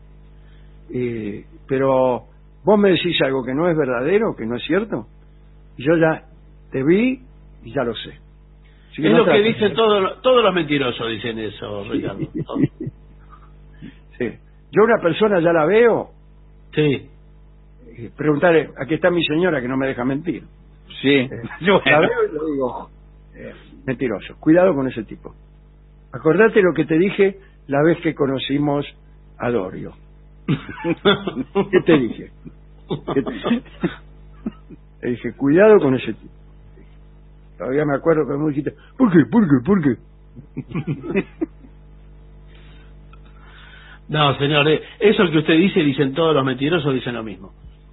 [SPEAKER 6] Pero vos me decís algo que no es verdadero, que no es cierto, y yo ya te vi y ya lo sé.
[SPEAKER 7] Es lo que dicen todos los mentirosos, dicen eso, Ricardo.
[SPEAKER 6] Sí. Yo una persona ya la veo.
[SPEAKER 7] Sí.
[SPEAKER 6] Preguntarle, aquí está mi señora que no me deja mentir.
[SPEAKER 8] Sí.
[SPEAKER 6] La veo y le digo, mentiroso. Cuidado con ese tipo. Acordate lo que te dije la vez que conocimos a Dorio. ¿Qué te dije? Le dije, cuidado con ese tipo. Todavía me acuerdo que me dijiste, ¿por qué?
[SPEAKER 7] No, señor, eso que usted dice, dicen todos los mentirosos, dicen lo mismo.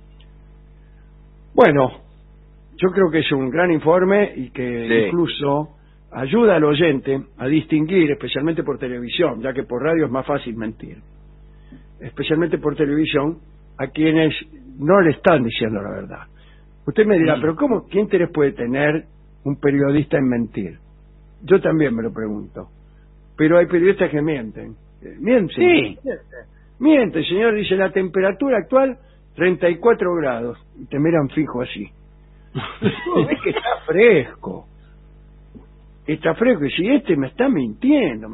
[SPEAKER 6] Bueno, yo creo que es un gran informe y que incluso ayuda al oyente a distinguir, especialmente por televisión, ya que por radio es más fácil mentir, especialmente por televisión, a quienes no le están diciendo la verdad. Usted me dirá, pero ¿cómo, qué interés puede tener un periodista en mentir? Yo también me lo pregunto. Pero hay periodistas que mienten. Mienten.
[SPEAKER 8] Sí.
[SPEAKER 6] Mienten, señor. Dice, la temperatura actual, 34 grados. Y te miran fijo así. No, es que está fresco. Está fresco. Y si este me está mintiendo.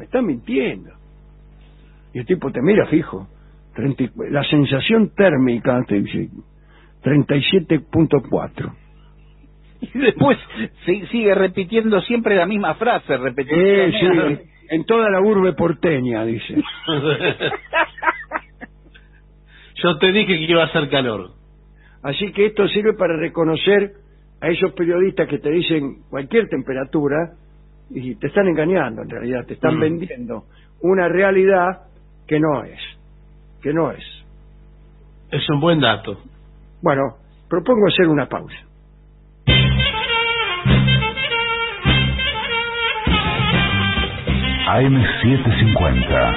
[SPEAKER 6] Y el tipo te mira fijo. La sensación térmica, te dice, 37.4.
[SPEAKER 8] Y después sigue repitiendo siempre la misma frase,
[SPEAKER 6] sí, en toda la urbe porteña, dice.
[SPEAKER 7] Yo te dije que iba a hacer calor.
[SPEAKER 6] Así que esto sirve para reconocer a esos periodistas que te dicen cualquier temperatura y te están engañando, en realidad, te están vendiendo una realidad que no es.
[SPEAKER 7] Es un buen dato.
[SPEAKER 6] Bueno, propongo hacer una pausa.
[SPEAKER 3] AM750.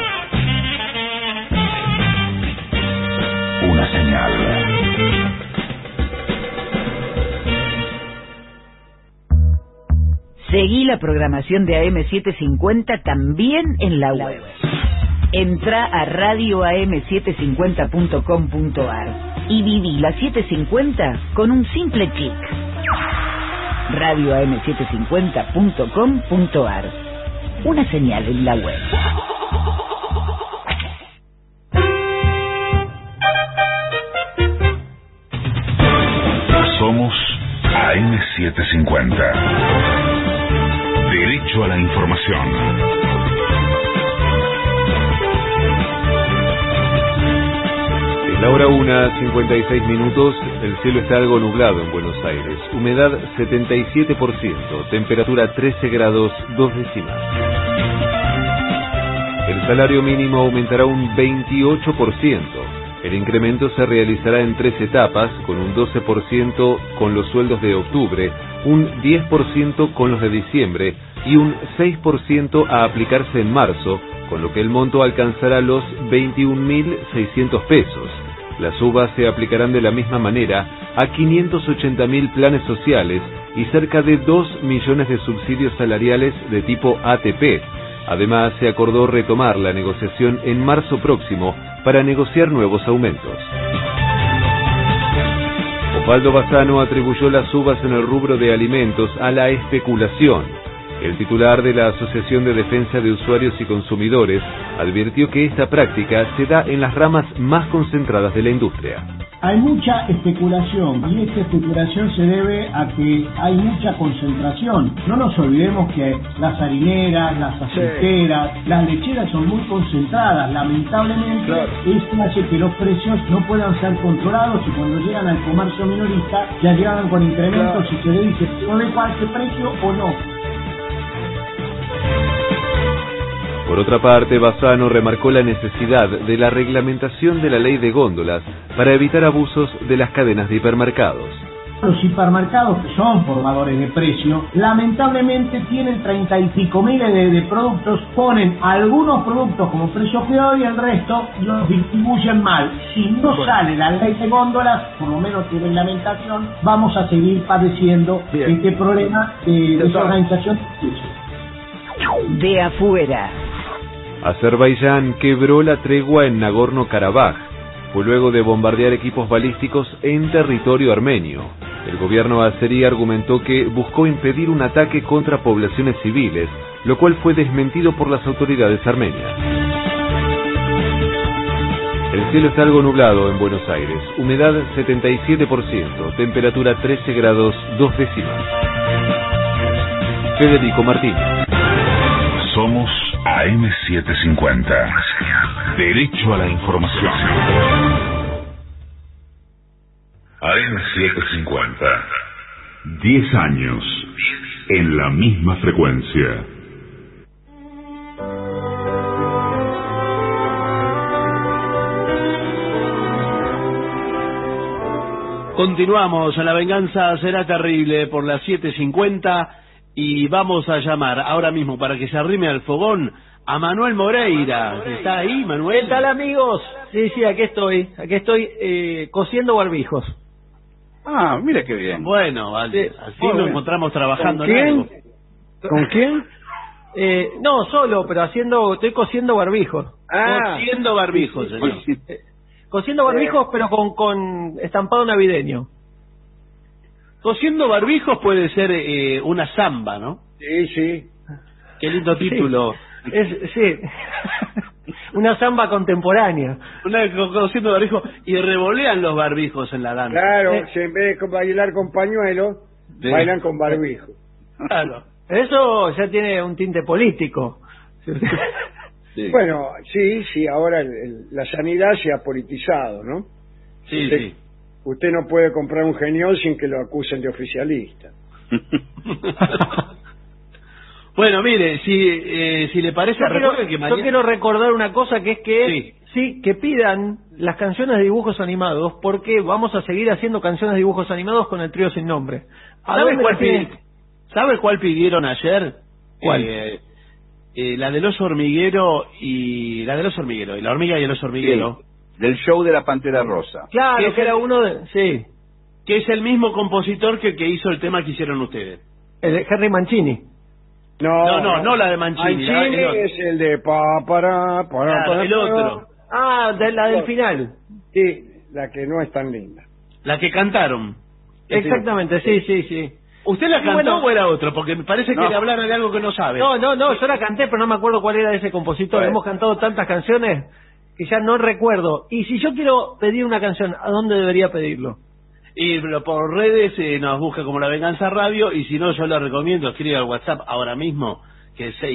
[SPEAKER 3] Una señal.
[SPEAKER 9] Seguí la programación de AM750 también en la web. Entra a radioam750.com.ar y viví la 750 con un simple clic. radioam750.com.ar. Una señal en la web.
[SPEAKER 3] Somos AM750. Derecho a la información.
[SPEAKER 16] Es la hora 1:56. El cielo está algo nublado en Buenos Aires. Humedad 77%. Temperatura 13 grados 2 décimas. El salario mínimo aumentará un 28%. El incremento se realizará en 3 etapas, con un 12% con los sueldos de octubre, un 10% con los de diciembre y un 6% a aplicarse en marzo, con lo que el monto alcanzará los 21.600 pesos. Las subas se aplicarán de la misma manera a 580.000 planes sociales y cerca de 2 millones de subsidios salariales de tipo ATP. Además, se acordó retomar la negociación en marzo próximo para negociar nuevos aumentos. Osvaldo Bazzano atribuyó las subas en el rubro de alimentos a la especulación. El titular de la Asociación de Defensa de Usuarios y Consumidores advirtió que esta práctica se da en las ramas más concentradas de la industria.
[SPEAKER 17] Hay mucha especulación y esta especulación se debe a que hay mucha concentración. No nos olvidemos que las harineras, las aceiteras, las lecheras son muy concentradas. Lamentablemente, esto hace que los precios no puedan ser controlados y cuando llegan al comercio minorista ya llegan con incrementos y se le dice ¿no de cuál precio o no?
[SPEAKER 16] Por otra parte, Bassano remarcó la necesidad de la reglamentación de la ley de góndolas para evitar abusos de las cadenas de hipermercados.
[SPEAKER 17] Los hipermercados, que son formadores de precio, lamentablemente tienen 30 y pico miles de productos, ponen algunos productos como precio cuidado y el resto los distribuyen mal. Si no sale la ley de góndolas, por lo menos tienen lamentación, vamos a seguir padeciendo este problema de desorganización.
[SPEAKER 9] De afuera.
[SPEAKER 16] Azerbaiyán quebró la tregua en Nagorno-Karabaj. Fue luego de bombardear equipos balísticos en territorio armenio. El gobierno azerí argumentó que buscó impedir un ataque contra poblaciones civiles, lo cual fue desmentido por las autoridades armenias. El cielo está algo nublado en Buenos Aires, humedad 77%, temperatura 13 grados 2 décimas. Federico Martínez.
[SPEAKER 3] Somos AM750. Derecho a la información. AM750. 10 años en la misma frecuencia.
[SPEAKER 7] Continuamos, La venganza será terrible por las 7:50 y vamos a llamar ahora mismo para que se arrime al fogón a Manuel Moreira. ¿Está ahí, Manuel?
[SPEAKER 18] ¿Qué tal, amigos? Sí, aquí estoy cosiendo barbijos.
[SPEAKER 8] Ah, mira qué bien.
[SPEAKER 7] Bueno, vale, así nos encontramos trabajando
[SPEAKER 6] ¿Con quién?
[SPEAKER 7] en algo.
[SPEAKER 6] ¿Con quién?
[SPEAKER 18] No, solo, pero estoy cosiendo barbijos.
[SPEAKER 7] Cosiendo barbijos, señor.
[SPEAKER 18] Cosiendo barbijos, pero con estampado navideño.
[SPEAKER 7] Cosiendo barbijos puede ser una samba, ¿no?
[SPEAKER 6] Sí.
[SPEAKER 7] Qué lindo título.
[SPEAKER 18] Sí. Una samba contemporánea.
[SPEAKER 7] Cosiendo barbijos y revolean los barbijos en la danza.
[SPEAKER 6] Claro, en vez de bailar con pañuelos, bailan con barbijo.
[SPEAKER 18] Claro. Eso ya tiene un tinte político.
[SPEAKER 6] Sí. Bueno, sí, ahora la sanidad se ha politizado, ¿no?
[SPEAKER 7] Sí.
[SPEAKER 6] Usted no puede comprar un geniol sin que lo acusen de oficialista.
[SPEAKER 7] Bueno, mire, si le parece,
[SPEAKER 18] yo quiero recordar una cosa, que es que que pidan las canciones de dibujos animados, porque vamos a seguir haciendo canciones de dibujos animados con el trío sin nombre.
[SPEAKER 7] ¿Sabe cuál pidieron ayer?
[SPEAKER 18] ¿Cuál?
[SPEAKER 7] La del oso hormiguero y la hormiga y el oso hormiguero.
[SPEAKER 8] Sí, del show de la Pantera Rosa.
[SPEAKER 18] Claro, que era uno de... Sí.
[SPEAKER 7] Que es el mismo compositor que hizo el tema que hicieron ustedes.
[SPEAKER 18] El de Henry Mancini.
[SPEAKER 7] No la de Mancini.
[SPEAKER 6] Mancini es el de
[SPEAKER 7] el otro.
[SPEAKER 18] La del final.
[SPEAKER 6] Sí, la que no es tan linda.
[SPEAKER 7] La que cantaron.
[SPEAKER 18] Exactamente, sí.
[SPEAKER 7] ¿Usted la cantó o era otro? Porque me parece que le hablaron de algo que no sabe.
[SPEAKER 18] No, yo la canté, pero no me acuerdo cuál era ese compositor. Hemos cantado tantas canciones que ya no recuerdo. Y si yo quiero pedir una canción, ¿a dónde debería pedirlo?
[SPEAKER 7] Y por redes nos busca como La Venganza Radio, y si no, yo le recomiendo, escribe al WhatsApp ahora mismo, que es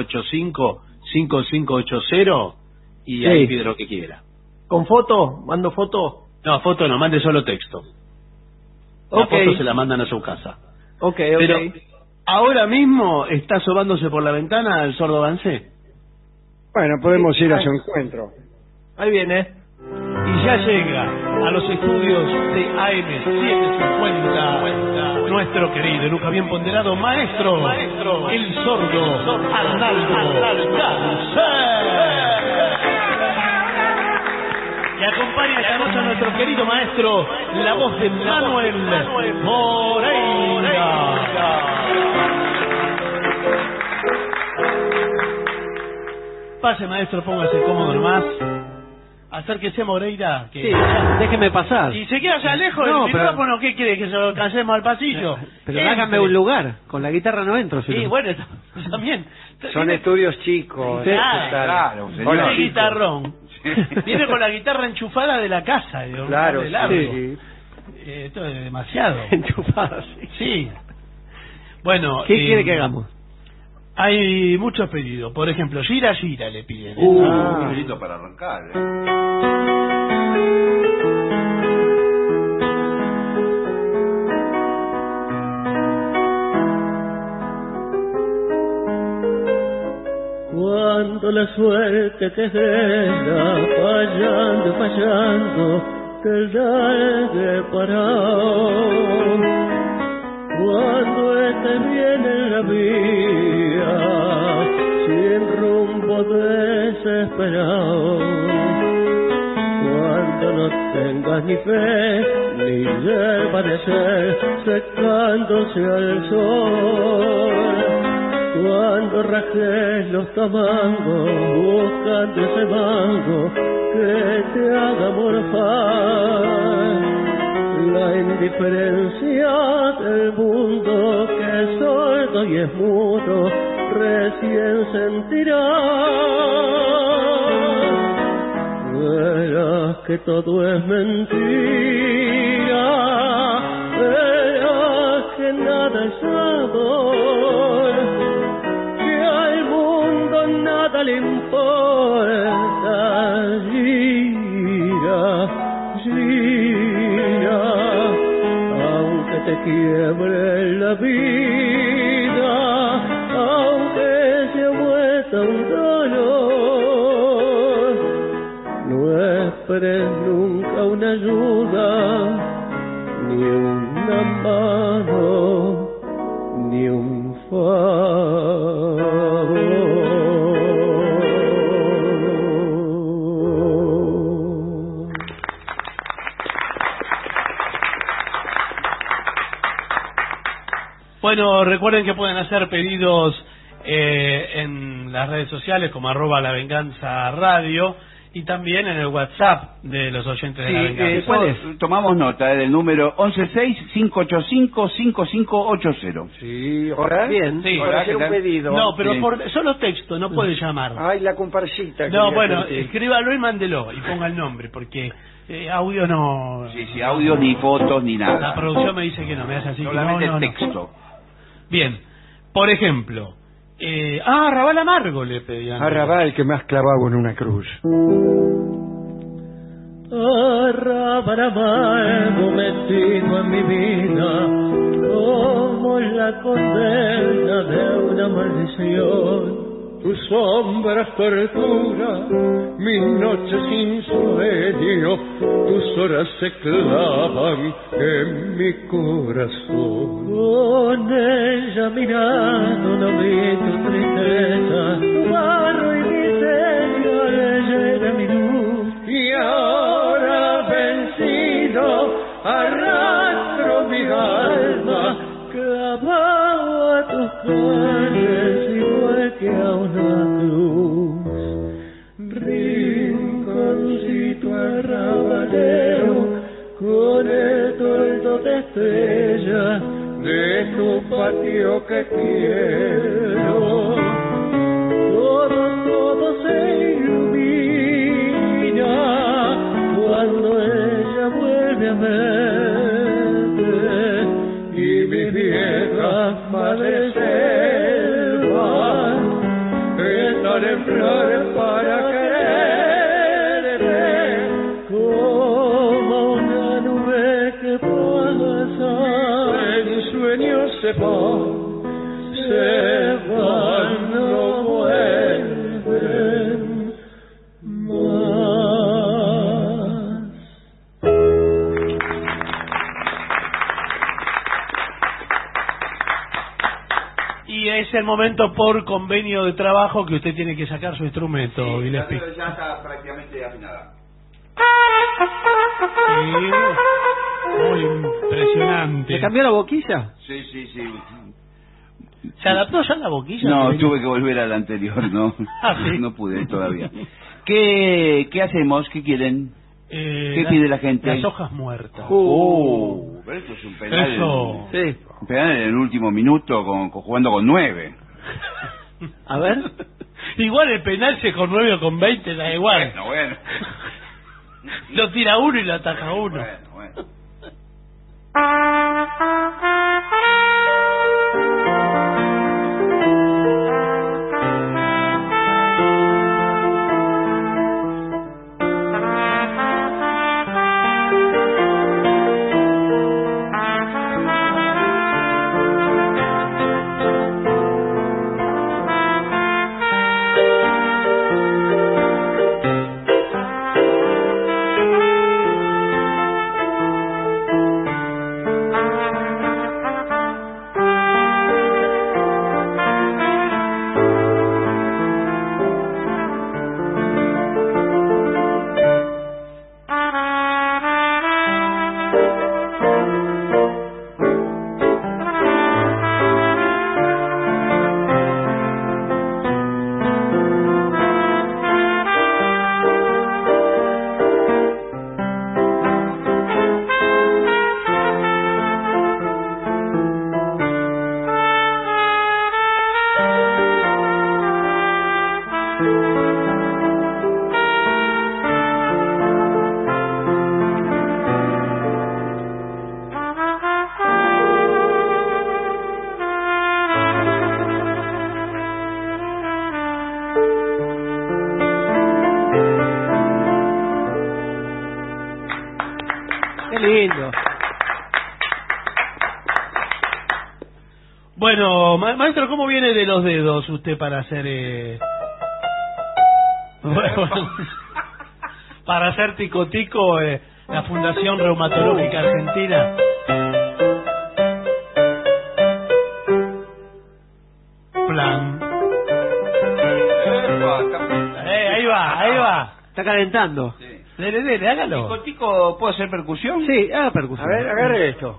[SPEAKER 7] 6585-5580, y ahí pide lo que quiera.
[SPEAKER 18] ¿Con foto? ¿Mando foto?
[SPEAKER 7] No, foto no, mande solo texto. La foto se la mandan a su casa. Pero ahora mismo está asomándose por la ventana el sordo Avancé.
[SPEAKER 6] Bueno, podemos ir a su encuentro.
[SPEAKER 18] Ahí viene.
[SPEAKER 7] Y ya llega a los estudios de AM750 nuestro querido y nunca bien ponderado maestro, el sordo Arnaldo Gansé. Y acompaña esta noche a nuestro querido maestro, la voz de Manuel Moreira. Pase, maestro, póngase cómodo nomás. Acérquese, Moreira.
[SPEAKER 18] Sí, déjeme pasar.
[SPEAKER 7] Y se queda allá lejos del micrófono, ¿qué quiere? ¿Que se lo alcancemos al pasillo?
[SPEAKER 18] Pero hágame un lugar. Con la guitarra no entro.
[SPEAKER 7] Sí, bueno, también.
[SPEAKER 6] Son estudios chicos.
[SPEAKER 7] Claro.
[SPEAKER 6] Hola,
[SPEAKER 7] guitarrón. Viene con la guitarra enchufada de la casa. De un
[SPEAKER 6] Claro,
[SPEAKER 7] cable largo.
[SPEAKER 6] sí.
[SPEAKER 7] Esto es demasiado.
[SPEAKER 6] Enchufada, sí.
[SPEAKER 7] Sí. Bueno.
[SPEAKER 6] ¿Qué quiere que hagamos?
[SPEAKER 7] Hay muchos pedidos. Por ejemplo, Gira Gira le piden.
[SPEAKER 8] Un librito para arrancar.
[SPEAKER 12] Cuando la suerte te deja fallando, fallando, te deje parado. Cuando estés bien en la vía, sin rumbo desesperado. Cuando no tengas ni fe, ni de parecer, secándose al sol. Cuando rajes los tamangos, buscando ese mango que te haga morfar. La indiferencia del mundo que es sordo y es mudo, recién sentirás. Verás que todo es mentira, verás que nada es amor, nada le importa. Gira, gira, aunque te quiebre la vida, aunque se vuelva un dolor, no esperes nunca una ayuda, ni una mano, ni un favor.
[SPEAKER 7] Bueno, recuerden que pueden hacer pedidos en las redes sociales como @lavenganzaradio y también en el WhatsApp de los oyentes de La Venganza.
[SPEAKER 8] ¿Cuál es? Tomamos nota del número 116-585-5580.
[SPEAKER 6] Sí, ahora bien.
[SPEAKER 7] Sí.
[SPEAKER 6] Para hacer un pedido.
[SPEAKER 7] No, pero
[SPEAKER 6] sí.
[SPEAKER 7] solo texto, no puede llamar.
[SPEAKER 6] Ay, la comparsita.
[SPEAKER 7] No, bueno, escríbalo y mándelo y ponga el nombre, porque audio no...
[SPEAKER 8] Sí, audio ni fotos ni nada.
[SPEAKER 7] La producción me dice que no, me hace así.
[SPEAKER 8] Solamente
[SPEAKER 7] no,
[SPEAKER 8] texto.
[SPEAKER 7] Bien, por ejemplo, Arrabal Amargo le pedían.
[SPEAKER 6] Arrabal que me has clavado en una cruz.
[SPEAKER 12] Arrabal amargo metido en mi vida, como la condena de una maldición.
[SPEAKER 6] Tus sombras tortura mis noches sin sueño, tus horas se clavan en mi corazón.
[SPEAKER 12] Con ella mirando no vi tu tristeza, tu barro y miseria le llega mi luz.
[SPEAKER 6] Y ahora vencido arrastro mi alma clavado a tus calles igual que a una cruz. Rinconcito arrabalero con el toldo de estrellas de tu patio que quiero. Todo se ilumina cuando ella vuelve a verte y mis viejas madres selvas están en flores para quererte como una nube que pasa en sueños se van, no vuelven más.
[SPEAKER 7] Y es el momento por convenio de trabajo que usted tiene que sacar su instrumento, Gillespie.
[SPEAKER 8] Ya está prácticamente afinada.
[SPEAKER 7] Sí, muy impresionante.
[SPEAKER 6] ¿Te cambió la boquilla?
[SPEAKER 8] Sí.
[SPEAKER 7] ¿Se adaptó ya la boquilla?
[SPEAKER 8] No, tuve que volver a la anterior, no.
[SPEAKER 7] ¿Sí?
[SPEAKER 8] No pude todavía. ¿Qué hacemos? ¿Qué quieren? ¿Qué pide la gente?
[SPEAKER 7] Las hojas muertas.
[SPEAKER 8] Pero esto es un penal.
[SPEAKER 7] Eso.
[SPEAKER 6] Sí.
[SPEAKER 8] Un penal en el último minuto jugando con 9.
[SPEAKER 6] A ver.
[SPEAKER 7] Igual el penal se con 9 o con 20, da igual.
[SPEAKER 8] Bueno.
[SPEAKER 7] Lo tira uno y lo ataja uno.
[SPEAKER 8] Bueno.
[SPEAKER 18] Qué lindo.
[SPEAKER 7] Bueno, maestro, ¿cómo viene de los dedos usted para hacer para hacer tico-tico la Fundación Reumatológica Argentina? Plan. Ahí va.
[SPEAKER 18] Está calentando.
[SPEAKER 8] Sí.
[SPEAKER 7] Dele, hágalo.
[SPEAKER 8] ¿Tico-tico puede hacer percusión?
[SPEAKER 18] Sí, haga percusión.
[SPEAKER 6] A ver, agarre esto.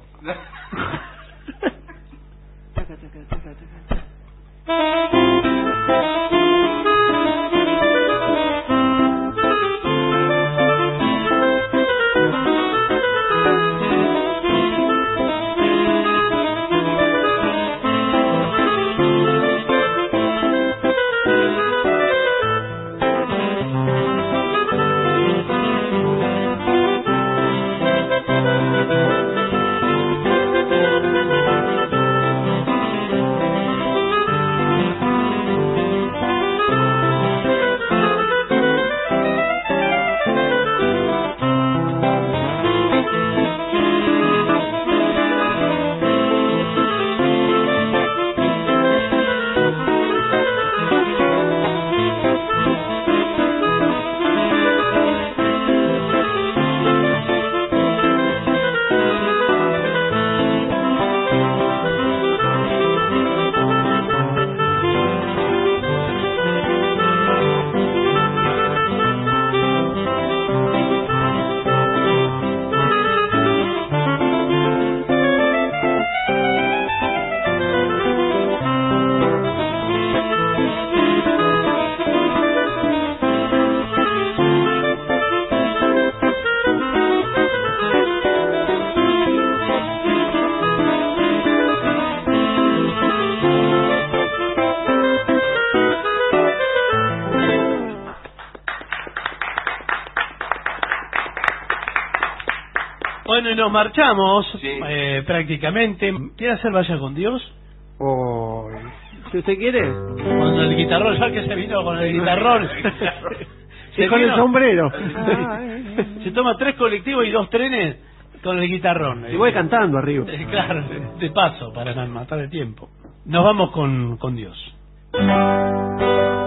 [SPEAKER 7] Bueno, y nos marchamos prácticamente. ¿Quiere hacer Vaya con Dios?
[SPEAKER 18] Oh, si usted quiere.
[SPEAKER 7] Con el guitarrón, ya que se vino con el guitarrón.
[SPEAKER 18] Y con el sombrero.
[SPEAKER 7] Se toma 3 colectivos y 2 trenes con el guitarrón.
[SPEAKER 18] Y voy cantando arriba.
[SPEAKER 7] Claro, de paso, para matar el tiempo. Nos vamos con Dios.